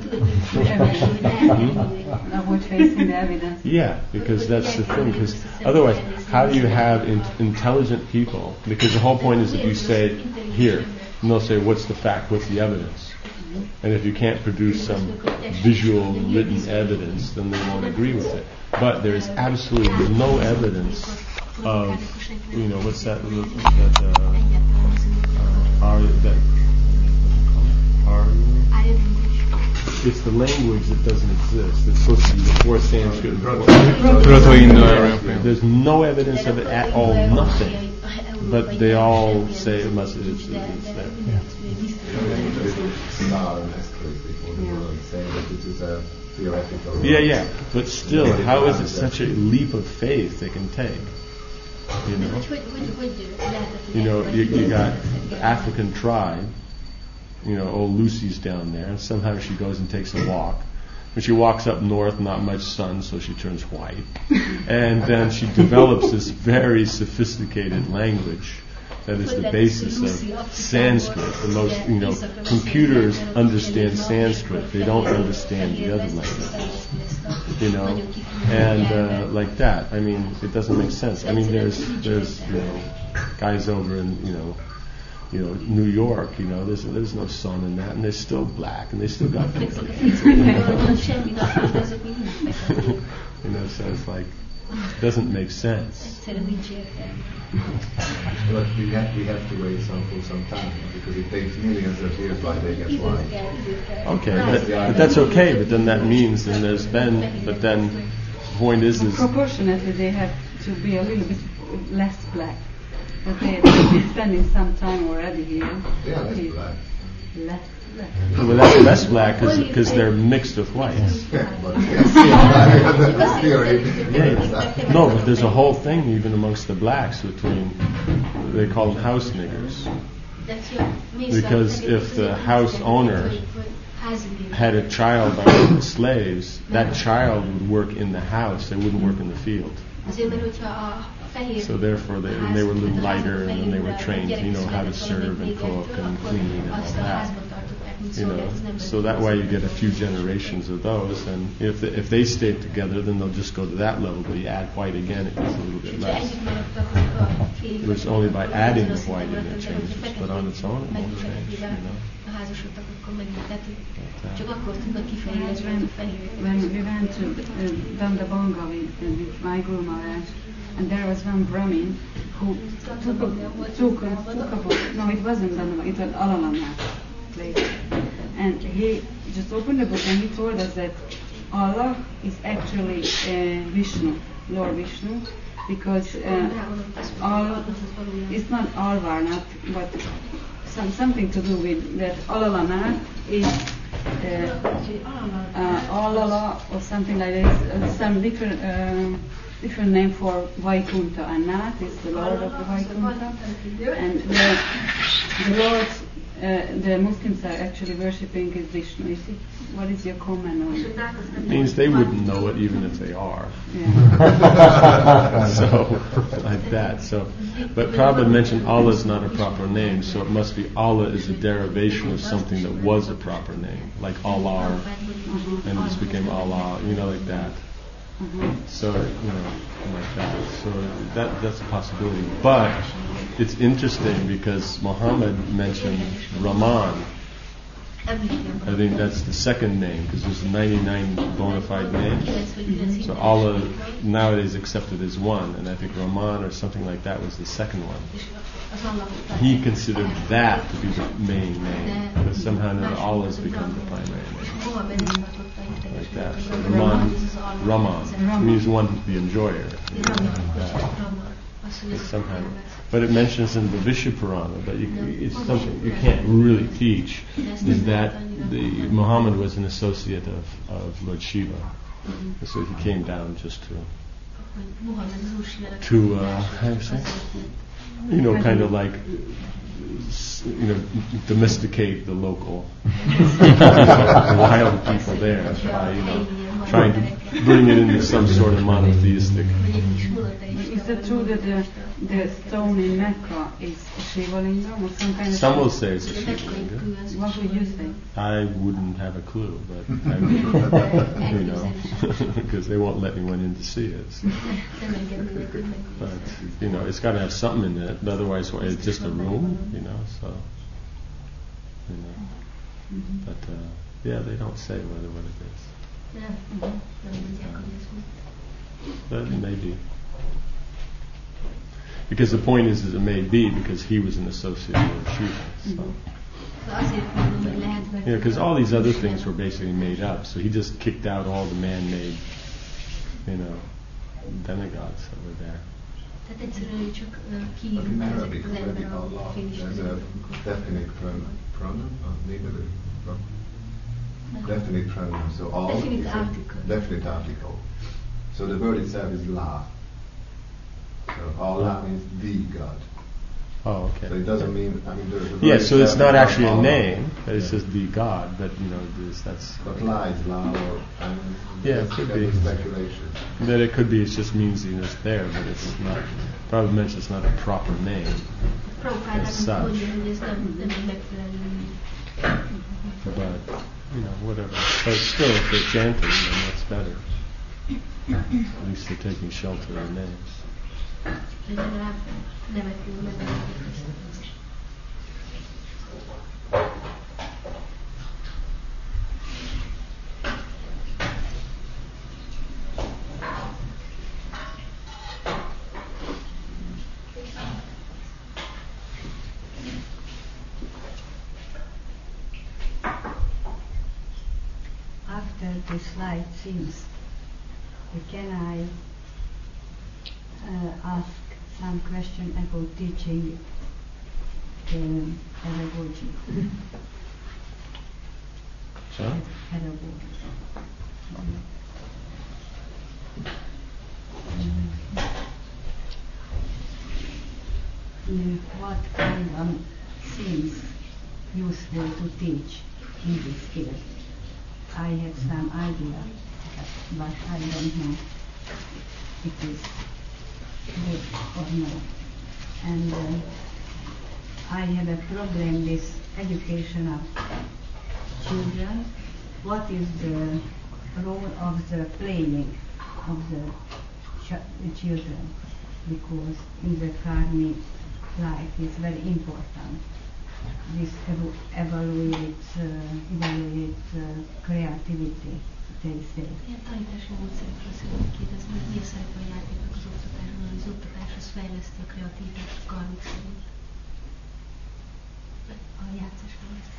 Avoid facing the evidence. Yeah, because that's the thing, because otherwise, how do you have in- intelligent people? Because the whole point is that you say, here, and they'll say, what's the fact, what's the evidence? And if you can't produce some visual, written evidence, then they won't agree with it. But there is absolutely no evidence of, you know, what's that, that, uh, uh, are, that, are, it's the language that doesn't exist. It's supposed to be before Sanskrit. Proto-Indo-European. There's no evidence of it at all, nothing. But they all say it must. It's, it's there. Yeah. Saying that it is a theoretical. Yeah, yeah. But still, how is it such a leap of faith they can take? You know, you know, you, you got the African tribe. You know, old Lucy's down there, and somehow she goes and takes a walk. When she walks up north, not much sun, so she turns white. And then she develops this very sophisticated language that is the basis of Sanskrit. The most, you know, computers understand Sanskrit; they don't understand the other languages. You know, and uh, like that. I mean, it doesn't make sense. I mean, there's there's you know guys over in you know. You know, New York, you know, there's there's no sun in that, and they're still black, and they still got people. You know, so it's like, it doesn't make sense. But we have, we have to wait some for some time, because it takes millions of years by they get white. Okay, but, but that's okay, but then that means, and there's been, but then the point is, is... Proportionately, they have to be a little bit less black. But they, they've been spending some time already here. Yeah, less black. Less black. Well, that's less black because they're mixed with whites. Yeah, but yes, yeah, that's theory. Yeah, no, but there's a whole thing even amongst the blacks between, they call them house niggers. Because if the house owner had a child by the slaves, that child would work in the house, they wouldn't work in the field. So therefore, they, and they were a little lighter, and then they were trained, you know, how to serve and cook and clean and all that. You know, so that way you get a few generations of those, and if the, if they stayed together, then they'll just go to that level. But you add white again, it gets a little bit less. It was only by adding the white in it changes, but on its own it won't change. You know. When, when we went to uh, Dandabanga with, with my Guru Maharaj, and there was one Brahmin who took a, took a, took a book. No, it wasn't Dandabanga, it was Alalana place. And he just opened the book and he told us that Allah is actually uh, Vishnu, Lord Vishnu, because uh, all, it's not Alvar, but some, something to do with that Alalana is uh, uh, Alala or something like this, uh, some different uh, different name for Vaikunta, and Nath is the Lord of the Vaikunta, and the, the Lord, uh, the Muslims are actually worshipping is Vishnu. Is it, what is your comment on it? It means they wouldn't know it even if they are. Yeah. So, like that. So, but Prabhupada mentioned Allah is not a proper name, so it must be Allah is a derivation of something that was a proper name, like Allah, and it just became Allah, you know, like that. Mm-hmm. So, you know, like that. So that that's a possibility. But it's interesting because Muhammad mentioned Rahman. I think that's the second name because there's ninety-nine bona fide names. Mm-hmm. So Allah nowadays accepted as one, and I think Rahman or something like that was the second one. He considered that to be the main name, but somehow now Allah has become the primary name. Like that. So Rahman, Rahman means one, the enjoyer. You know, like somehow, but it mentions in the Vishnu Purana, but you, it's something you can't really teach. Is that the Muhammad was an associate of, of Lord Shiva, mm-hmm. So he came down just to to uh, how do you say? You know, kind of like, you know, domesticate the local the wild people there by, you know, trying to bring it into some sort of monotheistic. Is it true that the, the stone in Mecca is a Shiva Lingam or some kind of... Some will say it's a Shiva Lingam. What would you say? I wouldn't have a clue, but I would, you know, because they won't let anyone in to see it. So. But, you know, it's got to have something in it, otherwise well, it's just a room, you know, so, you know. Mm-hmm. But, uh, yeah, they don't say whether what it is. Yeah. Uh, but maybe. Because the point is, is it may be because he was an associate of Shiva. So. Yeah, because all these other things were basically made up. So he just kicked out all the man-made, you know, demigods over there. But in Arabic, already Allah, there's a definite pronoun, pronoun or negative pronoun? Definite pronoun. So all Definite is a article. definite article. So the word itself is La. So Allah means the God. Oh, okay. So it doesn't mean, I mean, the, the word Yeah, so it's itself not is actually a Allah. name, but it's Yeah. just the God, but you know, this, that's... But La is La, or, I mean, Yeah, it that's- could that's be. speculation. That it could be, it just means you know, it's there, but it's not, probably meant it's not a proper name. As such. But, you know, whatever. But still, if they're chanting, then that's better. At least they're taking shelter in names. After this slide seems, can I uh, ask some question about teaching um, pedagogy? Sure. Pedagogy. Um, what kind of things useful to teach in this field? I have some idea, but I don't know if it is good or not. And uh, I have a problem with education of children. What is the role of the playing of the, ch- the children? Because in the Karmi life is very important. This ev- evaluate, uh, evaluate uh, creativity, they say. Ilyen tanítási módszerekről szeretnék kérdezni, hogy mi a szerepe a játéknak az oktatásban, hogy az oktatás az fejleszti a kreativitást a karmik szerint. A játszás fejleszti.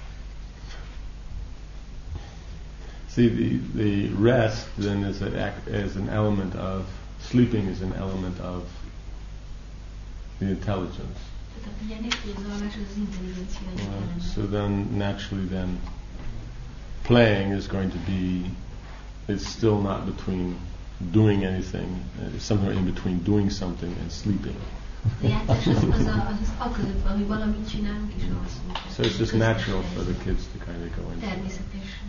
See, the, the rest then is, a, is an element of, sleeping is an element of the intelligence. Uh, so then naturally then playing is going to be, it's still not between doing anything, uh, it's somewhere in between doing something and sleeping. So it's just natural for the kids to kind of go into it.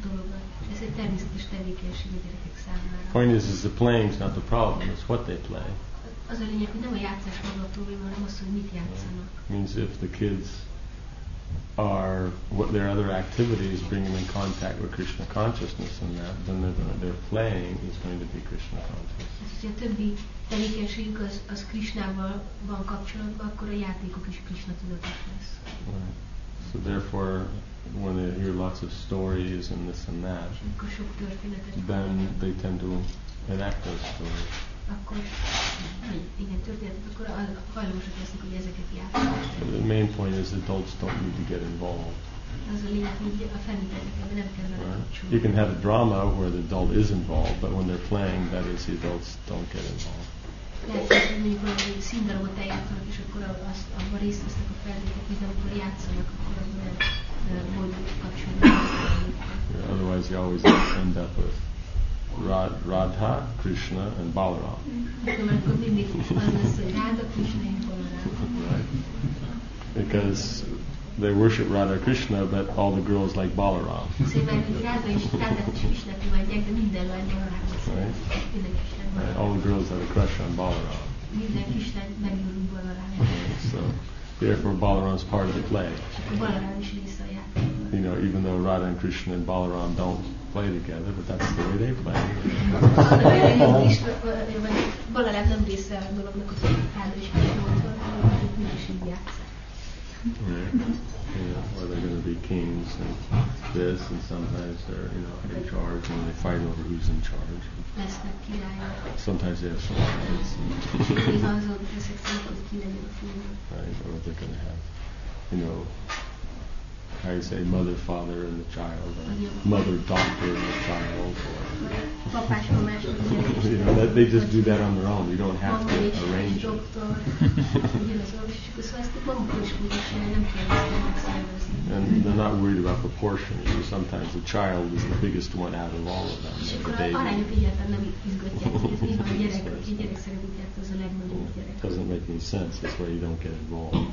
Point is, is the playing is not the problem, it's what they play. Az a lényeg, hogy nem a játszás maga a probléma, hanem az, hogy mit játszanak. Means if the kids are, what their other activities bring them in contact with Krishna consciousness and that, then they're gonna, their playing is going to be Krishna conscious. Ha a többi tevékenységük az, az Krishnával van kapcsolatban, akkor a játékok is Krishna tudatos lesz. Right. So therefore, when they hear lots of stories and this and that, Akkor sok történetet then they tend to enact those stories. Akkor, igen, történetet, akkor hajlamosak lesznek, hogy ezeket játszani. The main point is adults don't need to get involved. Az a lényeg, hogy a felnőtteknek ebben nem kell vele kapcsolni. You can have a drama where the adult is involved, but when they're playing, that is, the adults don't get involved. Lehet, hogy mondjuk valami színdarabot eljátszanak, és akkor azt, abban részt vesznek a felnőttek, de amikor játszanak, akkor abban nem mondjuk kapcsolni. Yeah, otherwise, you always end up with Rad, Radha, Krishna, and Balaram. Right? Because they worship Radha Krishna, but all the girls like Balaram. Right? Right? All the girls have a crush on Balaram. So, therefore, Balaram's part of the play. You know, even though Radha and Krishna and Balaram don't play together, but that's the way they play. Right. Yeah, or they're going to be kings and this, and sometimes they're, you know, in charge, and they fight over who's in charge. Sometimes they have some fights. Right, or they're going to have, you know, how you say mother, father, and the child, or mother, doctor, and the child, or you know, that, they just do that on their own. You don't have to arrange it. And they're not worried about proportion. You know, sometimes the child is the biggest one out of all of them. The baby. It doesn't make any sense. That's why you don't get involved.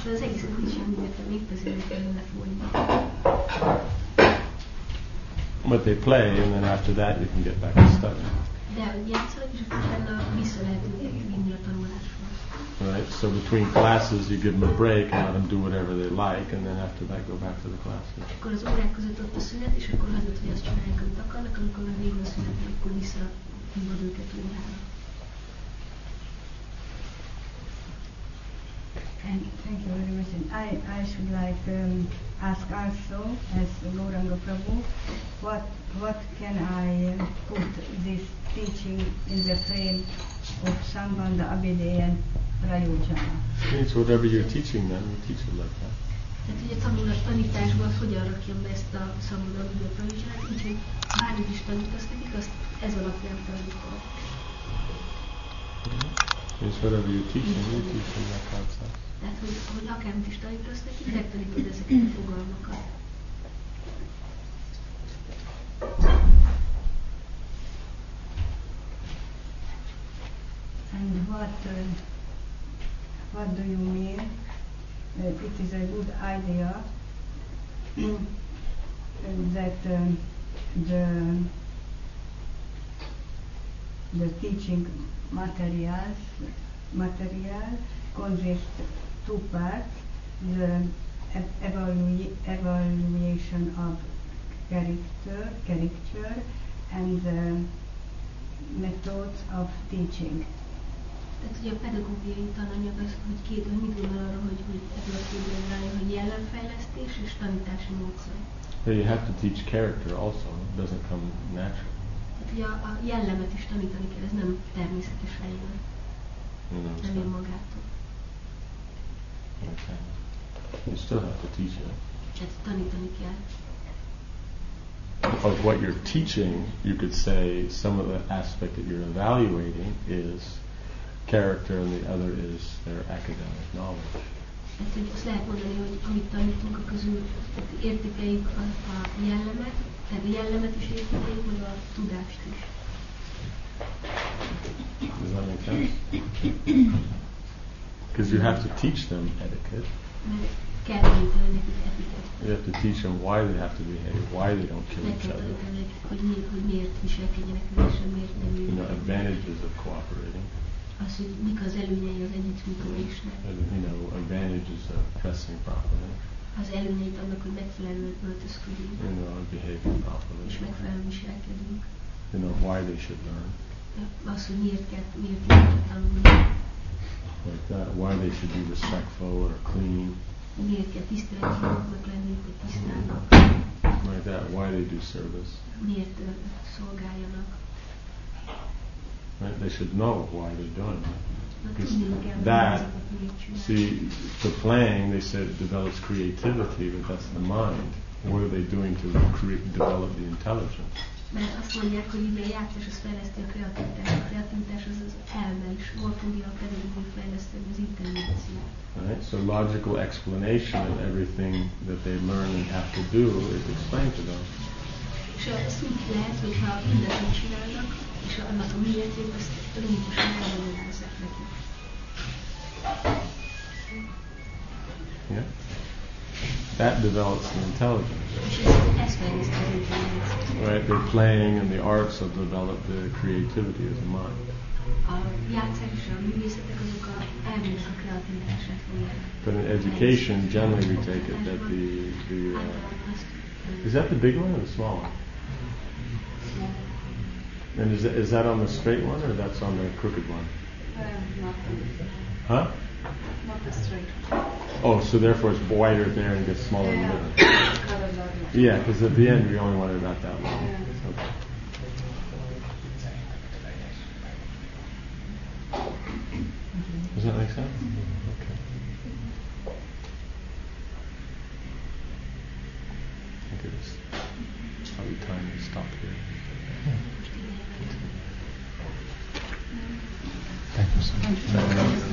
But they play, and then after that you can get back to study. Right? So between classes you give them a break and let them do whatever they like, and then after that go back to the classes. And thank you very much. And I, I should like um, ask also, as Gauranga Prabhu, what what can I uh, put this teaching in the frame of Sambandha, Abhideya and Prayojana? It's whatever you're teaching them, you teach it like that. Tehát ugye tanulat tanításban hogyan rakjam be ezt a Sambandha, Abhideya, Prayojana, úgyhogy bármit is tanítasz nekik, azt ez alapján tanítom. It's whatever you're teaching, you teach them that concept. Tehát, hogy, hogy akármit is tanítasz nekik, megtanítod ezeket a fogalmakat. And what uh, what do you mean? Uh, it is a good idea that um, the the teaching materials material consists two parts: the evalu- evaluation of character, character, and the methods of teaching. Tehát ugye a pedagógiai tananyag az, hogy két, hogy mit gondol arra, hogy, hogy ebből a két dologról, hogy jellemfejlesztés és tanítási módszer. But you have to teach character also. It doesn't come natural. Tehát ugye a, a jellemet is tanítani kell, ez nem természetesen jön. Nem jön magától. Okay. You still have to teach it. Tehát tanítani kell. Of what you're teaching, you could say some of the aspect that you're evaluating is character and the other is their academic knowledge. Tehát, hogy azt lehet mondani, hogy amit tanítunk a közül, tehát értékeljük a, a jellemet, tehát a jellemet is értékeljük, meg a tudást is. Does that make sense? Because you have to teach them etiquette. Mert kell tanítani nekik etikát. You have to teach them why they have to behave, why they don't kill Meg each kell other. tanítani nekik, hogy miért, hogy miért viselkedjenek közösen, miért nem You know, ülnek. advantages of cooperating. Az, hogy mik az előnyei az együttműködésnek. And, you know, advantages of dressing properly. Az előnyeit annak, hogy megfelelően öltözködünk. You know, behaving properly. És megfelelően viselkedünk. You know, why they should learn. Az, hogy miért kell, miért kell tanulni. Like that. Why they should be respectful or clean. Miért kell tiszteletjogoknak lenni, hogy tisztálnak. Like that. Why they do service. Miért uh, szolgáljanak. Right? They should know why they're doing it. Because that, see, the playing, they said, develops creativity, but that's the mind. What are they doing to create, develop the intelligence? Mert azt mondják, hogy ide a játszás az fejleszti a kreativitást. A kreativitás az az elme, és hol fogja a pedagógia fejleszteni az intelligenciát. Right? So logical explanation of everything that they learn and have to do is explained to them. És az úgy lehet, hogyha mindent úgy csinálnak, és annak a miértjét, azt logikusan elmagyarázzák nekik. Yeah? That develops the intelligence. És ez, ez fejleszti az intelligenciát. Right? They're playing and the arts will develop the creativity of the mind. A játszák és a művészetek azok a elmének a kreativitását fogják. But in education, generally we take it that the, the uh, is that the big one or the small one? And is that, is that on the straight one or that's on the crooked one? Uh, not Huh? not the straight. Oh, so therefore it's wider there and gets smaller in the middle. Yeah, because at the end we only want it about that long. Okay. Does that make sense? Okay. stop here. Thank you so much.